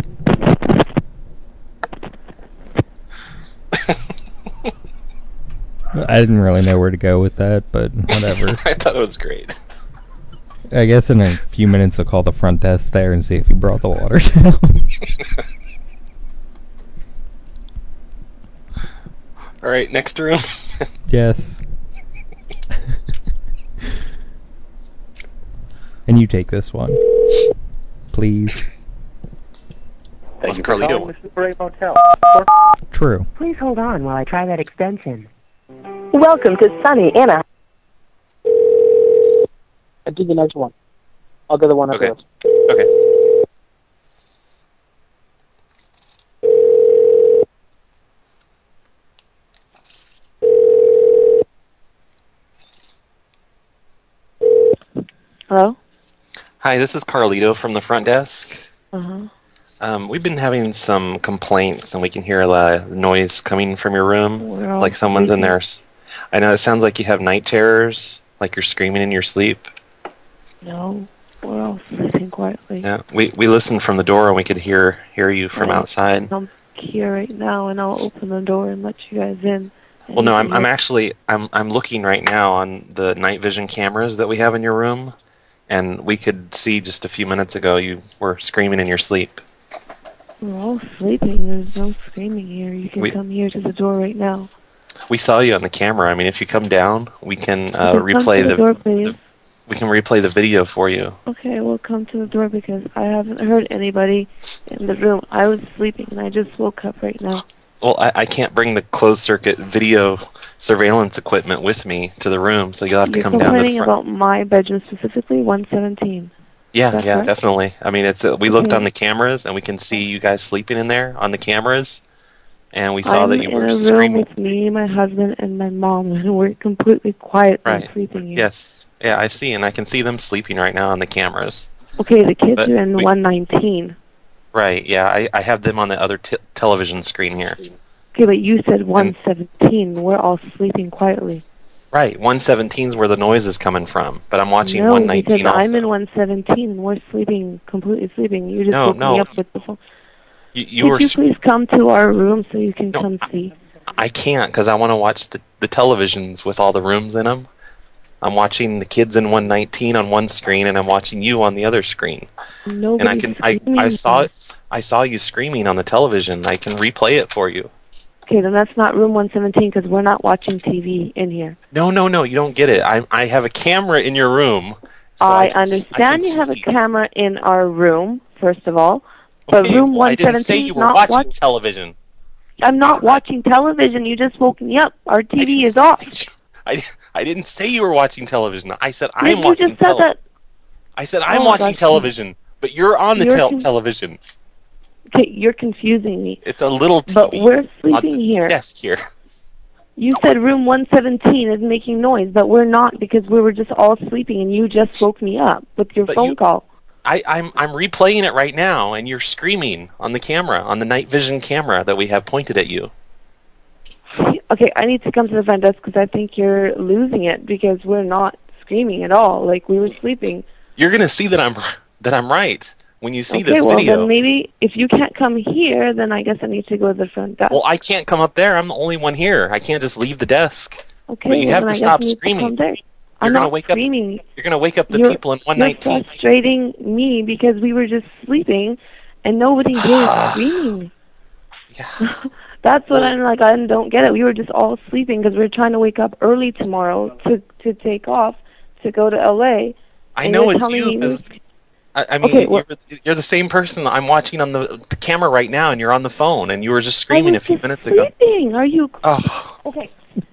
I didn't really know where to go with that, but whatever. I thought it was great. I guess in a few minutes I'll call the front desk there and see if he brought the water down. All right, next room. Yes. And you take this one. Please. Thank you for Carlito. calling the Super eight Motel. True. Please hold on while I try that extension. Welcome to sunny Anaheim. I'll do the next one. I'll do the one Okay. after this. Okay. Hello? Hi, this is Carlito from the front desk. Uh-huh. Um, we've been having some complaints, and we can hear a lot of noise coming from your room, We're all like someone's in sleeping. there. s- I know it sounds like you have night terrors, like you're screaming in your sleep. No, we're all sleeping quietly. Yeah, we we listened from the door, and we could hear hear you from Right. outside. I'm here right now, and I'll open the door and let you guys in. Well, no, I'm And I'm you- actually I'm I'm looking right now on the night vision cameras that we have in your room, and we could see just a few minutes ago you were screaming in your sleep. We're all sleeping. There's no screaming here. You can We- come here to the door right now. We saw you on the camera. I mean, if you come down, we can uh, Okay, come replay to the the, door, please. the we can replay the video for you. Okay, well, come to the door because I haven't heard anybody in the room. I was sleeping, and I just woke up right now. Well, I, I can't bring the closed circuit video surveillance equipment with me to the room, so you'll have to You're come down to the complaining front. about my bedroom specifically, one seventeen. Yeah, that yeah, correct? definitely. I mean, it's uh, we looked Okay. on the cameras and we can see you guys sleeping in there on the cameras, and we saw I'm that you in were a room screaming. with me, my husband, and my mom, and we're completely quiet and Right. sleeping here. Yes, yeah, I see, and I can see them sleeping right now on the cameras. Okay, the kids But are in we- one nineteen. Right, yeah, I, I have them on the other t- television screen here. Okay, but you said one seventeen. We're all sleeping quietly. Right, one seventeen is where the noise is coming from, but I'm watching no, one nineteen because also. I'm in one seventeen and we're sleeping, completely sleeping. You just No, woke no. me up with the phone. You, you Could were you s- please come to our room so you can come see? I can't because I want to watch the, the televisions with all the rooms in them. I'm watching the kids in one nineteen on one screen, and I'm watching you on the other screen. Nobody's and I can I, I screaming. saw it. I saw you screaming on the television. I can replay it for you. Okay, then that's not room one seventeen because we're not watching T V in here. No, no, no. You don't get it. I I have a camera in your room. so I can s- understand can you have a see. camera in our room, first of all, but Okay, room well, I one didn't say seventeen you is were not watching watching. television. I'm not watching television. You just woke me up. Our T V is off. I, I didn't say you were watching television. I said Yeah, I'm you watching just said tele- that. I said I'm Oh my watching gosh. television, but you're on the You're tel- con- television. Okay, you're confusing me. It's a little T V But we're on sleeping the here. desk here. You said room one seventeen is making noise, but we're not because we were just all sleeping and you just woke me up with your But phone you- call. I, I'm I'm replaying it right now, and you're screaming on the camera, on the night vision camera that we have pointed at you. Okay, I need to come to the front desk because I think you're losing it because we're not screaming at all. Like, we were sleeping. You're gonna see that I'm that I'm right when you see Okay, this well, video. then maybe if you can't come here, then I guess I need to go to the front desk. Well, I can't come up there. I'm the only one here. I can't just leave the desk. Okay, but you well, have then to I stop guess I need to screaming. come there. You're I'm gonna not wake screaming. up. You're gonna wake up the You're- people in one You're nineteen. frustrating me because we were just sleeping and nobody here is screaming. Yeah. That's what I'm like. I don't get it. We were just all sleeping because we were trying to wake up early tomorrow to to take off to go to L A. I and know you're it's telling you me we- because I, I mean Okay, well- you're, you're the same person that I'm watching on the, the camera right now, and you're on the phone, and you were just screaming I a was few just minutes ago. sleeping. Are you? Oh. Okay.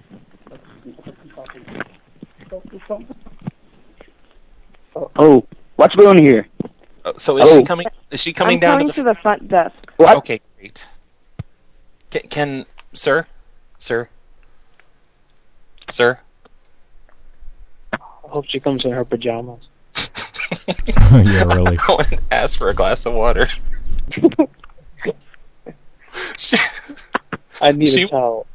Oh, what's going on here? Uh, So is Hello? she coming? Is she coming I'm down coming to the? to the front desk. What? Okay, great. Can, can sir, sir, sir? I hope she comes in her pajamas. Yeah, really. I went and asked for a glass of water. She- I need she- a towel.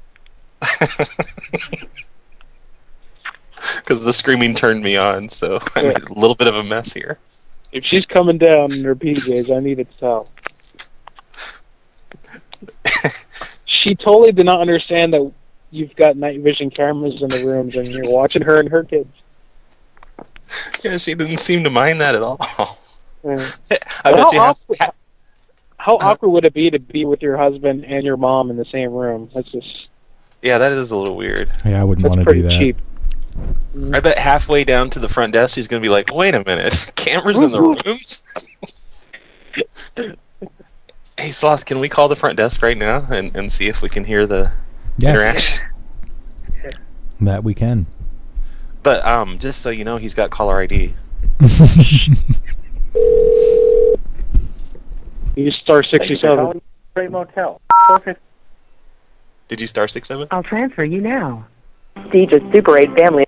Because the screaming turned me on, so I Yeah. made a little bit of a mess here. If she's coming down in her P Js, I need a towel. She totally did not understand that you've got night vision cameras in the rooms and you're watching her and her kids. Yeah, she didn't seem to mind that at all. Yeah. I But bet how you have. awkward, how awkward would it be to be with your husband and your mom in the same room? That's just Yeah, that is a little weird. Yeah, I wouldn't that's want to pretty do that. cheap. I bet halfway down to the front desk, she's going to be like, wait a minute, cameras in the rooms? Hey, Sloth, can we call the front desk right now and, and see if we can hear the Yeah. interaction? That we can. But um, just so you know, he's got caller I D. You star sixty-seven. Great Motel. Did you star six seven? I'll transfer you now. Siege's Super eight family.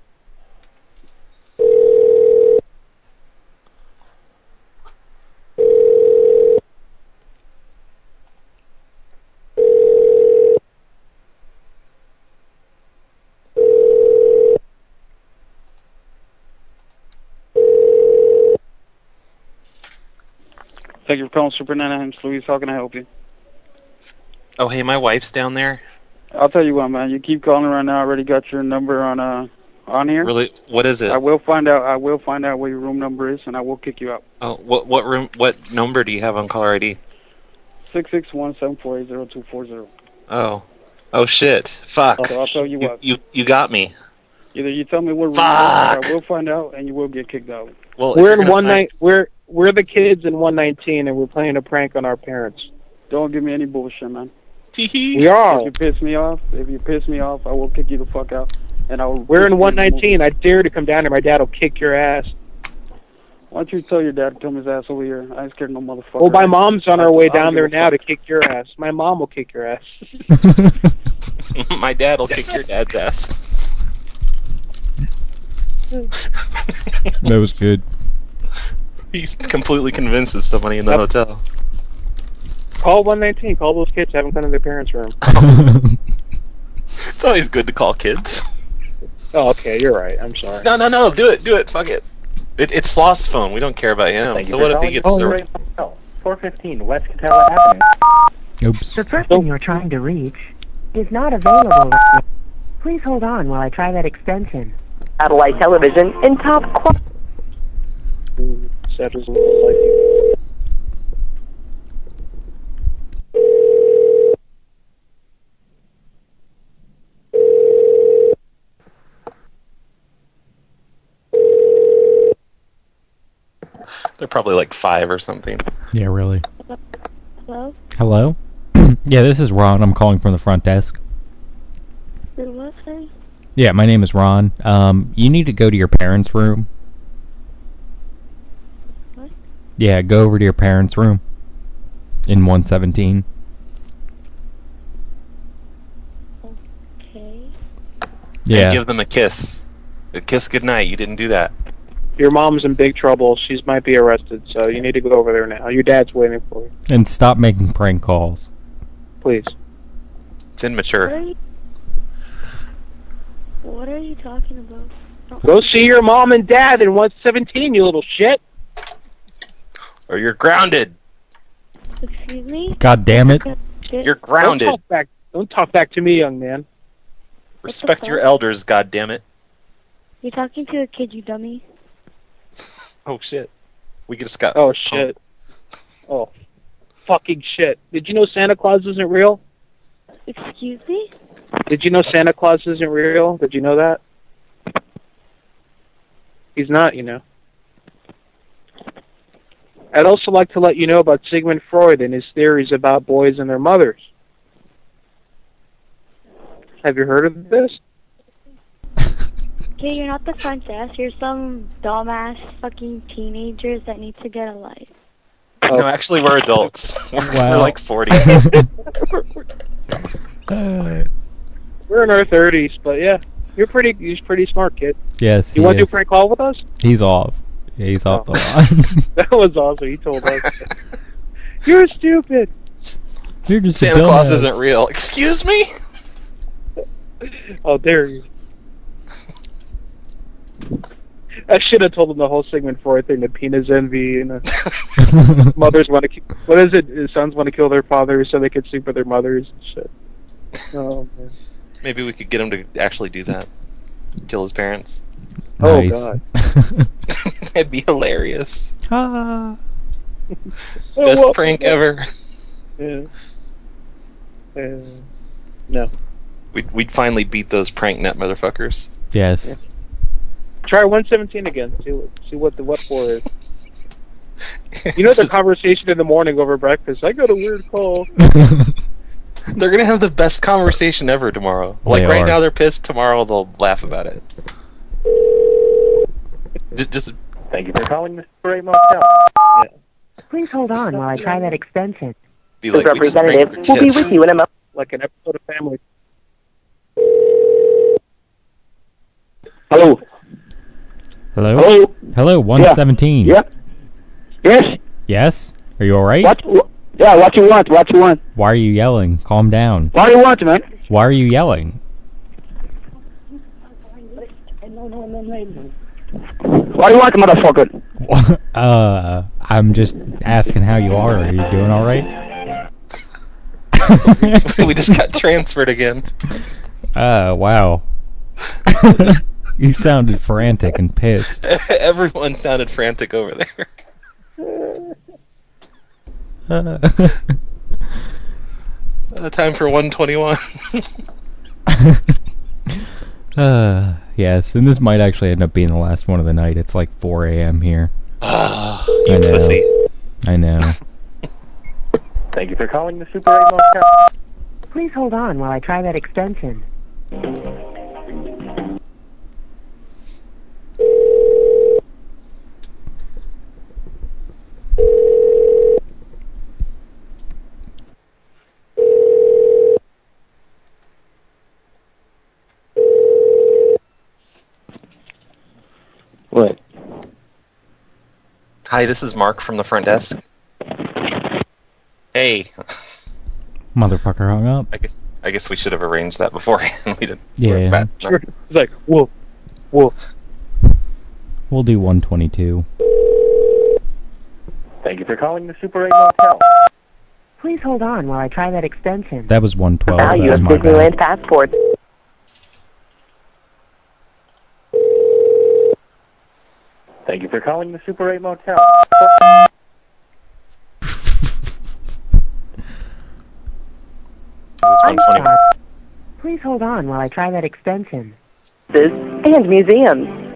Thank you for calling Super nine nine. Louise, how can I help you? Oh, hey, my wife's down there. I'll tell you what, man. You keep calling right now. I already got your number on uh on here. Really? What is it? I will find out. I will find out what your room number is, and I will kick you out. Oh, what what room? What number do you have on caller I D? Six six one seven four eight zero two four zero. Oh, oh shit! Fuck! So I'll tell you what. You you got me. Either you tell me what room Fuck. it is, or I will find out, and you will get kicked out. Well, if We're you're in gonna one find- night. We're we're the kids in one nineteen, and we're playing a prank on our parents. Don't give me any bullshit, man. We are. If you piss me off, if you piss me off, I will kick you the fuck out, and I will. We're in kick one you the nineteen. I dare to come down there. My dad will kick your ass. Why don't you tell your dad to come his ass over here? I ain't scared of no motherfucker. Well, my mom's on her I- way I don't down give there a now fuck. to kick your ass. My mom will kick your ass. My dad will kick your dad's ass. That was good. He's completely convinced it's somebody in the hotel. Call one nineteen. Call those kids. Have them come to their parents' room. It's always good to call kids. Oh, okay. You're right. I'm sorry. No, no, no. Do it. Do it. Fuck it. it it's Sloth's phone. We don't care about him. Thank you So for what if he calling gets Great the... Motel. four fifteen West Catella Avenue. Oops. The person you're trying to reach is not available. Please hold on while I try that extension. Satellite television in top quality. Settles a little like you. They're probably like five or something. Yeah, really. Hello? Hello? Yeah, this is Ron. I'm calling from the front desk. Did what say? Yeah, my name is Ron. Um, you need to go to your parents' room. What? Yeah, go over to your parents' room. In one seventeen. Okay. Yeah. And give them a kiss. A kiss goodnight. You didn't do that. Your mom's in big trouble. She might be arrested, so you need to go over there now. Your dad's waiting for you. And stop making prank calls. Please. It's immature. What are you, what are you talking about? Go see your mom and dad in one seventeen, you little shit. Or you're grounded. Excuse me? God damn it. You're grounded. Don't talk back, don't talk back to me, young man. Respect your elders, God damn it. You're talking to a kid, you dummy. Oh shit. We just got. Oh shit. Oh, fucking shit. Did you know Santa Claus isn't real? Excuse me? Did you know Santa Claus isn't real? Did you know that? He's not, you know. I'd also like to let you know about Sigmund Freud and his theories about boys and their mothers. Have you heard of this? Okay, you're not the front desk. You're some dumbass fucking teenagers that need to get a life. No, actually, we're adults. We're, Wow. we're like forty. We're in our thirties, but yeah, you're pretty. You're a pretty smart, kid. Yes, You he want to do a is. prank call with us? He's off. Yeah, he's off Oh. the line. That was awesome. He told us. You're stupid. You're just a Santa Claus dumbass. isn't real. Excuse me? Oh, dare you? I should have told him the whole Sigmund Freud thing, the penis envy, and uh, mothers want to. Ki- what is it? Uh, Sons want to kill their fathers so they can sleep with their mothers and shit. Oh man. Maybe we could get him to actually do that. Kill his parents. Oh Nice. god. That'd be hilarious. Ah. Best Oh, well, prank ever. Yeah. Uh, no. We'd, we'd finally beat those prank net motherfuckers. Yes. Try one seventeen again. See what see what the what for is. You know the conversation in the morning over breakfast. I got a weird call. They're gonna have the best conversation ever tomorrow. Like They right are. now they're pissed. Tomorrow they'll laugh about it. Just, just Thank you for calling the Super eight Motel. Yeah. Please hold on while I try that extension. be like, we just representative pranked will your be kids. with you in a moment. Like an episode of Family. Hello. Hello? Hello. Hello, one seventeen. Yeah. Yes. Yes? Are you alright? What? wh- Yeah. What you want? What you want? Why are you yelling? Calm down. What do you want, man? Why are you yelling? What do you want, motherfucker? uh, I'm just asking how you are. Are you doing alright? We just got transferred again. Uh, wow. You sounded frantic and pissed. Everyone sounded frantic over there. Uh, Uh, time for one twenty-one. uh, yes, and this might actually end up being the last one of the night. It's like four a.m. here. Ah, I you know. pussy. I know. Thank you for calling the Super eight Motel. Please hold on while I try that extension. What? Hi, this is Mark from the front desk. Hey. Motherfucker hung up. I guess I guess we should have arranged that beforehand. We didn't. Yeah. Bad. It's like woof, woof. We'll do one twenty-two. Thank you for calling the Super eight Motel. Please hold on while I try that extension. That was one twelve. Value That was of my Disneyland bad. passport. Thank you for calling the Super eight Motel. one twenty. Please hold on while I try that extension. And museums.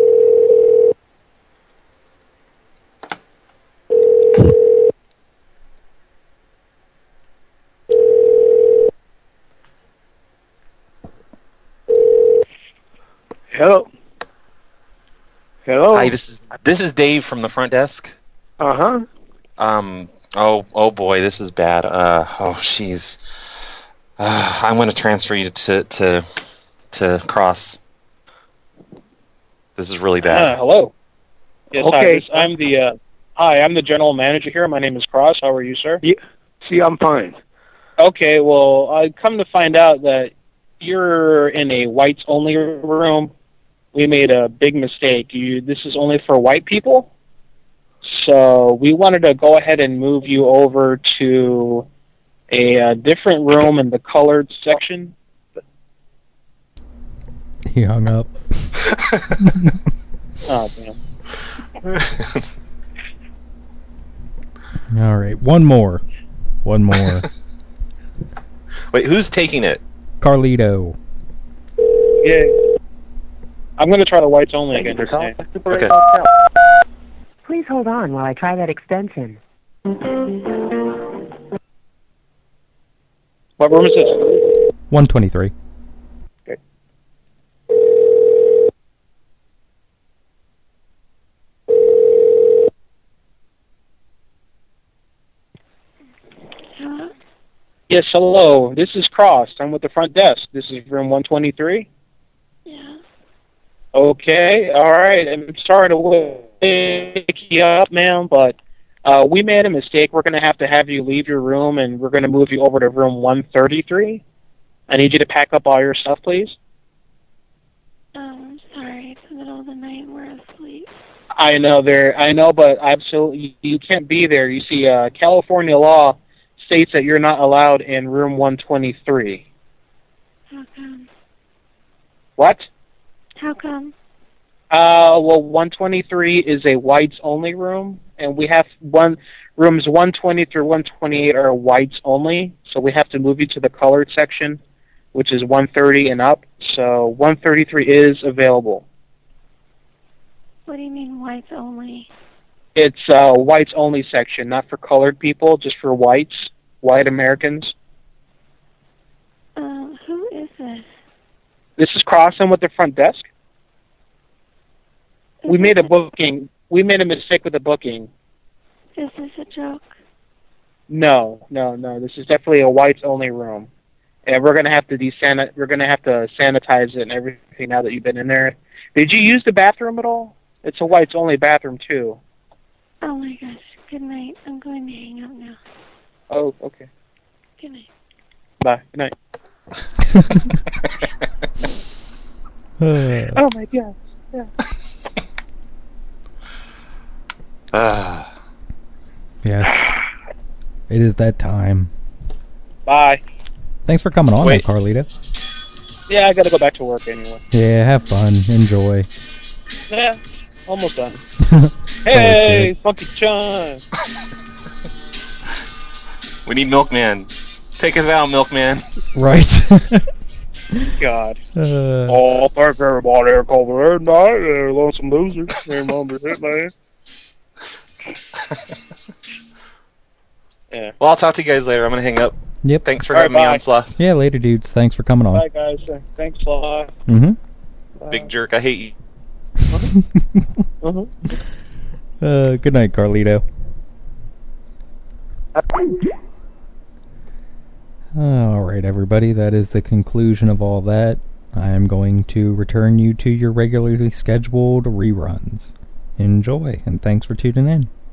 Hello. Hello. Hi, this is this is Dave from the front desk. Uh huh. Um. Oh. Oh boy, this is bad. Uh. Oh, jeez. Uh, I'm going to transfer you to to to Cross. This is really Uh, bad. hello. Yes, hi, Okay. this- I'm the. Uh, hi, I'm the general manager here. My name is Cross. How are you, sir? Yeah. See, I'm fine. Okay. Well, I come to find out that you're in a whites only room, we made a big mistake. You, this is only for white people. So we wanted to go ahead and move you over to a, uh different room in the colored section. He hung up. Oh, damn. All right, one more. One more. Wait, who's taking it? Carlito. Yeah. I'm going to try the whites only again today. Okay. Please hold on while I try that extension. What room is this? one twenty-three. Okay. Yes, hello. This is Cross. I'm with the front desk. This is room one twenty-three? Yeah. Okay, all right. I'm sorry to wake you up, ma'am, but uh, we made a mistake. We're going to have to have you leave your room, and we're going to move you over to room one thirty-three. I need you to pack up all your stuff, please. Um, I'm sorry. It's the middle of the night. We're asleep. I know there. I know, but absolutely, you can't be there. You see, uh, California law states that you're not allowed in room one twenty-three. How come? What? How come? Uh, well, one twenty-three is a whites only room, and we have one rooms one twenty through one twenty-eight are whites only. So we have to move you to the colored section, which is one thirty and up. So one thirty-three is available. What do you mean whites only? It's a whites only section, not for colored people, just for whites, white Americans. Um, who is this? This is Crossan with the front desk. We made a booking. We made a mistake with the booking. Is this a joke? No, no, no. This is definitely a whites only room, and we're gonna have to desanit. We're gonna have to sanitize it and everything now that you've been in there. Did you use the bathroom at all? It's a whites only bathroom too. Oh my gosh. Good night. I'm going to hang up now. Oh, okay. Good night. Bye. Good night. Uh, Oh my God. Yeah. Ah. yes. It is that time. Bye. Thanks for coming on, Wait. there, Carlito. Yeah, I gotta go back to work anyway. Yeah, have fun. Enjoy. Yeah, almost done. Hey, Funky John. We need Milkman. Take us out, Milkman. Right. God. Uh, Oh, thank everybody for coming in tonight. They're lonesome losers. Remember it, man. Yeah. Well, I'll talk to you guys later. I'm going to hang up. Yep. Thanks for All right, having me bye. on, Slav. yeah, later, dudes. Thanks for coming on. Bye, guys. Thanks a lot. Mm-hmm. Big jerk. I hate you. Uh-huh. Uh, good night, Carlito. All right, everybody. That is the conclusion of all that. I am going to return you to your regularly scheduled reruns. Enjoy, and thanks for tuning in.